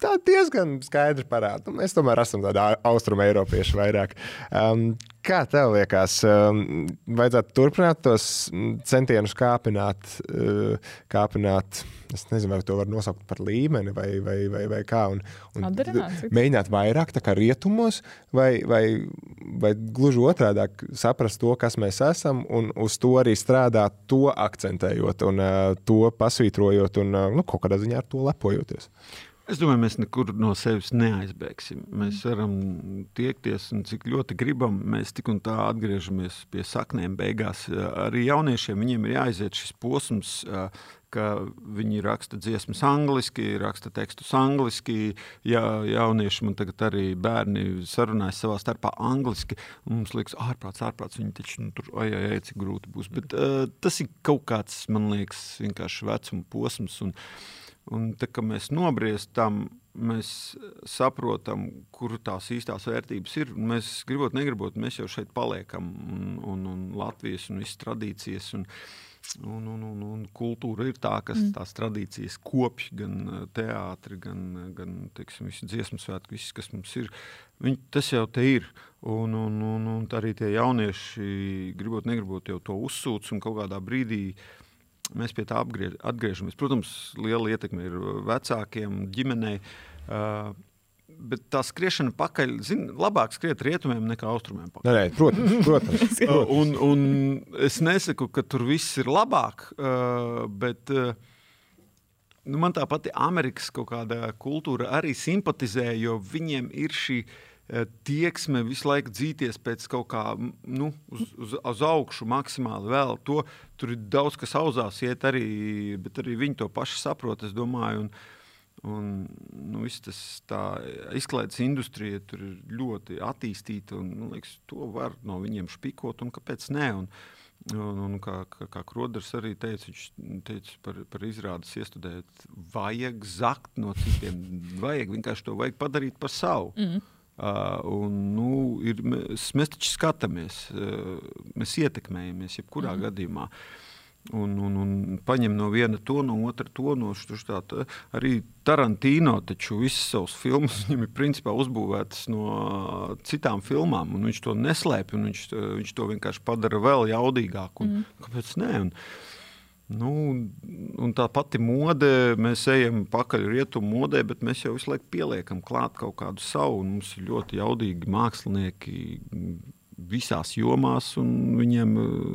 [SPEAKER 1] tā diezgan skaidri parāda. Nu, mēs tomēr esam tādi austrumu eiropieši vairāk. Um, kā tev liekas, um, vajadzētu turpināt tos centienus kāpināt, uh, kāpināt, es nezinu, vai to var nosaukt par līmeni vai, vai, vai, vai kā, un, un mēģināt vairāk tā kā rietumos, vai, vai, vai gluži otrādāk saprast to, kas mēs esam, un uz to arī strādāt, to akcentējot un uh, to pasvītrojot un uh, nu, kaut kādā ziņā ar to lepojoties.
[SPEAKER 2] Es domāju, mēs nekur no sevis neaizbēgsim. Mēs varam tiekties, un cik ļoti gribam, mēs tik un tā atgriežamies pie saknēm beigās. Arī jauniešiem viņiem ir jāaiziet šis posms, ka viņi raksta dziesmas angliski, raksta tekstus angliski. Ja, jaunieši man tagad arī bērni sarunājas savā starpā angliski, un mums liekas, ārprāts, ārprāts, viņi taču nu, tur, ai, ai, ai, cik grūti būs. Bet uh, tas ir kaut kāds, man liekas, vienkārši vecuma posms, un Un tā, ka mēs nobriestam, mēs saprotam, kur tās īstās vērtības ir. Mēs gribot, negribot, mēs jau šeit paliekam. Un, un, un Latvijas un visas tradīcijas un, un, un, un, un kultūra ir tā, kas mm. tās tradīcijas kopj, gan teātri, gan, gan teiksim, visi dziesmu svētki, viss, kas mums ir. Viņi, tas jau te ir. Un, un, un, un arī tie jaunieši, gribot, negribot, jau to uzsūc un kaut kādā brīdī mēs pie tā apgriež, atgriežamies. Protams, liela ietekme ir vecākiem, ģimenei, uh, bet tā skriešana pakaļ, zin, labāk skriet rietumiem nekā austrumiem pakaļ.
[SPEAKER 1] Nē, nē, protams, protams. protams.
[SPEAKER 2] un, un es nesaku, ka tur viss ir labāk, uh, bet uh, nu, man tā pati Amerikas kaut kāda kultūra arī simpatizē, jo viņiem ir šī tieksme visu laiku dzīties pēc kaut kā, nu, uz, uz, uz augšu maksimāli vēl. To, tur ir daudz, kas auzās iet arī, bet arī viņi to paši saprot, es domāju, un, un nu, viss tas tā izklaides industrija tur ir ļoti attīstīta, un, nu, liekas, to var no viņiem špikot, un kāpēc ne, un, un, un kā, kā, kā Kroders arī teica, viņš teica par, par izrādes iestudēt, vajag zakt no citiem, vajag vienkārši to vajag padarīt par savu. Mm. Uh, un, nu, ir, mēs, mēs taču skatāmies, uh, mēs ietekmējamies jebkurā mm. gadījumā. Un, un, un paņem no viena to, no otra to, no šķirstā. Arī Tarantino taču visas savas filmas viņam ir principā uzbūvētas no citām filmām, un viņš to neslēpj, un viņš, viņš to vienkārši padara vēl jaudīgāk. Un, mm. Kāpēc ne? Un, Nu, un tā pati mode, mēs ejam pakaļ rietumu modē, bet mēs jau visu laiku pieliekam klāt kaut kādu savu, un mums ir ļoti jaudīgi mākslinieki visās jomās, un viņiem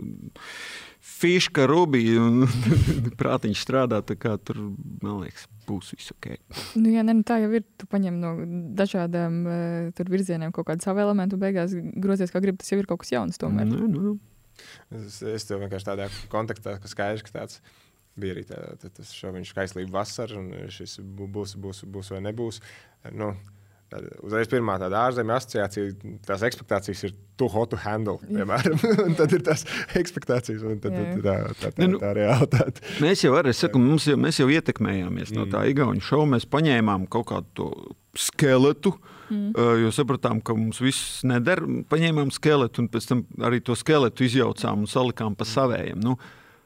[SPEAKER 2] fiška rubija, un prātiņš strādā, tā kā tur, man liekas, būs viss ok.
[SPEAKER 3] Nu, jā, ne, nu, tā jau ir, tu paņem no dažādām uh, tur virzieniem kaut kādu savu elementu, un beigās grozies, kā grib, tas jau ir kaut kas jauns tomēr.
[SPEAKER 2] Nu, nu.
[SPEAKER 1] Es, es tev vienkārši tādā kontekstā, ka skaidrs, ka tāds bija arī tā, tā, tas šoviņš Kaislība vasara, un šis būs, būs, būs vai nebūs. Nu, tāda, uzreiz pirmā tāda ārzemju asociācija, tās ekspektācijas ir too hot to handle, piemēram. Un tad ir tās ekspektācijas, un tad, tad tā, tā, tā, tā realitāte.
[SPEAKER 2] Mēs jau arī, saku, mums jau, mēs jau ietekmējāmies no tā igauņu šovu, mēs paņēmām kaut kādu to skeletu, mm. jo sapratām, ka mums viss neder, paņēmām skeletu un pēc tam arī to skeletu izjaucām un salikām pa savējiem. Nu,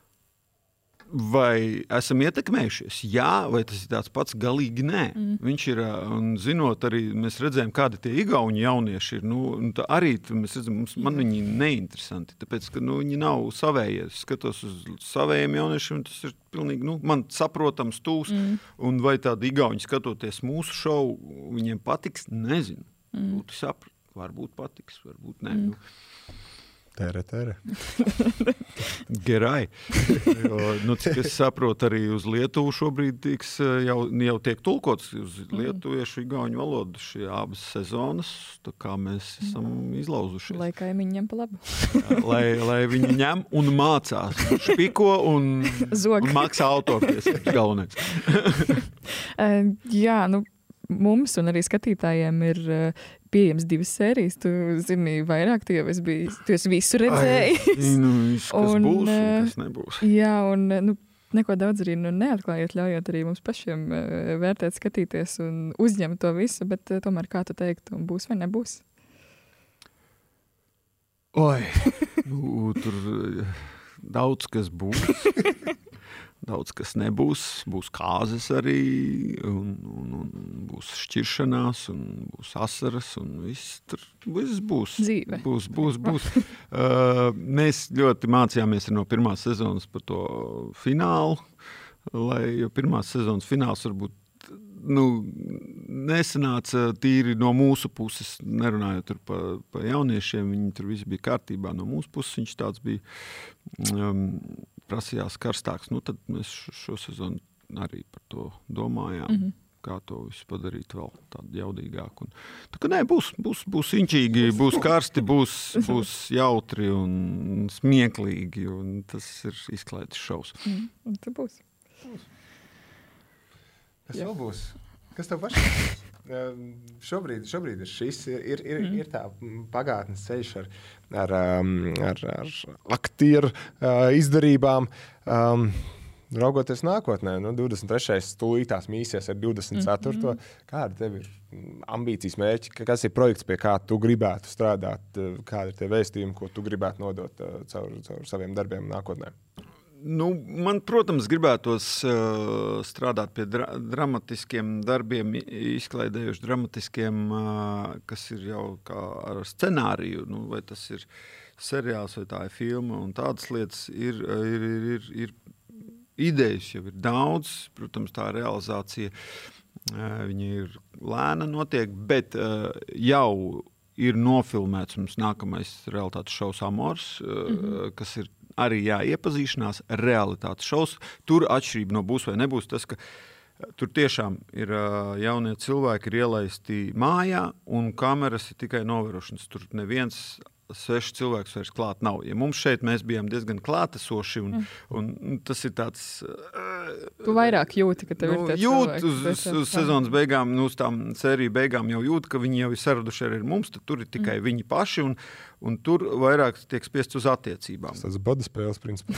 [SPEAKER 2] vai esam ietekmējušies? Jā, vai tas ir tāds pats? Galīgi nē. Mm. Viņš ir, un zinot arī, mēs redzējām, kādi tie igauņi jaunieši ir, nu, arī mēs redzam, mums, man viņi neinteresanti, tāpēc, ka, nu, viņi nav savējie. Es skatos uz savējiem jauniešiem, tas ir pilnīgi, nu, man saprotams tūs, mm. un vai tādi igauņi skatoties mūsu šovu, viņiem patiks, nezinu. Mm. Būtu saprat, varbūt patiks, varbūt nē. Mm. Nu.
[SPEAKER 1] Tere, tere.
[SPEAKER 2] Gerai. Jo, nu, cik es saprotu, arī uz Lietuvu šobrīd tiks, jau, jau tiek tulkots uz lietuviešu igauņu valodu šī abas sezonas, tā kā mēs esam izlauzušies.
[SPEAKER 3] Lai kaimiņi ņem pa labu.
[SPEAKER 2] lai, lai viņi ņem un mācās. Špiko un, un maksā autortiesības galvenais.
[SPEAKER 3] uh, jā, nu, mums un arī skatītājiem ir uh, pieejams divas sērijas. Tu zini vairāk, tu jau esi, bijis, tu esi visu redzējis.
[SPEAKER 2] Ai, nu, kas un, būs un kas nebūs.
[SPEAKER 3] Jā, un nu, neko daudz arī nu, neatklājiet, ļaujot arī mums pašiem uh, vērtēt, skatīties un uzņemt to visu, bet uh, tomēr kā tu teiktu, būs vai nebūs?
[SPEAKER 2] Oi, nu, tur daudz kas būs. daudz kas nebūs, būs kāzes arī, un, un, un būs šķiršanās, un būs asaras, un viss tur viss būs.
[SPEAKER 3] Dzīve.
[SPEAKER 2] Būs, būs, būs. uh, mēs ļoti mācījāmies no pirmās sezonas par to finālu, lai, jo pirmās sezonas fināls varbūt nu, nesanāca tīri no mūsu puses, nerunājot tur pa, pa jauniešiem, viņi tur visi bija kārtībā no mūsu puses, viņš tāds bija um, prasījās karstāks. Nu, tad mēs šo, šo sezonu arī par to domājām, mm-hmm. kā to visu padarīt vēl tādu jaudīgāku. Un, tā kā nē, būs, būs, būs inčīgi, būs karsti, būs, būs jautri un smieklīgi, un tas ir izklaides šovs.
[SPEAKER 3] Mm, un tas būs.
[SPEAKER 1] būs. Kas vēl būs? Kas tev pašam? šobrīd, šobrīd ir šis, ir, ir, mm. ir tā pagātnes ceļš ar, ar, ar, ar aktieru izdarībām. Um, raugoties nākotnē, nu, divdesmit trešais stulītās mīsies ar divdesmit ceturto Mm-hmm. Kāda tev ir ambīcijas mērķi? Kas ir projekts, pie kā tu gribētu strādāt? Kādi ir tie vēstījumi, ko tu gribētu nodot caur, caur saviem darbiem nākotnē?
[SPEAKER 2] Nu, man, protams, gribētos uh, strādāt pie dra dramatiskiem darbiem, izklaidējuši dramatiskiem, uh, kas ir jau kā ar scenāriju, nu, vai tas ir seriāls, vai tā ir filma, un tādas lietas ir, ir, ir, ir, ir idejas jau ir daudz, protams, tā realizācija, uh, viņa ir lēna notiek, bet uh, jau ir nofilmēts mums nākamais realitātes šovs Amors, uh, mm-hmm. kas ir arī jā, iepazīšanās, realitātes šovs. Tur atšķirība no būs vai nebūs tas, ka tur tiešām ir jaunie cilvēki ir ielaisti mājā un kameras ir tikai novērošanas. Tur neviens svešs cilvēks vairs klāt nav. Ja mums šeit mēs bijām diezgan klātesoši un, mm. un tas ir tāds...
[SPEAKER 3] Tu vairāk jūti, ka tev
[SPEAKER 2] nu,
[SPEAKER 3] ir tie
[SPEAKER 2] jūt
[SPEAKER 3] cilvēki.
[SPEAKER 2] Uz, uz, uz sezonas beigām, nu, uz tām sēriju beigām jau jūt, ka viņi jau ir saraduši arī ar mums, tad tur ir tikai mm. viņi paši un, un tur vairāk tiek spiests uz attiecībām.
[SPEAKER 1] Tas ir bada spēles principā.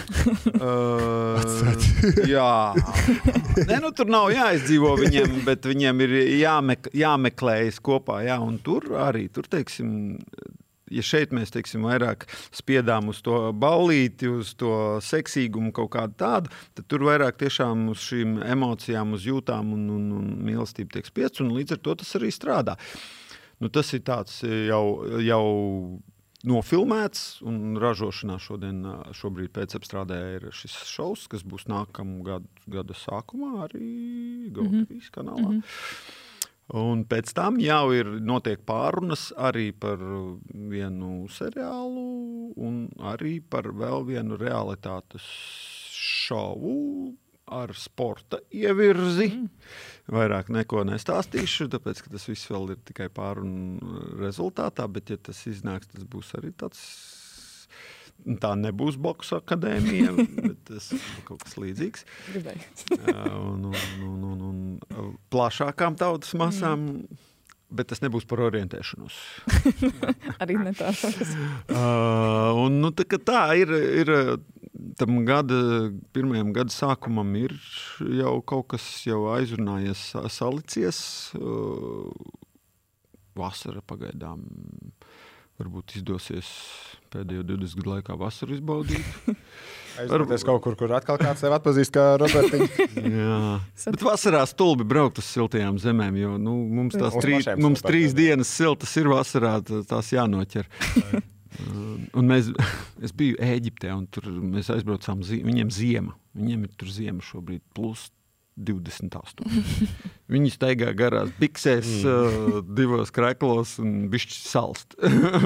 [SPEAKER 2] uh, jā. Nē, nu, tur nav jāizdzīvo viņiem, bet viņiem ir jāmek jāmeklējas kopā, jā, un tur arī, tur, teiksim, ja šeit mēs, teiksim, vairāk spiedām uz to ballīti, uz to seksīgumu kaut kādu tādu, tad tur vairāk tiešām uz šīm emocijām, uz jūtām un, un, un mīlestību tiek spiests, un līdz ar to tas arī strādā. Nu, tas ir tāds jau, jau nofilmēts, un ražošanā šodien, šobrīd pēcapstrādē ir šis šovs, kas būs nākamu gadu, gada sākumā arī Go trīs kanālā. Mm-hmm. Un pēc tam jau ir notiek pārunas arī par vienu seriālu un arī par vēl vienu realitātes šovu ar sporta ievirzi. Mm. Vairāk neko nestāstīšu, tāpēc, ka tas viss vēl ir tikai pārunu rezultātā, bet ja tas iznāks, tas būs arī tāds, tā nebūs Boksa akadēmija, bet tas kaut kas līdzīgs. un, un, un, un, un plašākām tautas masām, mm. bet tas nebūs par orientēšanos.
[SPEAKER 3] Arī ne tā.
[SPEAKER 2] uh, un, nu, tā, tā ir, ir tam gada, pirmajam gada sākumam ir jau kaut kas jau aizrunājies, salicies. Uh, vasara pagaidām varbūt izdosies pēdējo divdesmit gadu laikā vasaru izbaudīt.
[SPEAKER 1] Aizdoties kaut kur, kur atkal kāds sev atpazīst kā Robertiņu.
[SPEAKER 2] Jā, bet vasarā stulbi braukt uz siltajām zemēm, jo nu, mums tās trī, mums trīs dienas siltas ir vasarā, tās jānoķer. Un mēs, es biju Ēģiptē, un tur mēs aizbraucām, viņiem ziema, viņiem ir tur ziema šobrīd plus divdesmit astoņi. Viņi staigā garās biksēs, mm. uh, divos kreklos un bišķi salst.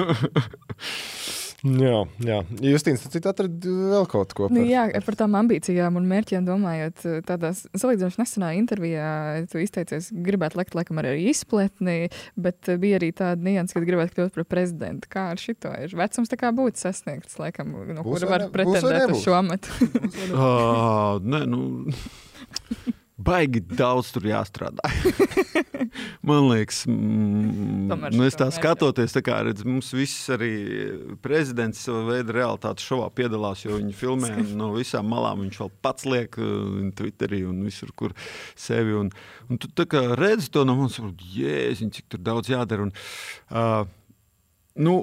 [SPEAKER 1] jā, jā. Justīns, tad atrad vēl kaut ko par...
[SPEAKER 3] Nu, jā, par tām ambīcijām un mērķiem domājot, tādās salīdzinoši nesenā intervijā tu izteicies, gribētu lekt laikam arī izpletni, bet bija arī tāda nianses, kad gribētu kļūt par prezidentu. Kā ar šito ir? Vecums tā kā būtu sasniegts, laikam, no kura var pretendēt uz šo amatu.
[SPEAKER 2] uh, nē, nu... Baigi daudz tur jāstrādā. Man liekas, mm, nu es tā skatoties, tā kā redz, mums viss arī prezidents sava veida realitātes šovā piedalās, jo viņi filmē no visām malām, viņš vēl pats liek uh, Twitterī un visur, kur sevi. Un, un tu tā kā redzi to no mums, jēziņ, cik tur daudz jādara. Un, uh, nu,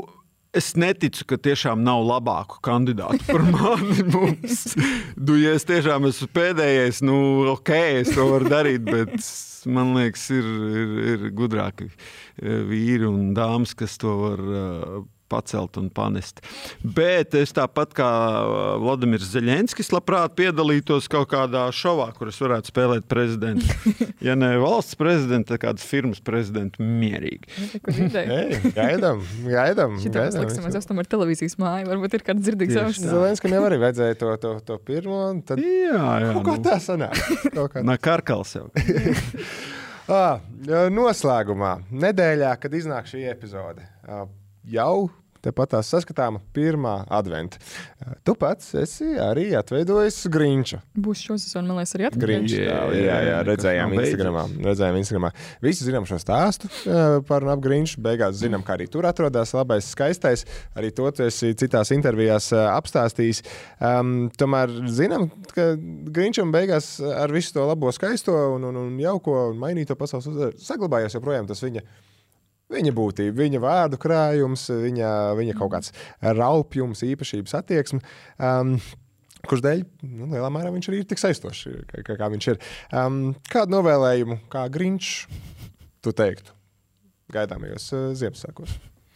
[SPEAKER 2] Es neticu, ka tiešām nav labāku kandidātu par mani mums. Nu, ja es tiešām esmu pēdējais, nu, ok, es to varu darīt, bet man liekas, ir, ir, ir gudrāki vīri un dāmas, kas to var uh, pacelt un panest. Bet es tāpat kā Vladimirs Zeļenskis labprāt piedalītos kaut kādā šovā, kur es varētu spēlēt prezidentu. Ja ne valsts prezidentu, tad kādas firmas prezidentu mierīgi.
[SPEAKER 1] Ei, gaidām, gaidām.
[SPEAKER 3] Šitā mēs liksim, mēs esam ar televīzijas māju, varbūt ir kāds dzirdīgs augsts.
[SPEAKER 1] Zeļenskam jau arī vajadzēja to, to, to pirmo, un tad
[SPEAKER 2] jā, jā,
[SPEAKER 1] kaut kā
[SPEAKER 2] nu,
[SPEAKER 1] tā sanāk.
[SPEAKER 2] Nā, Karkals jau.
[SPEAKER 1] ah, noslēgumā, nedēļā, kad iznāk šī epizode, jau tepat tās saskatāma pirmā adventa. Tu pats esi arī atveidojis Grinču.
[SPEAKER 3] Būs šo sezonu, man liekas, arī atveidojis.
[SPEAKER 1] Grinču, jā, jā, jā, redzējām Instagramā. Redzējām Instagramā. Visi zinām šo stāstu par un ap Grinču. Beigās zinām, kā arī tur atrodās labais, skaistais. Arī to tu esi citās intervijās apstāstījis. Um, tomēr zinām, ka Grinčam beigās ar visu to labo, skaisto un, un, un jauko un mainīto pasaules uzvaru saglabājās joprojām tas viņa Viņa būtība, viņa vārdu krājums, viņa, viņa kaut kāds raupjums, īpašības attieksme, um, kurš dēļ nu, lielā mērā viņš arī ir tik saistošs, kā, kā viņš ir. Um, kādu novēlējumu, kā Grinčs, tu teiktu gaidāmajos uh, Ziemassvētkos?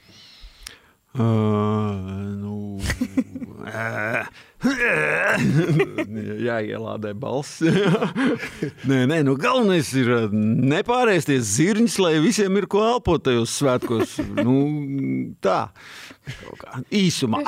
[SPEAKER 2] Uh, nu, jāielādē balss. nē, nē, nu galvenais ir nepārēsties zirņus, lai visiem ir ko elpot tajos svētkos. Nu, tā, kaut kā, īsumā.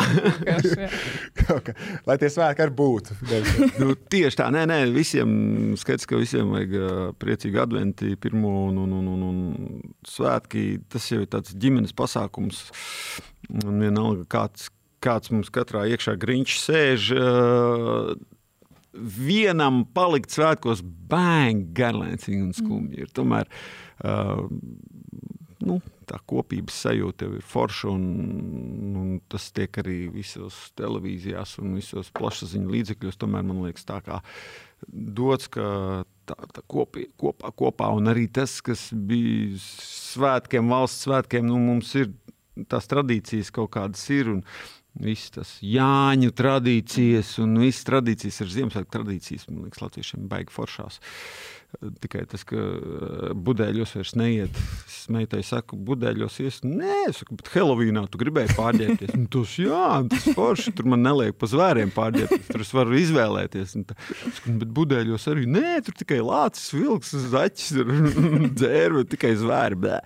[SPEAKER 1] Kaut kā, lai tie svētki arī būtu.
[SPEAKER 2] nu, tieši tā, nē, nē, visiem, skaidrs, ka visiem vajag priecīgu adventi, pirmo un, un, un, un, un svētki. Tas jau ir tāds ģimenes pasākums. Un vienalga, kāds, kāds mums katrā iekšā Grinčs sēž, uh, vienam palikt svētkos bang, garlaicīgi un skumji ir. Tomēr uh, nu, tā kopības sajūta jau ir forša un, un tas tiek arī visos televīzijās un visos plašsaziņu līdzekļos. Tomēr man liekas tā kā dots, ka tā, tā kopī, kopā, kopā un arī tas, kas bija svētkiem, valsts svētkiem, nu mums ir tās tradīcijas kaut kādas ir un viss tas Jāņu tradīcijas un viss tradīcijas ar Ziemassvētku tradīcijas, man liekas, latviešiem baigi foršās. Tikai tas, ka budēļos vairs neiet. Es meitai saku, budēļos ies. Nē, es saku, bet Helovīnā tu gribēji pārģērbties. Un tos, jā, tas forši, tur man neliek pa zvēriem pārģērbties. Tur es varu izvēlēties. Un tā, saku, bet budēļos arī, nē, tur tikai lācis, vilks, zaķis, dzērve, tikai zvēri. Bē.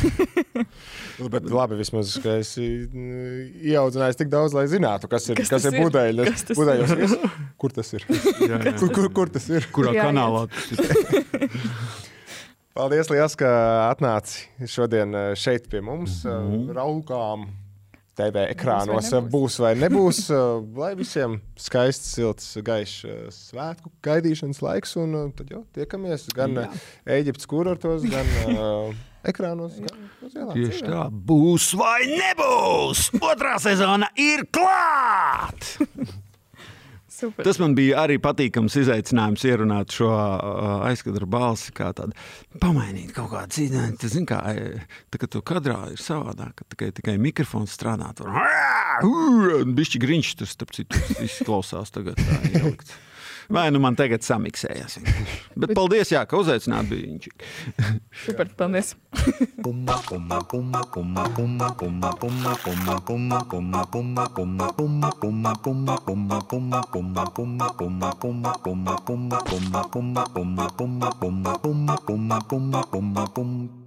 [SPEAKER 1] Bet labi, vismaz, ka esi ieaudzinājis tik daudz, lai zinātu, kas ir, kas
[SPEAKER 3] kas
[SPEAKER 1] ir
[SPEAKER 3] ir?
[SPEAKER 1] budēļi.
[SPEAKER 3] Kas tas
[SPEAKER 1] Budēļos
[SPEAKER 3] ir?
[SPEAKER 1] ies. Kur tas ir?
[SPEAKER 2] Jā, jā.
[SPEAKER 1] Kur, kur, kur tas ir?
[SPEAKER 2] Kurā
[SPEAKER 3] Jā,
[SPEAKER 2] kanālā tas ir?
[SPEAKER 1] Paldies, liels, ka atnāci šodien šeit pie mums. Mm-hmm. Raukām T V ekrānos būs vai nebūs. Lai visiem skaists, silts, gaišs svētku gaidīšanas laiks. Un tad jau tiekamies gan Ēģiptes kurortos, gan uh, ekrānos. Gan uz ielām.
[SPEAKER 2] Tieši tā. Būs vai nebūs? Otrā sezona ir klāt!
[SPEAKER 3] Super.
[SPEAKER 2] Tas man bija arī patīkams izaicinājums ierunāt šo uh, aizkadra balsi, kā tādu pamainīt kaut kādu citu. Tas, zin kā, tā, kad to kadrā ir savādāk, ka tikai, tikai mikrofons strādā, tur bišķi Grinčs tur, starp citu, izklausās tagad tā ielikts. Vai nu man tagad samiksējās. Bet paldies, jā, ka uzaicināt bija viņš.
[SPEAKER 3] Super, paldies.
[SPEAKER 20] Pum, pum, pum,